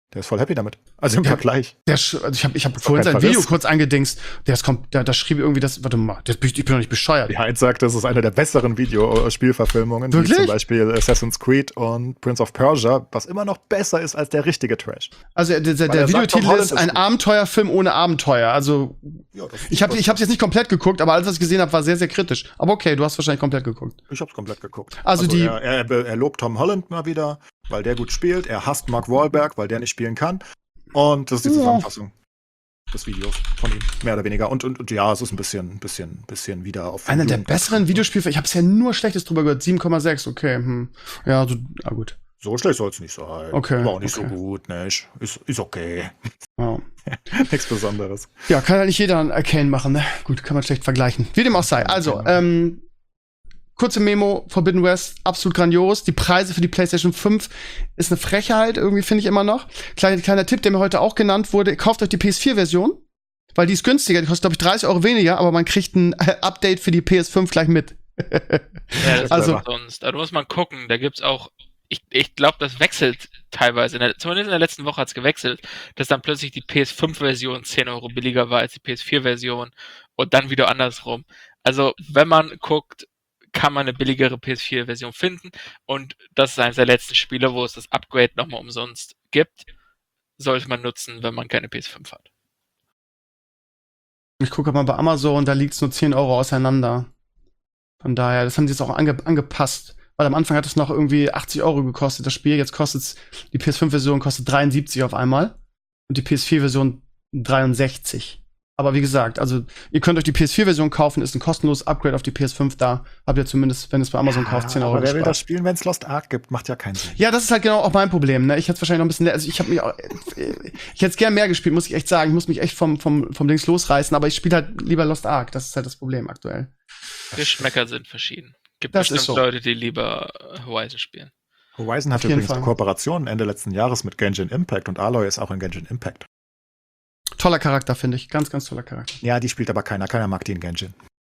Der ist voll happy damit. Also im Ja. Vergleich. Der, sch- also ich habe ich hab ist vorhin doch kein sein Video Verriss. kurz eingedingst. Der, ist kom- der, der schrieb irgendwie das, warte mal, das, bin ich ich bin doch nicht bescheuert. Die Heinz sagt, das ist eine der besseren Videospielverfilmungen, wie Wirklich? zum Beispiel Assassin's Creed und Prince of Persia, was immer noch besser ist als der richtige Trash. Also der, der, Weil der er sagt, Tom Videotitel Holland ist ist ein gut. Abenteuerfilm ohne Abenteuer. Also Ja, das ich habe ich hab's jetzt nicht komplett geguckt, aber alles, was ich gesehen habe, war sehr, sehr kritisch. Aber okay, du hast wahrscheinlich komplett geguckt. Ich hab's komplett geguckt. Also die- er, er, er lobt Tom Holland mal wieder, weil der gut spielt. Er hasst Mark Wahlberg, weil der nicht spielen kann. Und das ist die Ja. Zusammenfassung des Videos von ihm, mehr oder weniger. Und, und, und ja, es ist ein bisschen, bisschen, bisschen wieder auf. Einer der Jugend- besseren Videospiele. Ich habe ja nur Schlechtes drüber gehört. sieben Komma sechs, okay. Hm. Ja, so, ja, gut. So schlecht soll es nicht sein. Okay, War auch nicht okay. so gut, nicht? Ist, ist okay. Ja. Nichts Besonderes. Ja, kann ja nicht jeder einen Arcane machen, ne? Gut, kann man schlecht vergleichen. Wie dem auch sei. Also, ähm, kurze Memo, Forbidden West, absolut grandios. Die Preise für die PlayStation fünf ist eine Frechheit, irgendwie finde ich immer noch. Kleiner, kleiner Tipp, der mir heute auch genannt wurde, kauft euch die P S vier Version, weil die ist günstiger, die kostet, glaube ich, dreißig Euro weniger, aber man kriegt ein äh, Update für die P S fünf gleich mit. Ja, das Also- ist sonst. Da muss man gucken. Da gibt's auch. Ich, ich glaube, das wechselt teilweise. In der, zumindest in der letzten Woche hat's gewechselt, dass dann plötzlich die P S fünf Version zehn Euro billiger war als die P S vier Version und dann wieder andersrum. Also, wenn man guckt, kann man eine billigere P S vier Version finden und das ist eines der letzten Spiele, wo es das Upgrade nochmal umsonst gibt. Sollte man nutzen, wenn man keine P S fünf hat. Ich gucke mal bei Amazon, da liegt's nur zehn Euro auseinander. Von daher, das haben sie jetzt auch ange angepasst. Weil am Anfang hat es noch irgendwie achtzig Euro gekostet, das Spiel. Jetzt kostet's, die P S fünf Version kostet dreiundsiebzig auf einmal. Und die P S vier Version dreiundsechzig. Aber wie gesagt, also ihr könnt euch die P S vier Version kaufen, ist ein kostenloses Upgrade auf die P S fünf da. Habt ihr zumindest, wenn ihr es bei Amazon kauft, zehn Euro Aber wer will gespart. das spielen, wenn es Lost Ark gibt? Macht ja keinen Sinn. Ja, das ist halt genau auch mein Problem. Ne? Ich hätte wahrscheinlich noch ein bisschen, also ich habe mich auch, ich hätte es gern mehr gespielt, muss ich echt sagen. Ich muss mich echt vom vom vom Dings losreißen, aber ich spiele halt lieber Lost Ark. Das ist halt das Problem aktuell. Geschmäcker sind verschieden. Gibt Das bestimmt ist so. Leute, die lieber äh, Horizon spielen. Horizon hat Auf jeden übrigens Fall. eine Kooperation Ende letzten Jahres mit Genshin Impact und Aloy ist auch in Genshin Impact. Toller Charakter, finde ich. Ganz, ganz toller Charakter. Ja, die spielt aber keiner. Keiner mag die in Genshin.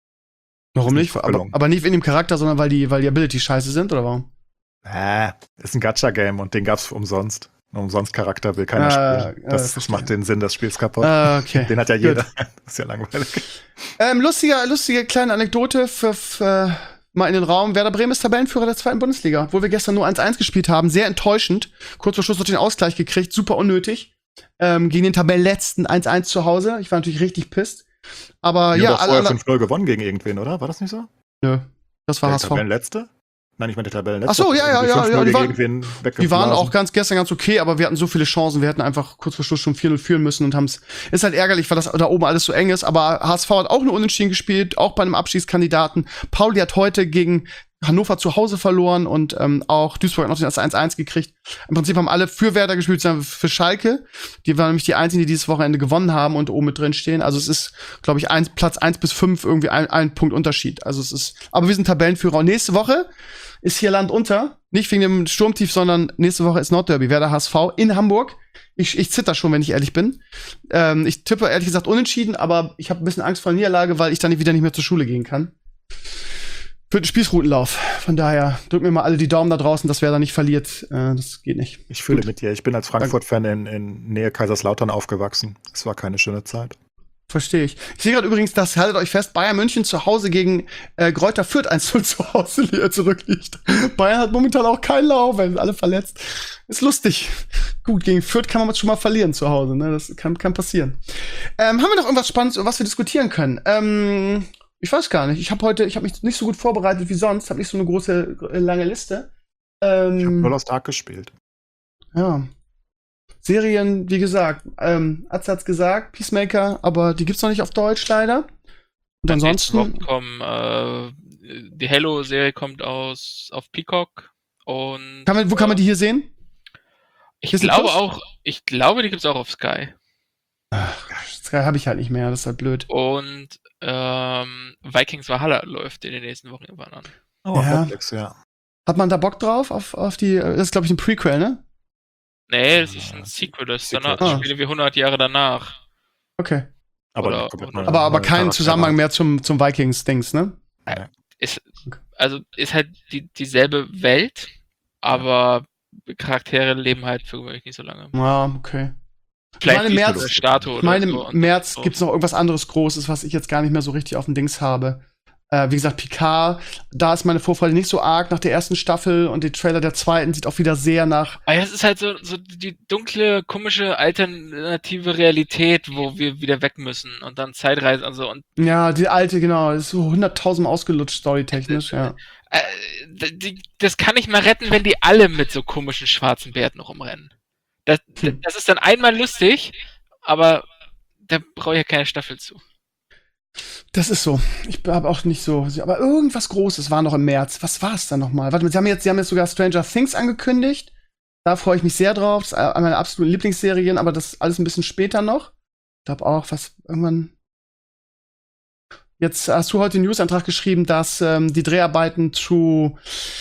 Warum Das ist nicht? eine Aber, Verfüllung. aber nicht wegen dem Charakter, sondern weil die, weil die Abilities scheiße sind, oder warum? Äh, ist ein Gacha-Game und den gab's umsonst. Ein Umsonst-Charakter will keiner Ah, spielen. äh, Das verstehe. macht den Sinn des Spiels kaputt. Ah, okay. Den hat ja Gut. jeder. Das ist ja langweilig. Ähm, lustige, lustige kleine Anekdote für, für mal in den Raum. Werder Bremen ist Tabellenführer der zweiten Bundesliga, obwohl wir gestern nur eins eins gespielt haben. Sehr enttäuschend. Kurz vor Schluss noch den Ausgleich gekriegt. Super unnötig. Ähm, gegen den Tabellenletzten eins eins zu Hause. Ich war natürlich richtig pisst. Aber Die ja, haben doch alle, vorher alle, fünf null gewonnen gegen irgendwen, oder? War das nicht so? nö, das war Der H S V. Tabellenletzte? Nein, ich meine der Tabellenletzte. Ach so, ja, ja, Die ja, fünf null ja, die gegen waren- irgendwen Die waren weggeblasen. auch ganz gestern ganz okay, aber wir hatten so viele Chancen. Wir hätten einfach kurz vor Schluss schon vier null führen müssen und haben's. Ist halt ärgerlich, weil das da oben alles so eng ist. Aber H S V hat auch eine Unentschieden gespielt, auch bei einem Abschiedskandidaten. Pauli hat heute gegen Hannover zu Hause verloren und ähm, auch Duisburg hat noch das eins eins gekriegt. Im Prinzip haben alle für Werder gespielt, sondern für Schalke. Die waren nämlich die einzigen, die dieses Wochenende gewonnen haben und oben mit drin stehen. Also es ist, glaube ich, eins, Platz eins bis fünf irgendwie ein, ein Punkt Unterschied. Also es ist, aber wir sind Tabellenführer. Und nächste Woche ist hier Land unter. Nicht wegen dem Sturmtief, sondern nächste Woche ist Nordderby, Werder H S V in Hamburg. Ich, ich zitter schon, wenn ich ehrlich bin. Ähm, ich tippe ehrlich gesagt unentschieden, aber ich habe ein bisschen Angst vor der Niederlage, weil ich dann wieder nicht mehr zur Schule gehen kann. Für den Spießrutenlauf. Von daher drücken mir mal alle die Daumen da draußen, dass Werder nicht verliert. Äh, das geht nicht. Ich fühle Gut. mit dir. Ich bin als Frankfurt-Fan in, in Nähe Kaiserslautern aufgewachsen. Es war keine schöne Zeit. Verstehe ich. Ich sehe gerade übrigens, dass, haltet euch fest, Bayern München zu Hause gegen äh, Greuther Fürth eins null zu Hause li- zurückliegt. Bayern hat momentan auch keinen Lauf, weil sind alle verletzt. Ist lustig. Gut, gegen Fürth kann man schon mal verlieren zu Hause, ne? Das kann, kann passieren. Ähm, haben wir noch irgendwas Spannendes, über was wir diskutieren können? Ähm, ich weiß gar nicht. Ich habe heute, ich habe mich nicht so gut vorbereitet wie sonst, habe nicht so eine große, äh, lange Liste. Ich habe Ähm, nur Lost Ark gespielt. ja. Serien, wie gesagt, ähm, Atze hat's gesagt, Peacemaker, aber die gibt's noch nicht auf Deutsch leider. Und Nächste Woche ansonsten, kommen, äh, die Halo-Serie kommt aus auf Peacock und kann man, wo kann man die hier sehen? ich Disney glaube Plus? auch, ich glaube, die gibt's auch auf Sky. Sky habe ich halt nicht mehr, das ist halt blöd. Und ähm, Vikings Valhalla läuft in den nächsten Wochen irgendwann an. Oh, auf Ja. Netflix, ja. Hat man da Bock drauf, auf, auf die, das ist glaube ich ein Prequel, ne? Nee, das ist ein Sequel, das ist Sequel. danach, Ah. das spielen wir hundert Jahre danach. Okay. Aber, Oder- eine komplett oder- neue- Aber, aber neue kein Charaktere. Zusammenhang mehr zum, zum Vikings-Dings, ne? Ist, also ist halt die, dieselbe Welt, aber Charaktere leben halt für gewöhnlich nicht so lange. Ja, okay. Vielleicht meine, wie März- eine Statue Ich oder meine, so. im März so. gibt's noch irgendwas anderes Großes, was ich jetzt gar nicht mehr so richtig auf dem Dings habe. Äh, wie gesagt, Picard, da ist meine Vorfreude nicht so arg nach der ersten Staffel und der Trailer der zweiten sieht auch wieder sehr nach. Aber es ist halt so, so die dunkle, komische, alternative Realität, wo wir wieder weg müssen und dann Zeitreisen, also und Ja, die alte, genau, ist so hunderttausend ausgelutscht, storytechnisch, ja. äh, die, das kann ich mal retten, wenn die alle mit so komischen schwarzen Bärten rumrennen. Das, Hm. das ist dann einmal lustig, aber da brauche ich ja keine Staffel zu. Das ist so. Ich habe auch nicht so. Aber irgendwas Großes war noch im März. Was war es dann nochmal? Warte mal, sie haben, jetzt, sie haben jetzt sogar Stranger Things angekündigt. Da freue ich mich sehr drauf. Das ist eine meiner absoluten Lieblingsserien, aber das ist alles ein bisschen später noch. Ich glaube auch, was irgendwann. Jetzt hast du heute den Newsantrag geschrieben, dass ähm, die Dreharbeiten zu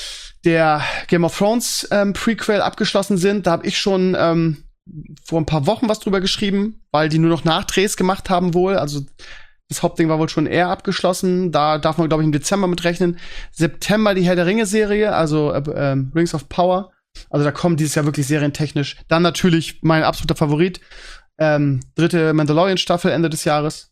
der Game of Thrones ähm, Prequel abgeschlossen sind. Da habe ich schon ähm, vor ein paar Wochen was drüber geschrieben, weil die nur noch Nachdrehs gemacht haben wohl. Also das Hauptding war wohl schon eher abgeschlossen. Da darf man, glaube ich, im Dezember mit rechnen. September die Herr der Ringe-Serie, also äh, ähm, Rings of Power. Also da kommen dieses Jahr wirklich serientechnisch. Dann natürlich mein absoluter Favorit. Ähm, dritte Mandalorian-Staffel Ende des Jahres.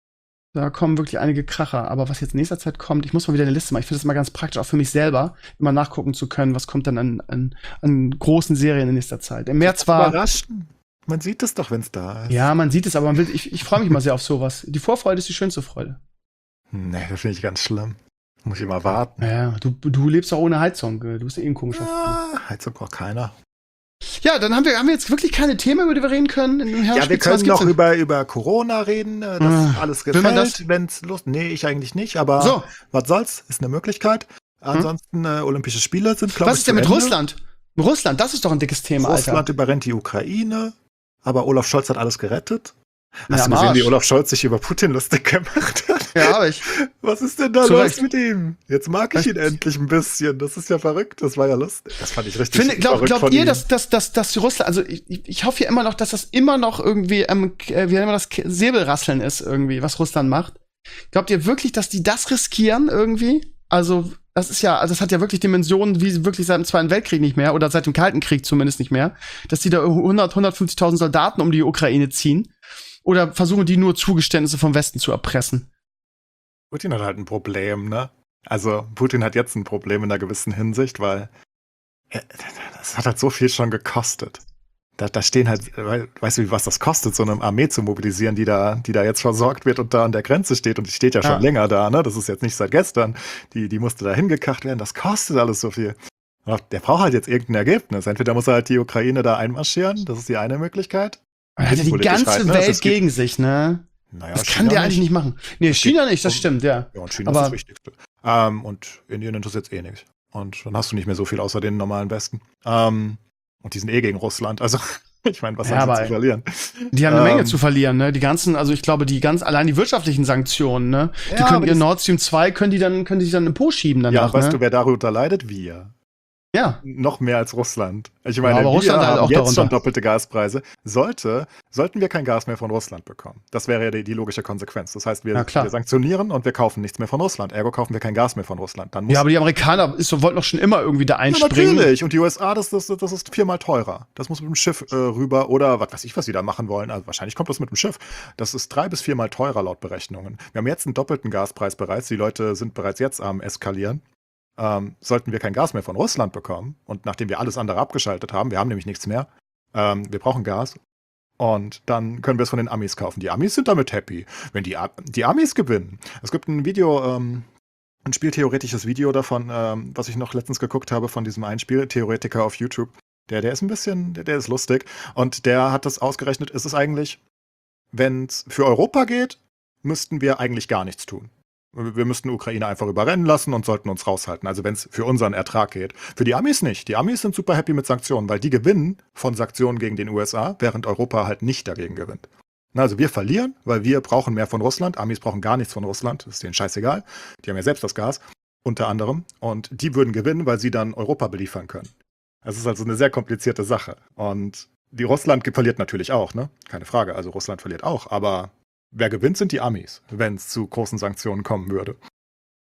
Da kommen wirklich einige Kracher. Aber was jetzt in nächster Zeit kommt, ich muss mal wieder eine Liste machen. Ich finde das mal ganz praktisch, auch für mich selber, immer nachgucken zu können, was kommt dann an, an, an großen Serien in nächster Zeit. Im März war. Überraschen. Man sieht es doch, wenn es da ist. Ja, man sieht es, aber man will, ich, ich freue mich mal sehr auf sowas. Die Vorfreude ist die schönste Freude. Nee, das finde ich ganz schlimm. Muss ich mal warten. Ja, du, du lebst auch ohne Heizung. Du bist eh ein komischer. Ah, Heizung braucht keiner. Ja, dann haben wir, haben wir jetzt wirklich keine Themen, über die wir reden können. Im Ja, wir Herbst, was können gibt's noch denn? über, über Corona reden, äh, das Ah, alles will man das? gefällt, wenn es Lust. Nee, ich eigentlich nicht, aber So. was soll's, ist eine Möglichkeit. Ansonsten äh, Olympische Spiele sind, glaube ich, Was ist denn zu mit Ende. Russland? Russland, das ist doch ein dickes Thema, Russland Alter. überrennt die Ukraine, aber Olaf Scholz hat alles gerettet. Ja, Hast am du gesehen, Arsch. wie Olaf Scholz sich über Putin lustig gemacht hat? Ja, hab ich. Was ist denn da Zu los Recht. mit ihm? Jetzt mag ich Echt? ihn endlich ein bisschen. Das ist ja verrückt. Das war ja lustig. Das fand ich richtig Finde, glaub, verrückt glaubt von ihr, ihm. dass, dass, dass, dass die Russland, also ich, ich ich hoffe ja immer noch, dass das immer noch irgendwie, ähm, äh, wie nennt man das, K- Säbelrasseln ist irgendwie, was Russland macht. Glaubt ihr wirklich, dass die das riskieren irgendwie? Also, das ist ja, also das hat ja wirklich Dimensionen, wie wirklich seit dem Zweiten Weltkrieg nicht mehr, oder seit dem Kalten Krieg zumindest nicht mehr, dass die da hundert, hundertfünfzigtausend Soldaten um die Ukraine ziehen. Oder versuchen die nur Zugeständnisse vom Westen zu erpressen? Putin hat halt ein Problem, ne? Also, Putin hat jetzt ein Problem in einer gewissen Hinsicht, weil äh, das hat halt so viel schon gekostet. Da, da stehen halt, we- weißt du, was das kostet, so eine Armee zu mobilisieren, die da, die da jetzt versorgt wird und da an der Grenze steht. Und die steht ja schon Ja. länger da, ne? Das ist jetzt nicht seit gestern. Die, die musste da hingekarrt werden. Das kostet alles so viel. Ja, der braucht halt jetzt irgendein Ergebnis. Entweder muss er halt die Ukraine da einmarschieren, das ist die eine Möglichkeit. Er hat ja die Politisch ganze halt, ne? Welt Es gibt- gegen sich, ne? Naja, Das China kann der eigentlich nicht machen. Nee, Es China geht nicht, das um- stimmt, ja. Ja, und China Aber- ist das Wichtigste. Ähm, und Indien interessiert eh nichts. Und dann hast du nicht mehr so viel außer den normalen Westen. Ähm, und die sind eh gegen Russland. Also, ich meine, was Ja, haben sie aber- zu verlieren? Die haben eine Menge Ähm, zu verlieren, ne? Die ganzen, also ich glaube, die ganz, allein die wirtschaftlichen Sanktionen, ne? Die Ja, können aber ihr das- Nord Stream zwei, können die dann, können die sich dann im Po schieben Ja, danach, weißt ne? du, wer darunter leidet? Wir. Ja. Noch mehr als Russland. Ich meine, aber wir Russland haben halt auch jetzt darunter. schon doppelte Gaspreise. Sollte, sollten wir kein Gas mehr von Russland bekommen. Das wäre ja die, die logische Konsequenz. Das heißt, wir, Ja, klar. wir sanktionieren und wir kaufen nichts mehr von Russland. Ergo kaufen wir kein Gas mehr von Russland. Dann muss Ja, aber die Amerikaner ist, so, wollten doch schon immer irgendwie da Ja, einspringen. natürlich. Und die U S A, das, das, das ist viermal teurer. Das muss mit dem Schiff äh, rüber oder was weiß ich, was sie da machen wollen. Also wahrscheinlich kommt das mit dem Schiff. Das ist drei bis viermal teurer laut Berechnungen. Wir haben jetzt einen doppelten Gaspreis bereits. Die Leute sind bereits jetzt am Eskalieren. Ähm, sollten wir kein Gas mehr von Russland bekommen und nachdem wir alles andere abgeschaltet haben, wir haben nämlich nichts mehr, ähm, wir brauchen Gas und dann können wir es von den Amis kaufen. Die Amis sind damit happy. Wenn die, A- die Amis gewinnen. Es gibt ein Video, ähm, ein spieltheoretisches Video davon, ähm, was ich noch letztens geguckt habe von diesem einen Spieltheoretiker auf YouTube. Der, der ist ein bisschen, der, der ist lustig und der hat das ausgerechnet, ist es eigentlich, wenn es für Europa geht, müssten wir eigentlich gar nichts tun. Wir müssten Ukraine einfach überrennen lassen und sollten uns raushalten. Also wenn es für unseren Ertrag geht. Für die Amis nicht. Die Amis sind super happy mit Sanktionen, weil die gewinnen von Sanktionen gegen den U S A, während Europa halt nicht dagegen gewinnt. Na, Also wir verlieren, weil wir brauchen mehr von Russland. Amis brauchen gar nichts von Russland. Das ist denen scheißegal. Die haben ja selbst das Gas, unter anderem. Und die würden gewinnen, weil sie dann Europa beliefern können. Das ist also eine sehr komplizierte Sache. Und die Russland verliert natürlich auch, ne? Keine Frage. Also Russland verliert auch, aber wer gewinnt, sind die Amis, wenn es zu großen Sanktionen kommen würde.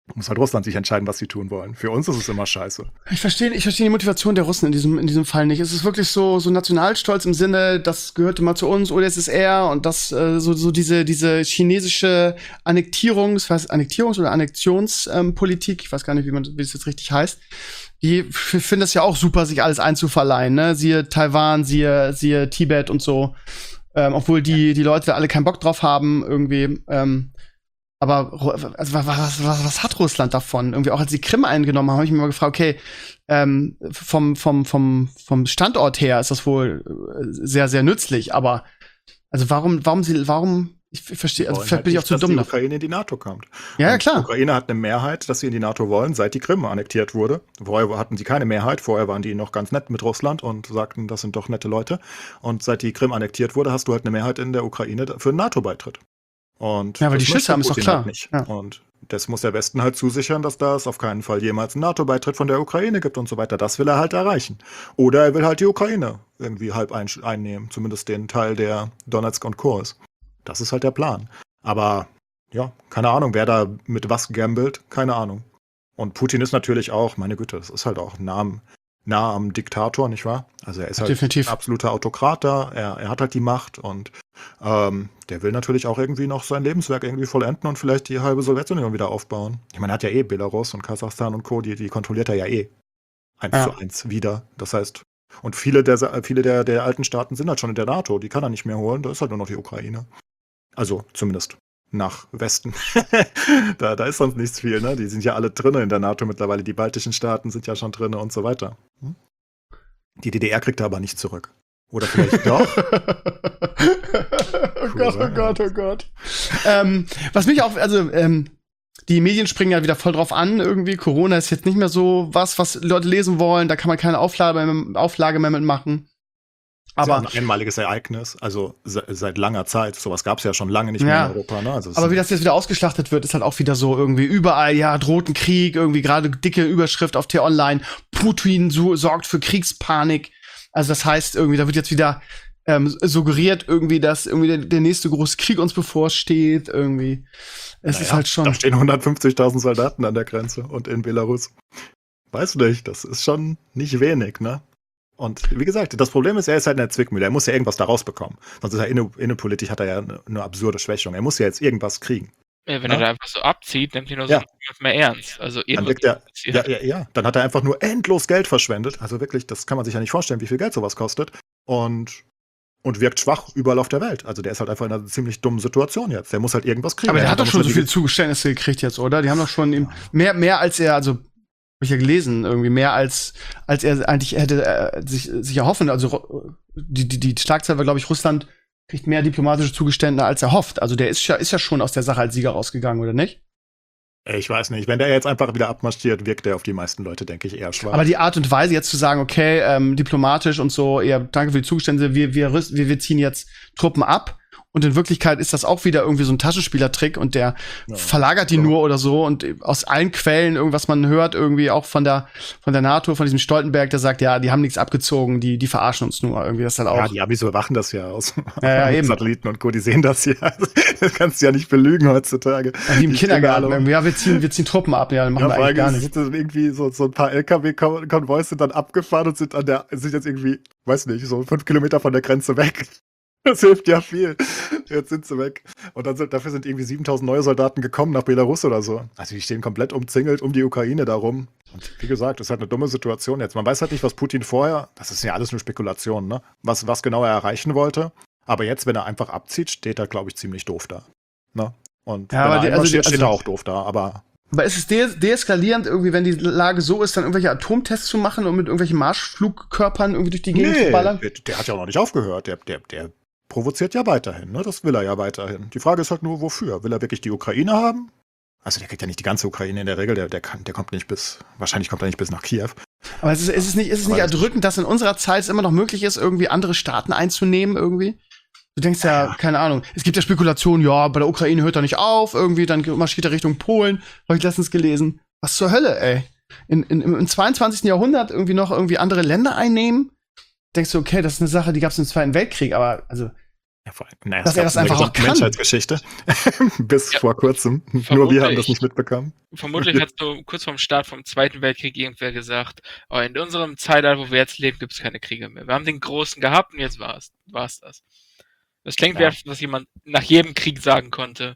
Muss halt Russland sich entscheiden, was sie tun wollen. Für uns ist es immer scheiße. Ich verstehe ich verstehe die Motivation der Russen in diesem, in diesem Fall nicht. Es ist wirklich so, so Nationalstolz im Sinne, das gehörte mal zu uns, oder es ist er, und das, äh, so, so diese, diese chinesische Annektierungs-, was, Annektierungs- oder Annexionspolitik, ähm, ich weiß gar nicht, wie man, wie es jetzt richtig heißt. Die f- finden es ja auch super, sich alles einzuverleihen, ne? Siehe Taiwan, siehe, siehe Tibet und so. Ähm, obwohl die, die Leute da alle keinen Bock drauf haben, irgendwie, ähm, aber Ru- also, was, was, was, was hat Russland davon? Irgendwie auch als die Krim eingenommen haben, habe ich mich mal gefragt, okay, ähm, vom, vom, vom, vom Standort her ist das wohl äh, sehr, sehr nützlich, aber also warum, warum sie, warum, ich, ich verstehe, also Wollen vielleicht halt bin ich auch nicht, zu dass dumm die dafür. Ukraine in die NATO kommt. Ja, ja, Und klar. Die Ukraine hat eine Mehrheit, dass sie in die NATO wollen, seit die Krim annektiert wurde. Vorher hatten sie keine Mehrheit, vorher waren die noch ganz nett mit Russland und sagten, das sind doch nette Leute. Und seit die Krim annektiert wurde, hast du halt eine Mehrheit in der Ukraine für einen NATO-Beitritt. Und Ja, weil das die möchte Schüsse haben, ist doch Putin klar. halt nicht. Ja. Und das muss der Westen halt zusichern, dass da es auf keinen Fall jemals einen NATO-Beitritt von der Ukraine gibt und so weiter. Das will er halt erreichen. Oder er will halt die Ukraine irgendwie halb ein einnehmen, zumindest den Teil, der Donetsk und Co. ist. Das ist halt der Plan. Aber ja, keine Ahnung, wer da mit was gambelt, keine Ahnung. Und Putin ist natürlich auch, meine Güte, das ist halt auch nah am, nah am Diktator, nicht wahr? Also er ist halt Definitiv. ein absoluter Autokrat da, er, er hat halt die Macht und ähm, der will natürlich auch irgendwie noch sein Lebenswerk irgendwie vollenden und vielleicht die halbe Sowjetunion wieder aufbauen. Ich meine, er hat ja eh Belarus und Kasachstan und Co., die, die kontrolliert er ja eh eins Ja. zu eins wieder. Das heißt, und viele der Sa- viele der, der alten Staaten sind halt schon in der NATO, die kann er nicht mehr holen, da ist halt nur noch die Ukraine. Also zumindest nach Westen. da, da ist sonst nichts viel, ne? Die sind ja alle drin in der NATO mittlerweile. Die baltischen Staaten sind ja schon drin und so weiter. Hm? Die D D R kriegt er aber nicht zurück. Oder vielleicht doch. Oh Gott, oh Gott, oh Gott. ähm, was mich auch, also, ähm, die Medien springen ja wieder voll drauf an, irgendwie. Corona ist jetzt nicht mehr so was, was Leute lesen wollen. Da kann man keine Auflage mehr, Auflage mehr mitmachen. Aber Aber, ein einmaliges Ereignis, also se seit langer Zeit. Sowas gab es ja schon lange nicht mehr Ja. in Europa. Ne? Also es aber ist- wie das jetzt wieder ausgeschlachtet wird, ist halt auch wieder so irgendwie überall, ja, droht ein Krieg, irgendwie gerade dicke Überschrift auf T-Online. Putin so, sorgt für Kriegspanik. Also das heißt irgendwie, da wird jetzt wieder ähm, suggeriert irgendwie, dass irgendwie der, der nächste große Krieg uns bevorsteht, irgendwie. Es naja, ist halt schon. Da stehen hundertfünfzigtausend Soldaten an der Grenze und in Belarus. Weiß nicht, das ist schon nicht wenig, ne? Und wie gesagt, das Problem ist, er ist halt in der Zwickmühle. Er muss ja irgendwas da rausbekommen. Sonst ist er inne, innenpolitisch hat er ja eine, eine absurde Schwächung. Er muss ja jetzt irgendwas kriegen. Ja, wenn Ja. er da einfach so abzieht, nimmt ihn nur Ja. so nicht mehr ernst. Also Dann irre wirkt er, passiert. ja, ja, ja, dann hat er einfach nur endlos Geld verschwendet. Also wirklich, das kann man sich ja nicht vorstellen, wie viel Geld sowas kostet. Und, und wirkt schwach überall auf der Welt. Also der ist halt einfach in einer ziemlich dummen Situation jetzt. Der muss halt irgendwas kriegen. Aber der Ja, hat da doch muss schon man so die- viele Zugeständnisse gekriegt jetzt, oder? Die haben doch schon ihm mehr, mehr als er, also hab ich ja gelesen, irgendwie mehr als als er eigentlich hätte äh, sich sich erhoffen. Also Ru- die die die Schlagzeile war, glaube ich, Russland kriegt mehr diplomatische Zugeständnisse als er hofft. Also der ist ja ist ja schon aus der Sache als Sieger rausgegangen, oder nicht? Ich weiß nicht. Wenn der jetzt einfach wieder abmarschiert, wirkt der auf die meisten Leute, denke ich, eher schwach. Aber die Art und Weise jetzt zu sagen, okay, ähm, diplomatisch und so, ja, danke für die Zugeständnisse, wir wir rüst- wir, wir ziehen jetzt Truppen ab. Und in Wirklichkeit ist das auch wieder irgendwie so ein Taschenspielertrick und der Ja. verlagert die So. nur oder so und aus allen Quellen irgendwas man hört irgendwie auch von der von der NATO, von diesem Stoltenberg, der sagt, ja, die haben nichts abgezogen, die die verarschen uns nur irgendwie, das ist halt auch. Ja, die Amis überwachen das ja aus. Ja, ja, Mit eben. Satelliten und Co., die sehen das ja. Das kannst du ja nicht belügen heutzutage. wie im Die Kindergarten stehen alle- irgendwie, ja, wir ziehen wir ziehen Truppen ab, ja, dann machen Ja, wir vor eigentlich gar allem nichts. sind dann irgendwie so, so ein paar L K W-Konvois sind dann abgefahren und sind an der, sind jetzt irgendwie, weiß nicht, so fünf Kilometer von der Grenze weg. Das hilft ja viel. Jetzt sind sie weg. Und dann sind, dafür sind irgendwie siebentausend neue Soldaten gekommen nach Belarus oder so. Also die stehen komplett umzingelt um die Ukraine darum. Und wie gesagt, das ist halt eine dumme Situation jetzt. Man weiß halt nicht, was Putin vorher, das ist ja alles nur Spekulation, ne? Was, was genau er erreichen wollte. Aber jetzt, wenn er einfach abzieht, steht er, glaube ich, ziemlich doof da. Ne? Und Ja, wenn aber er die- also die- einmarschiert, steht also- er auch doof da. Aber Aber ist es de deeskalierend irgendwie, wenn die Lage so ist, dann irgendwelche Atomtests zu machen und mit irgendwelchen Marschflugkörpern irgendwie durch die Gegend zu ballern? der, der hat ja auch noch nicht aufgehört. Der, der, der provoziert ja weiterhin. Ne? Das will er ja weiterhin. Die Frage ist halt nur, wofür? Will er wirklich die Ukraine haben? Also der kriegt ja nicht die ganze Ukraine in der Regel. Der, der, kann, der kommt nicht bis, wahrscheinlich kommt er nicht bis nach Kiew. Aber es ist, ist es nicht, ist es nicht Aber- erdrückend, dass in unserer Zeit es immer noch möglich ist, irgendwie andere Staaten einzunehmen irgendwie? Du denkst ja, Ja. keine Ahnung. Es gibt ja Spekulationen, ja, bei der Ukraine hört er nicht auf, irgendwie, dann marschiert er Richtung Polen. Habe ich letztens gelesen. Was zur Hölle, ey? In, in, Im zweiundzwanzigsten Jahrhundert irgendwie noch irgendwie andere Länder einnehmen? Denkst du, okay, das ist eine Sache, die gab es im Zweiten Weltkrieg, aber also Ja, vor allem, naja, Dass es er gab das in der einfach auch gesamten kann. Menschheitsgeschichte. Bis Ja, vor kurzem. Nur wir vermutlich. haben das nicht mitbekommen. Vermutlich hat so kurz vorm Start vom Zweiten Weltkrieg irgendwer gesagt, oh, in unserem Zeitalter, wo wir jetzt leben, gibt es keine Kriege mehr. Wir haben den Großen gehabt und jetzt war es war's das. Das klingt wie Ja. etwas, was jemand nach jedem Krieg sagen konnte.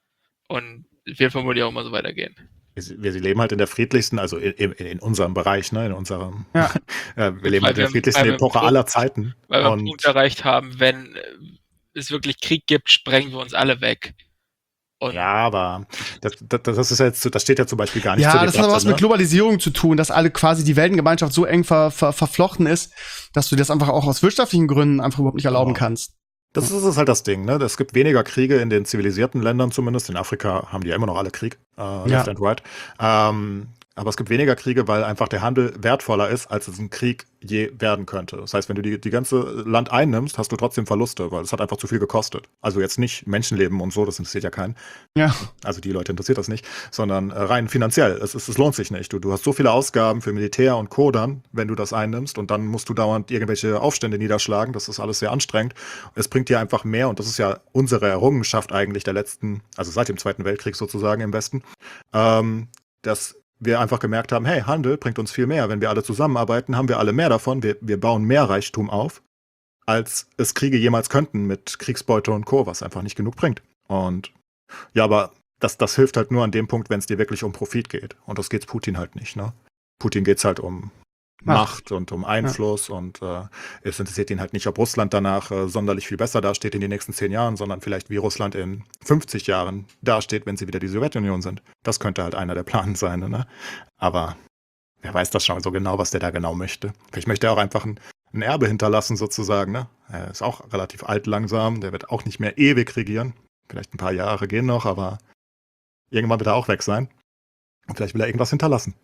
Und wird vermutlich auch immer so weitergehen. Wir, wir leben halt in der friedlichsten, also in, in, in unserem Bereich, ne, in unserem, Ja. äh, wir leben Weil halt in wir- der friedlichsten weil wir Epoche Punkt- aller Zeiten. Weil wir einen Und Punkt erreicht haben, wenn äh, es wirklich Krieg gibt, sprengen wir uns alle weg. Und ja, aber das, das, das ist jetzt, das steht ja zum Beispiel gar nicht Ja, zur das Debatte, hat aber was ne? mit Globalisierung zu tun, dass alle quasi die Weltengemeinschaft so eng ver, ver, verflochten ist, dass du das einfach auch aus wirtschaftlichen Gründen einfach überhaupt nicht erlauben Genau. kannst. Das ist, das ist halt das Ding, ne? Es gibt weniger Kriege in den zivilisierten Ländern zumindest. In Afrika haben die ja immer noch alle Krieg, äh, left and right. Ähm, aber es gibt weniger Kriege, weil einfach der Handel wertvoller ist, als es ein Krieg je werden könnte. Das heißt, wenn du die, die ganze Land einnimmst, hast du trotzdem Verluste, weil es hat einfach zu viel gekostet. Also jetzt nicht Menschenleben und so, das interessiert ja keinen. Ja. Also die Leute interessiert das nicht, sondern äh, rein finanziell. Es, ist, es lohnt sich nicht. Du, du hast so viele Ausgaben für Militär und Co. dann, wenn du das einnimmst und dann musst du dauernd irgendwelche Aufstände niederschlagen. Das ist alles sehr anstrengend. Es bringt dir einfach mehr und das ist ja unsere Errungenschaft eigentlich der letzten, also seit dem Zweiten Weltkrieg sozusagen im Westen, ähm, dass wir einfach gemerkt haben, hey, Handel bringt uns viel mehr. Wenn wir alle zusammenarbeiten, haben wir alle mehr davon. Wir, wir bauen mehr Reichtum auf, als es Kriege jemals könnten mit Kriegsbeute und Co., was einfach nicht genug bringt. Und ja, aber das, das hilft halt nur an dem Punkt, wenn es dir wirklich um Profit geht. Und das geht's Putin halt nicht, ne? Putin geht's halt um Macht. Macht und um Einfluss und äh, es interessiert ihn halt nicht, ob Russland danach äh, sonderlich viel besser dasteht in den nächsten zehn Jahren, sondern vielleicht wie Russland in fünfzig Jahren dasteht, wenn sie wieder die Sowjetunion sind. Das könnte halt einer der Pläne sein, ne? Aber wer weiß das schon so genau, was der da genau möchte. Vielleicht möchte er auch einfach ein, ein Erbe hinterlassen sozusagen, ne? Er ist auch relativ alt langsam, der wird auch nicht mehr ewig regieren. Vielleicht ein paar Jahre gehen noch, aber irgendwann wird er auch weg sein. Und vielleicht will er irgendwas hinterlassen.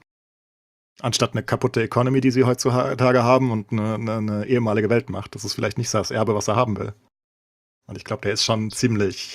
Anstatt eine kaputte Economy, die sie heutzutage haben und eine, eine, eine ehemalige Weltmacht. Das ist vielleicht nicht das Erbe, was er haben will. Und ich glaube, der ist schon ziemlich,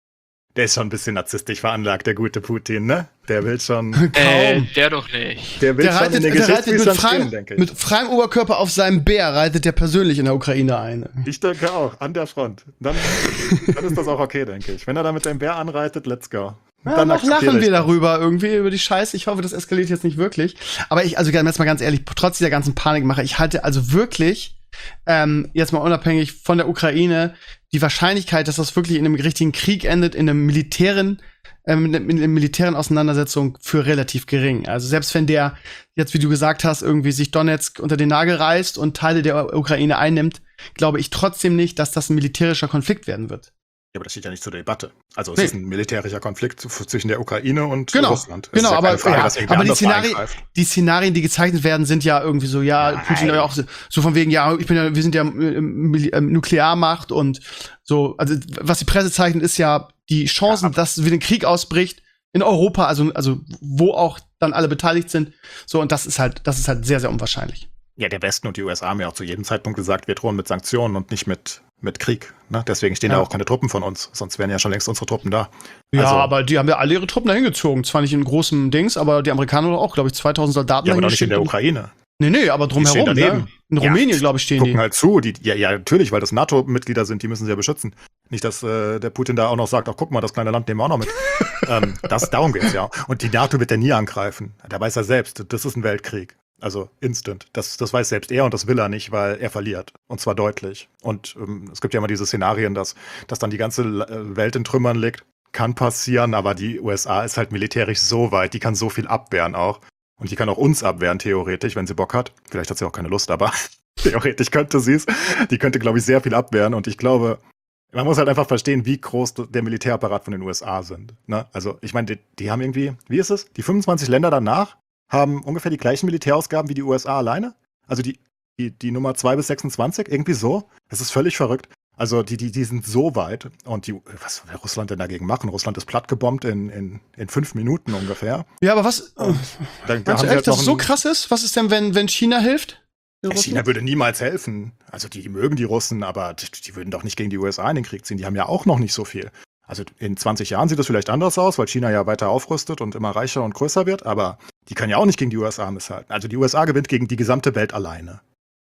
der ist schon ein bisschen narzisstisch veranlagt, der gute Putin, ne? Der will schon, äh, Kaum. der doch nicht. der will Der schon reitet, in den der reitet mit, Geschichtsbüchern freiem, stehen, denke ich. mit freiem Oberkörper auf seinem Bär, reitet der persönlich in der Ukraine ein. Ich denke auch, an der Front. Dann, dann ist das auch okay, denke ich. Wenn er da mit dem Bär anreitet, let's go. Ja, Dann noch akzeptiere lachen ich wir das. darüber irgendwie, über die Scheiße. Ich hoffe, das eskaliert jetzt nicht wirklich. Aber ich, also jetzt mal ganz ehrlich, trotz dieser ganzen Panikmache, ich halte also wirklich, ähm, jetzt mal unabhängig von der Ukraine, die Wahrscheinlichkeit, dass das wirklich in einem richtigen Krieg endet, in einem militären, ähm, in einer militären Auseinandersetzung für relativ gering. Also selbst wenn der jetzt, wie du gesagt hast, irgendwie sich Donetsk unter den Nagel reißt und Teile der Ukraine einnimmt, glaube ich trotzdem nicht, dass das ein militärischer Konflikt werden wird. Ja, aber das steht ja nicht zur Debatte. Also es Nee. ist ein militärischer Konflikt zu- zwischen der Ukraine und Genau, Russland. Es genau, ist ja aber, keine Frage, ja, dass irgendwer aber die, anders da Szenarien, eingreift. die Szenarien, die gezeichnet werden, sind ja irgendwie so, ja, Nein. Putin ja auch so, so von wegen, ja, ich bin ja, wir sind ja ähm, ähm, Nuklearmacht und so, also was die Presse zeichnet, ist ja die Chancen, Ja, aber- dass wieder ein Krieg ausbricht in Europa, also, also wo auch dann alle beteiligt sind. So, und das ist halt, das ist halt sehr, sehr unwahrscheinlich. Ja, der Westen und die U S A haben ja auch zu jedem Zeitpunkt gesagt, wir drohen mit Sanktionen und nicht mit, mit Krieg. Ne? Deswegen stehen Ja. da auch keine Truppen von uns. Sonst wären ja schon längst unsere Truppen da. Ja, Also- aber die haben ja alle ihre Truppen dahin gezogen. Zwar nicht in großen Dings, aber die Amerikaner auch, glaube ich, zweitausend Soldaten Ja, aber dahin doch nicht in der geschickt. Ukraine. Nee, nee, aber Die stehen drumherum, daneben. ne? In Ja, Rumänien, glaube ich, stehen Gucken die. halt zu. Die, ja, ja, natürlich, weil das NATO-Mitglieder sind, die müssen sie ja beschützen. Nicht, dass äh, der Putin da auch noch sagt, ach guck mal, das kleine Land nehmen wir auch noch mit. ähm, das, darum geht's ja. Und die NATO wird ja nie angreifen. Da weiß er selbst, das ist ein Weltkrieg. Also instant. Das, das weiß selbst er und das will er nicht, weil er verliert. Und zwar deutlich. Und ähm, es gibt ja immer diese Szenarien, dass, dass dann die ganze äh, Welt in Trümmern liegt. Kann passieren, aber die U S A ist halt militärisch so weit, die kann so viel abwehren auch. Und die kann auch uns abwehren, theoretisch, wenn sie Bock hat. Vielleicht hat sie auch keine Lust, aber theoretisch könnte sie es. Die könnte, glaube ich, sehr viel abwehren. Und ich glaube, man muss halt einfach verstehen, wie groß der Militärapparat von den U S A sind. Ne? Also, ich meine, die, die haben irgendwie, wie ist es? Die fünfundzwanzig Länder danach haben ungefähr die gleichen Militärausgaben wie die U S A alleine. Also die, die, die Nummer zwei bis sechsundzwanzig, irgendwie so. Das ist völlig verrückt. Also die, die, die sind so weit. Und die, was will Russland denn dagegen machen? Russland ist plattgebombt in, in, in fünf Minuten ungefähr. Ja, aber was, Dann, da meinst du haben sie echt, halt dass noch es so ein- krass ist? Was ist denn, wenn, wenn China hilft? Ja, China würde niemals helfen. Also die, die mögen die Russen, aber die, die würden doch nicht gegen die U S A in den Krieg ziehen. Die haben ja auch noch nicht so viel. Also in zwanzig Jahren sieht es vielleicht anders aus, weil China ja weiter aufrüstet und immer reicher und größer wird, aber die können ja auch nicht gegen die U S A misshalten. Also die U S A gewinnt gegen die gesamte Welt alleine.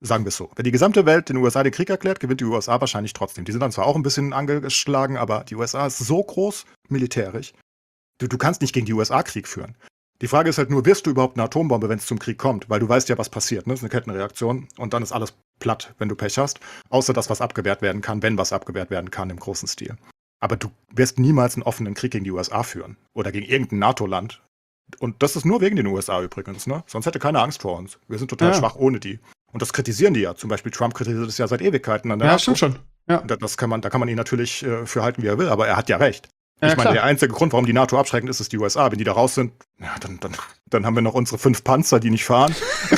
Sagen wir es so. Wenn die gesamte Welt den U S A den Krieg erklärt, gewinnt die U S A wahrscheinlich trotzdem. Die sind dann zwar auch ein bisschen angeschlagen, aber die U S A ist so groß militärisch. Du, du kannst nicht gegen die U S A Krieg führen. Die Frage ist halt nur, wirst du überhaupt eine Atombombe, wenn es zum Krieg kommt? Weil du weißt ja, was passiert. Ne? Das ist eine Kettenreaktion. Und dann ist alles platt, wenn du Pech hast. Außer das, was abgewehrt werden kann, wenn was abgewehrt werden kann im großen Stil. Aber du wirst niemals einen offenen Krieg gegen die U S A führen. Oder gegen irgendein NATO-Land. Und das ist nur wegen den U S A übrigens. Ne? Sonst hätte keiner Angst vor uns. Wir sind total Ja. schwach ohne die. Und das kritisieren die ja. Zum Beispiel Trump kritisiert das ja seit Ewigkeiten an der Ja, NATO. stimmt schon. Ja. Und Das kann man, da kann man ihn natürlich äh, für halten, wie er will, aber er hat ja recht. Ja, ich meine, klar. der einzige Grund, warum die NATO abschreckend ist, ist die U S A. Wenn die da raus sind, ja, dann, dann, dann haben wir noch unsere fünf Panzer, die nicht fahren.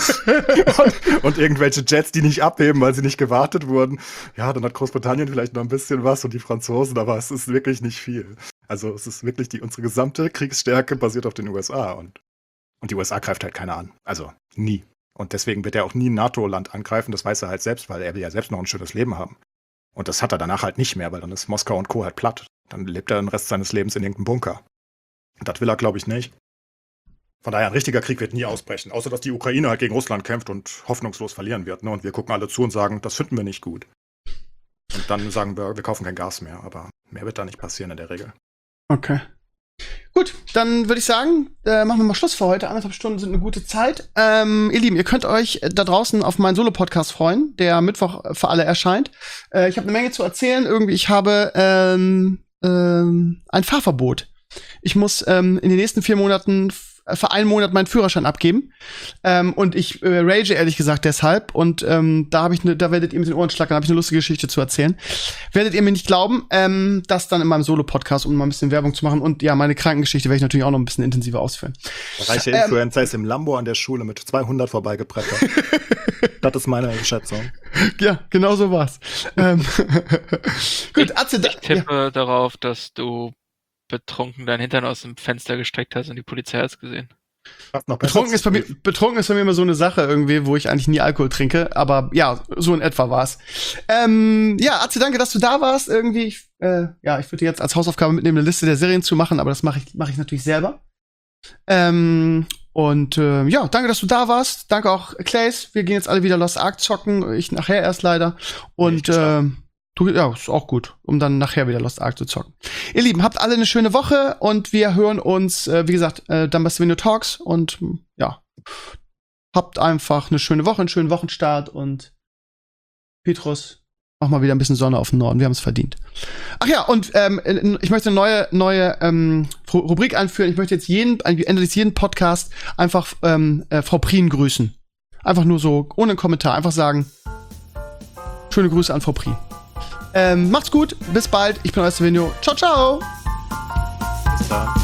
und, und irgendwelche Jets, die nicht abheben, weil sie nicht gewartet wurden. Ja, dann hat Großbritannien vielleicht noch ein bisschen was und die Franzosen, aber es ist wirklich nicht viel. Also es ist wirklich die, unsere gesamte Kriegsstärke basiert auf den U S A. Und, und die U S A greift halt keiner an. Also nie. Und deswegen wird er auch nie ein NATO-Land angreifen. Das weiß er halt selbst, weil er will ja selbst noch ein schönes Leben haben. Und das hat er danach halt nicht mehr, weil dann ist Moskau und Co. halt platt. Dann lebt er den Rest seines Lebens in irgendeinem Bunker. Und das will er, glaube ich, nicht. Von daher, ein richtiger Krieg wird nie ausbrechen. Außer, dass die Ukraine halt gegen Russland kämpft und hoffnungslos verlieren wird. Ne? Und wir gucken alle zu und sagen, das finden wir nicht gut. Und dann sagen wir, wir kaufen kein Gas mehr. Aber mehr wird da nicht passieren in der Regel. Okay. Gut, dann würde ich sagen, äh, machen wir mal Schluss für heute. Anderthalb Stunden sind eine gute Zeit. Ähm, ihr Lieben, ihr könnt euch da draußen auf meinen Solo-Podcast freuen, der Mittwoch für alle erscheint. Äh, ich habe eine Menge zu erzählen. Irgendwie, ich habe ähm, ähm, ein Fahrverbot. Ich muss ähm, in den nächsten vier Monaten für einen Monat meinen Führerschein abgeben. Ähm, und ich äh, rage ehrlich gesagt deshalb. Und ähm, da habe ich ne, da werdet ihr mit den Ohren schlackern, da habe ich eine lustige Geschichte zu erzählen. Werdet ihr mir nicht glauben, ähm, das dann in meinem Solo-Podcast, um mal ein bisschen Werbung zu machen. Und ja, meine Krankengeschichte werde ich natürlich auch noch ein bisschen intensiver ausführen. Der reiche Ähm, Influencer ist im Lambo an der Schule mit zweihundert vorbeigebrettert. Das ist meine Schätzung. Ja, genau so war's. ähm, Gut, Atze, da, Ich tippe darauf, dass du betrunken deinen Hintern aus dem Fenster gestreckt hast und die Polizei hat's gesehen. Fast noch besser Betrunken ist, bei mir, betrunken ist bei mir immer so eine Sache irgendwie, wo ich eigentlich nie Alkohol trinke, aber ja, so in etwa war's. Ähm, ja, Atze, danke, dass du da warst. Irgendwie, ich, äh, ja, ich würde jetzt als Hausaufgabe mitnehmen, eine Liste der Serien zu machen, aber das mache ich, mache ich natürlich selber. Ähm, und äh, ja, danke, dass du da warst. Danke auch, Clays. Wir gehen jetzt alle wieder Lost Ark zocken. Ich nachher erst leider. Und äh, du, ja, ist auch gut, um dann nachher wieder Lost Ark zu zocken. Ihr Lieben, habt alle eine schöne Woche und wir hören uns, äh, wie gesagt, äh, dann bei Svenio Talks und ja, habt einfach eine schöne Woche, einen schönen Wochenstart und Petrus, mach mal wieder ein bisschen Sonne auf den Norden, wir haben es verdient. Ach ja, und ähm, ich möchte eine neue, neue ähm, Rubrik einführen. Ich möchte jetzt jeden, am Ende des jeden Podcast einfach ähm, äh, Frau Prien grüßen. Einfach nur so, ohne einen Kommentar, einfach sagen, schöne Grüße an Frau Prien. Ähm, macht's gut, bis bald, ich bin euer Svenio. Ciao, ciao! Bis dann.